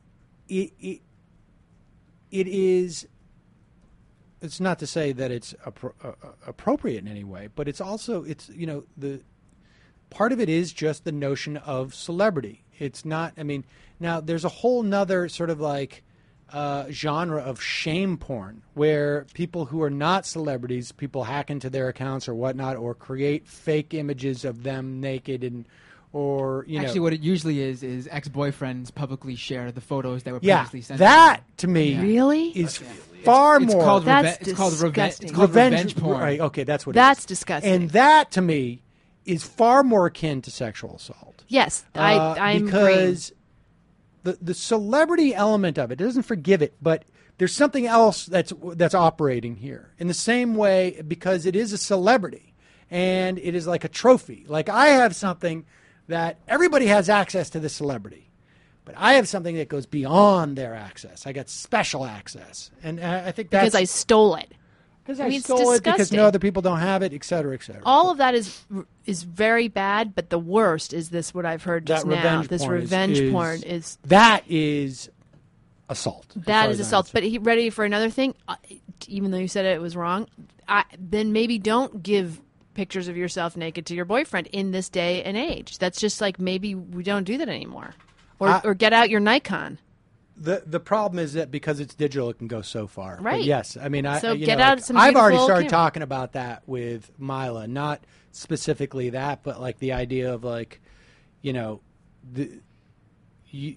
it, it it is. It's not to say that it's appro- uh, appropriate in any way, but it's also it's you know the part of it is just the notion of celebrity. It's not. I mean, now there's a whole nother sort of like. Uh, genre of shame porn where people who are not celebrities, people hack into their accounts or whatnot, or create fake images of them naked and, or you Actually, know, what it usually is is ex-boyfriends publicly share the photos that were yeah, previously sent. that to them. to me Really? is far It's more. called That's reve- it's called revenge. disgusting. It's called revenge, revenge porn. Right? Okay, that's what. That's it is. disgusting. And that to me is far more akin to sexual assault. Yes, Uh, I, I'm because the the celebrity element of it, it doesn't forgive it, but there's something else that's that's operating here in the same way because it is a celebrity and it is like a trophy. Like I have something that everybody has access to the celebrity, but I have something that goes beyond their access. I got special access, and uh, I think that's because I stole it. because I I, mean, it's stole it because disgusting. no other people don't have it, et cetera, et cetera. All of that is is very bad, but the worst is this. What I've heard just that now, revenge this porn is- revenge is, porn is that is assault. as that far is as I'm assault. concerned. But he, ready for another thing? Uh, even though you said it was wrong, I, then maybe don't give pictures of yourself naked to your boyfriend in this day and age. That's just like maybe we don't do that anymore, or I- or get out your Nikon. The the problem is that because it's digital, it can go so far. But Right. yes, I mean, I So you get know, out like, some I've already beautiful started camera. talking about that with Mila, not specifically that, but like the idea of like, you know, the you,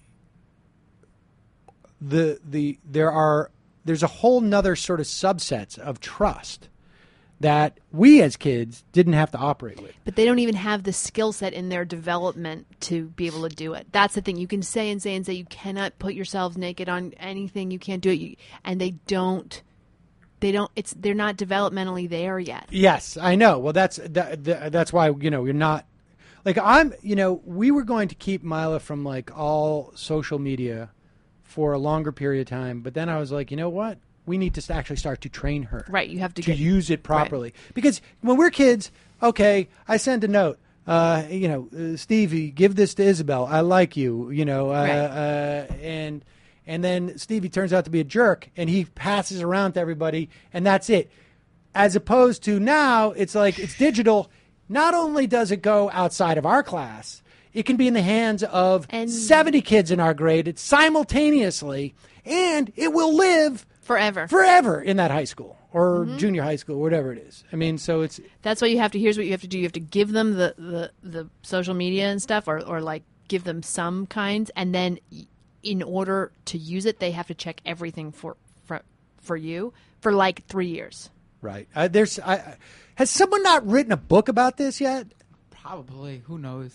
the the there are there's a whole nother sort of subsets of trust that we as kids didn't have to operate with. But they don't even have the skill set in their development to be able to do it. That's the thing. You can say and say and say you cannot put yourselves naked on anything. You can't do it. You, and they don't. They don't. It's they're not developmentally there yet. Yes, I know. Well, that's that, that, that's why you know you're not like I'm. You know, we were going to keep Mila from like all social media for a longer period of time, but then I was like, you know what? We need to actually start to train her. Right. You have to to get use it properly. Because when we're kids, okay, I send a note. Uh, you know, uh, Stevie, give this to Isabel. I like you. You know, uh, Right. uh, and and then Stevie turns out to be a jerk, and he passes around to everybody, and that's it. As opposed to now, it's like it's digital. Not only does it go outside of our class, it can be in the hands of And- seventy kids in our grade it's simultaneously, and it will live forever. forever in that high school or Mm-hmm. junior high school, whatever it is. I mean, so it's That's why you have to. Here's what you have to do. You have to give them the the, the social media and stuff, or or like give them some kinds, and then y- in order to use it, they have to check everything for for for you for like three years. right. I, there's, I, I- has someone not written a book about this yet? Probably. Who knows?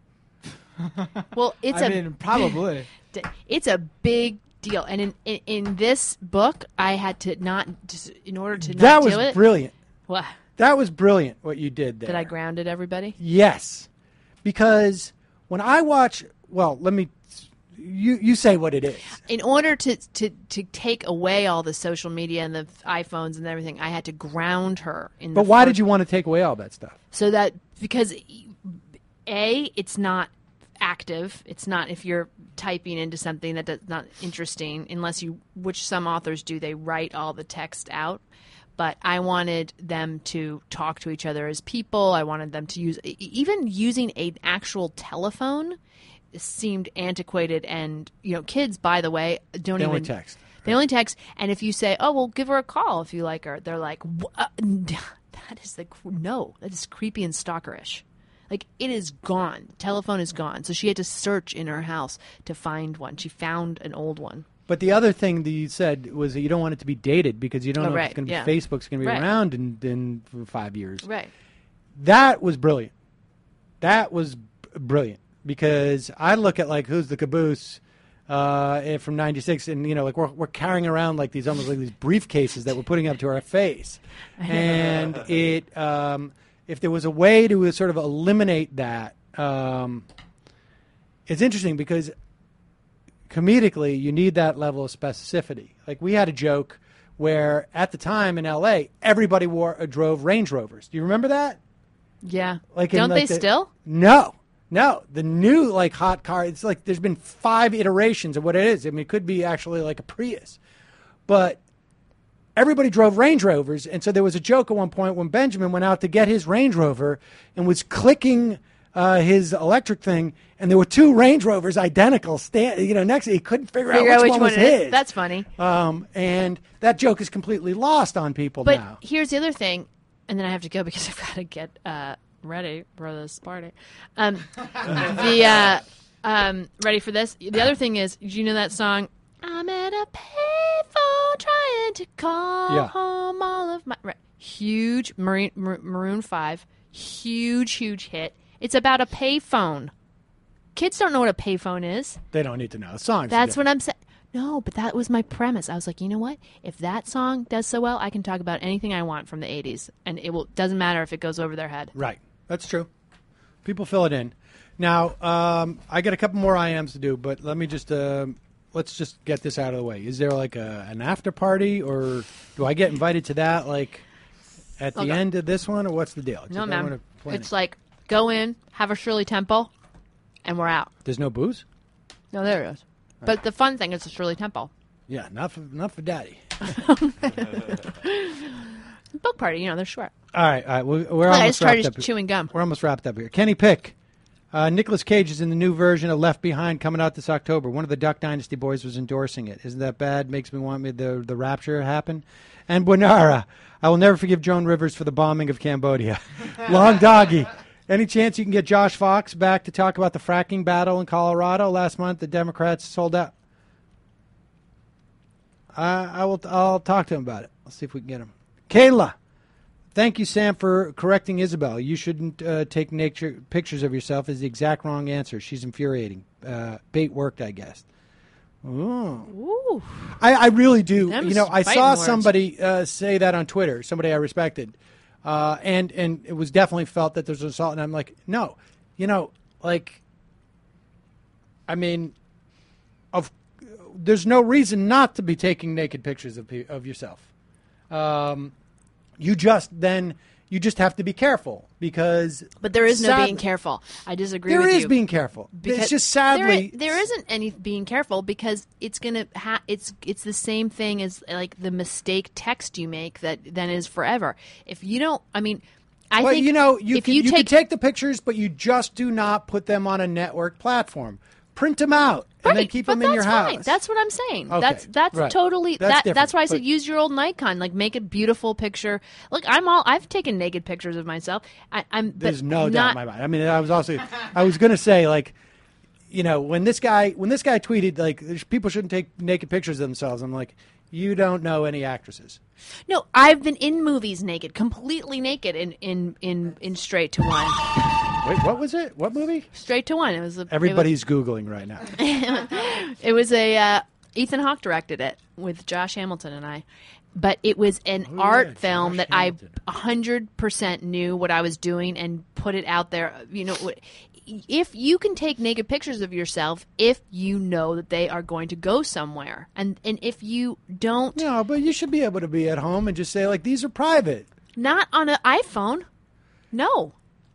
Well, it's I a mean, probably. d- it's a big deal, and in, in in this book, I had to not just in order to not That was do it. brilliant. What, That was brilliant what you did there. that I grounded everybody. Yes, because when I watch, well, let me, you you say what it is. In order to, to, to take away all the social media and the iPhones and everything, I had to ground her. In But the why first- did you want to take away all that stuff? So that because A, it's not active. It's not if you're typing into something that does not interesting unless you, which some authors do, they write all the text out. But I wanted them to talk to each other as people. I wanted them to use e- even using an actual telephone seemed antiquated, and you know, kids, by the way, don't They even only text. They only text, and if you say, "Oh, well, give her a call if you like her," they're like, "Wha- uh, "That is the cr- no, that is creepy and stalkerish." Like it is gone. Telephone is gone. So she had to search in her house to find one. She found an old one. But the other thing that you said was that you don't want it to be dated because you don't Oh, know if right, it's going to be yeah. Facebook's going to be Right. around in, in for five years. Right. That was brilliant. That was b- brilliant because I look at like who's the caboose uh, and from ninety-six, and you know, like we're we're carrying around like these almost like these briefcases that we're putting up to our face, and it um, if there was a way to sort of eliminate that, um, it's interesting because comedically you need that level of specificity. Like we had a joke where at the time in L A everybody wore uh, drove Range Rovers. Do you remember that? Yeah. Like in, Don't like, they the- still? No, No, the new like hot car. It's like there's been five iterations of what it is. I mean, it could be actually like a Prius, but everybody drove Range Rovers, and so there was a joke at one point when Benjamin went out to get his Range Rover and was clicking uh, his electric thing, and there were two Range Rovers identical, stand, you know, next to, he couldn't figure, Figure out out which, which one was one it is. his. That's funny. Um, and that joke is completely lost on people But now. here's the other thing, and then I have to go because I've got to get uh, ready for this party. Um, the uh, um, ready for this? The other thing is, did you know that song? I'm at a payphone trying to call Yeah. home all of my right. Huge Marine, Mar- Maroon Five, huge huge hit. It's about a payphone. Kids don't know what a payphone is. They don't need to know. Songs. That's what I'm saying. No, but that was my premise. I was like, you know what? If that song does so well, I can talk about anything I want from the eighties, and it will doesn't matter if it goes over their head. Right. That's true. People fill it in. Now, um, I got a couple more I Ms to do, but let me just uh, let's just get this out of the way. Is there like a, an after party, or do I get invited to that like at the Okay. end of this one, or what's the deal? No, Just- I ma'am. wanna plan It's it. like go in, have a Shirley Temple, and we're out. There's no booze? No, there it is. But the fun thing is the Shirley Temple. Yeah, not for, not for daddy. Book party, you know, they're short. All right, all right. We're, we're Look, I almost just started wrapped up. chewing gum. We're almost wrapped up here. Kenny Pick. Uh, Nicolas Cage is in the new version of Left Behind coming out this October. One of the Duck Dynasty boys was endorsing it. Isn't that bad? Makes me want me the the rapture happen. And Buenara. I will never forgive Joan Rivers for the bombing of Cambodia. Long Doggy. Any chance you can get Josh Fox back to talk about the fracking battle in Colorado last month? The Democrats sold out. I, I will. I'll talk to him about it. I'll see if we can get him. Kayla. Thank you, Sam, for correcting Isabel. You shouldn't uh, take nature pictures of yourself is the exact wrong answer. She's infuriating. Uh, bait worked, I guess. Ooh. Ooh. I, I really do. Them's You know, I fighting saw words. somebody uh, say that on Twitter, somebody I respected. Uh, and, and it was definitely felt that there's an assault. And I'm like, no. You know, like, I mean, of there's no reason not to be taking naked pictures of, pe- of yourself. Um You just then you just have to be careful because. But there is no sad- being careful. I disagree There with is you. being careful. Because It's just there sadly i- there isn't any being careful because it's gonna ha- it's it's the same thing as like the mistake text you make that then is forever. If you don't, I mean, I well, think you know you if can, you, you take, can take the pictures, but you just do not put them on a network platform. Print them out and then Right, keep but them in your that's house. fine. That's what I'm saying. Okay, That's that's right. totally That's that. different, That's why I said but- use your old Nikon. Like make a beautiful picture. Look, I'm all. I've taken naked pictures of myself. I, I'm. There's but no not, doubt in my mind. I mean, I was also, I was going to say, like, you know, when this guy, when this guy tweeted, like, there's- people shouldn't take naked pictures of themselves. I'm like, you don't know any actresses. No, I've been in movies naked, completely naked, in in in, in Straight to One. Wait, what was it? What movie? Straight to One. It was a, Everybody's Googling right now. It was a uh, Ethan Hawke directed it with Josh Hamilton and I, but it was an Oh, art yeah, film Josh that Hamilton. I a hundred percent knew what I was doing and put it out there. You know, wh- if you can take naked pictures of yourself, if you know that they are going to go somewhere, and and if you don't, No, but you should be able to be at home and just say, like, these are private. not on an iPhone, no.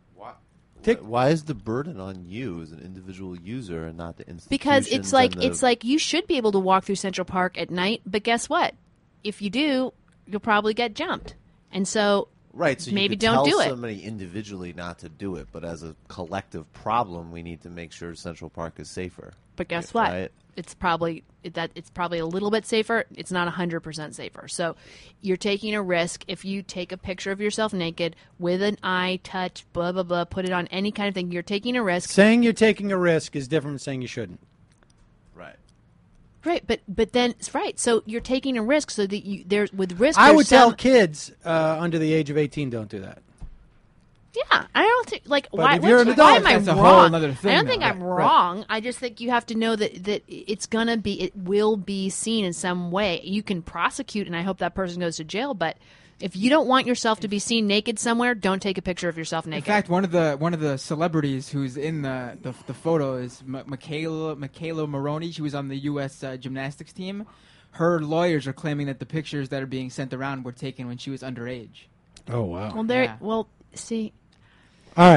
Take- Why is the burden on you as an individual user and not the institutions? Because it's like and the- it's like you should be able to walk through Central Park at night, but guess what? If you do, you'll probably get jumped. And so right. So you maybe could don't tell do it. somebody individually not to do it, but as a collective problem, we need to make sure Central Park is safer. But guess what? Right? It's probably that it's probably a little bit safer. It's not one hundred percent safer. So you're taking a risk if you take a picture of yourself naked with an eye touch, blah blah blah, put it on any kind of thing. You're taking a risk. Saying you're taking a risk is different from saying you shouldn't. Right. Right, but but then right. So you're taking a risk so that you there's with risk I there's would tell some- kids uh, under the age of eighteen, don't do that. Yeah, I don't think like But why. if you're what's- an adult, why am I that's a whole wrong? nother thing I don't now. think I'm Right, right. wrong. I just think you have to know that that it's gonna be, it will be seen in some way. You can prosecute, and I hope that person goes to jail. But if you don't want yourself to be seen naked somewhere, don't take a picture of yourself In naked. fact, one of the one of the celebrities who's in the the, the photo is M- Michaela Michaela Maroney. She was on the U S uh, gymnastics team. Her lawyers are claiming that the pictures that are being sent around were taken when she was underage. Oh, wow. well, there. Yeah. Well, see, All right.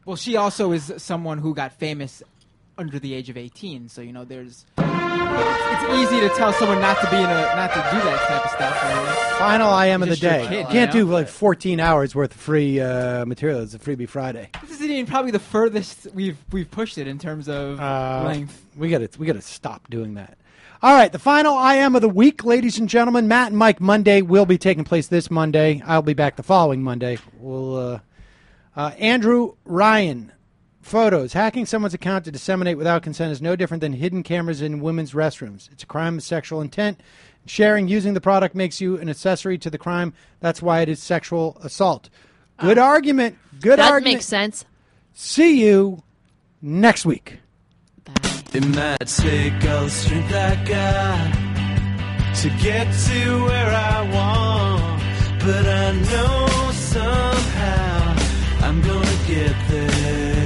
Well, she also is someone who got famous under the age of eighteen, so you know there's. It's easy to tell someone not to be in a not to do that type of stuff. Right? Final I am of the Just your day. kid, you can't you know? do like fourteen hours worth of free uh, material. It's a Freebie Friday. This isn't even probably the furthest we've we've pushed it in terms of Uh, length. We got to we got to stop doing that. All right, the final I am of the week, ladies and gentlemen. Matt and Mike Monday will be taking place this Monday. I'll be back the following Monday. We'll uh, uh, Andrew Ryan. Photos. Hacking someone's account to disseminate without consent is no different than hidden cameras in women's restrooms. It's a crime of sexual intent. Sharing using the product makes you an accessory to the crime. That's why it is sexual assault. Good argument. Good That argument. makes sense. See you next week. It might take all the strength I got to get to where I want, but I know somehow I'm gonna get there.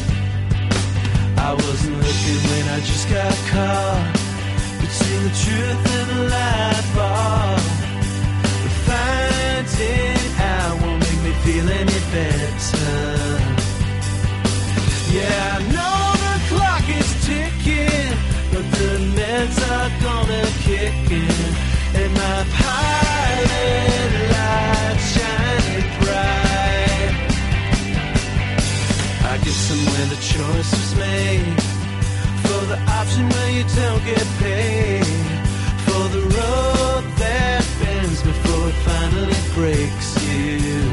I wasn't looking when I just got caught between the truth and the light bar. But finding out won't make me feel any better. Yeah, I know the clock is ticking, but the meds are gonna kick in, and my pilot light shining bright. I guess somewhere the choice was made for the option where you don't get paid, for the road that bends before it finally breaks you.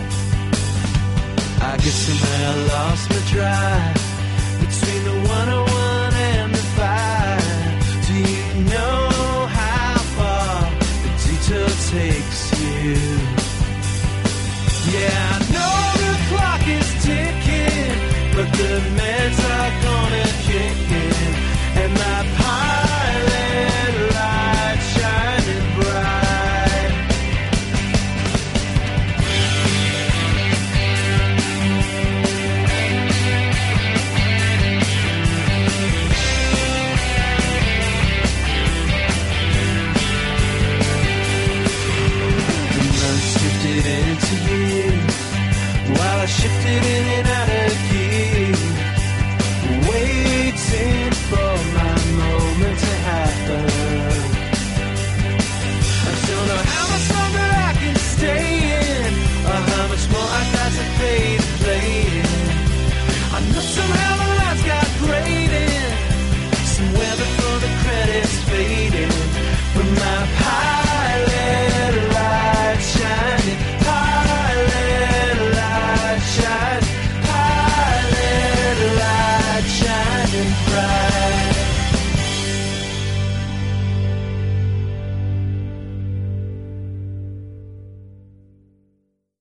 I guess somehow I lost my drive between the one oh one and the five. Do you know how far the detour takes you? Yeah, I know the clock is ticking, but the meds are gonna kick in, and my pilot light shining bright. The months drifted into years while I shifted in and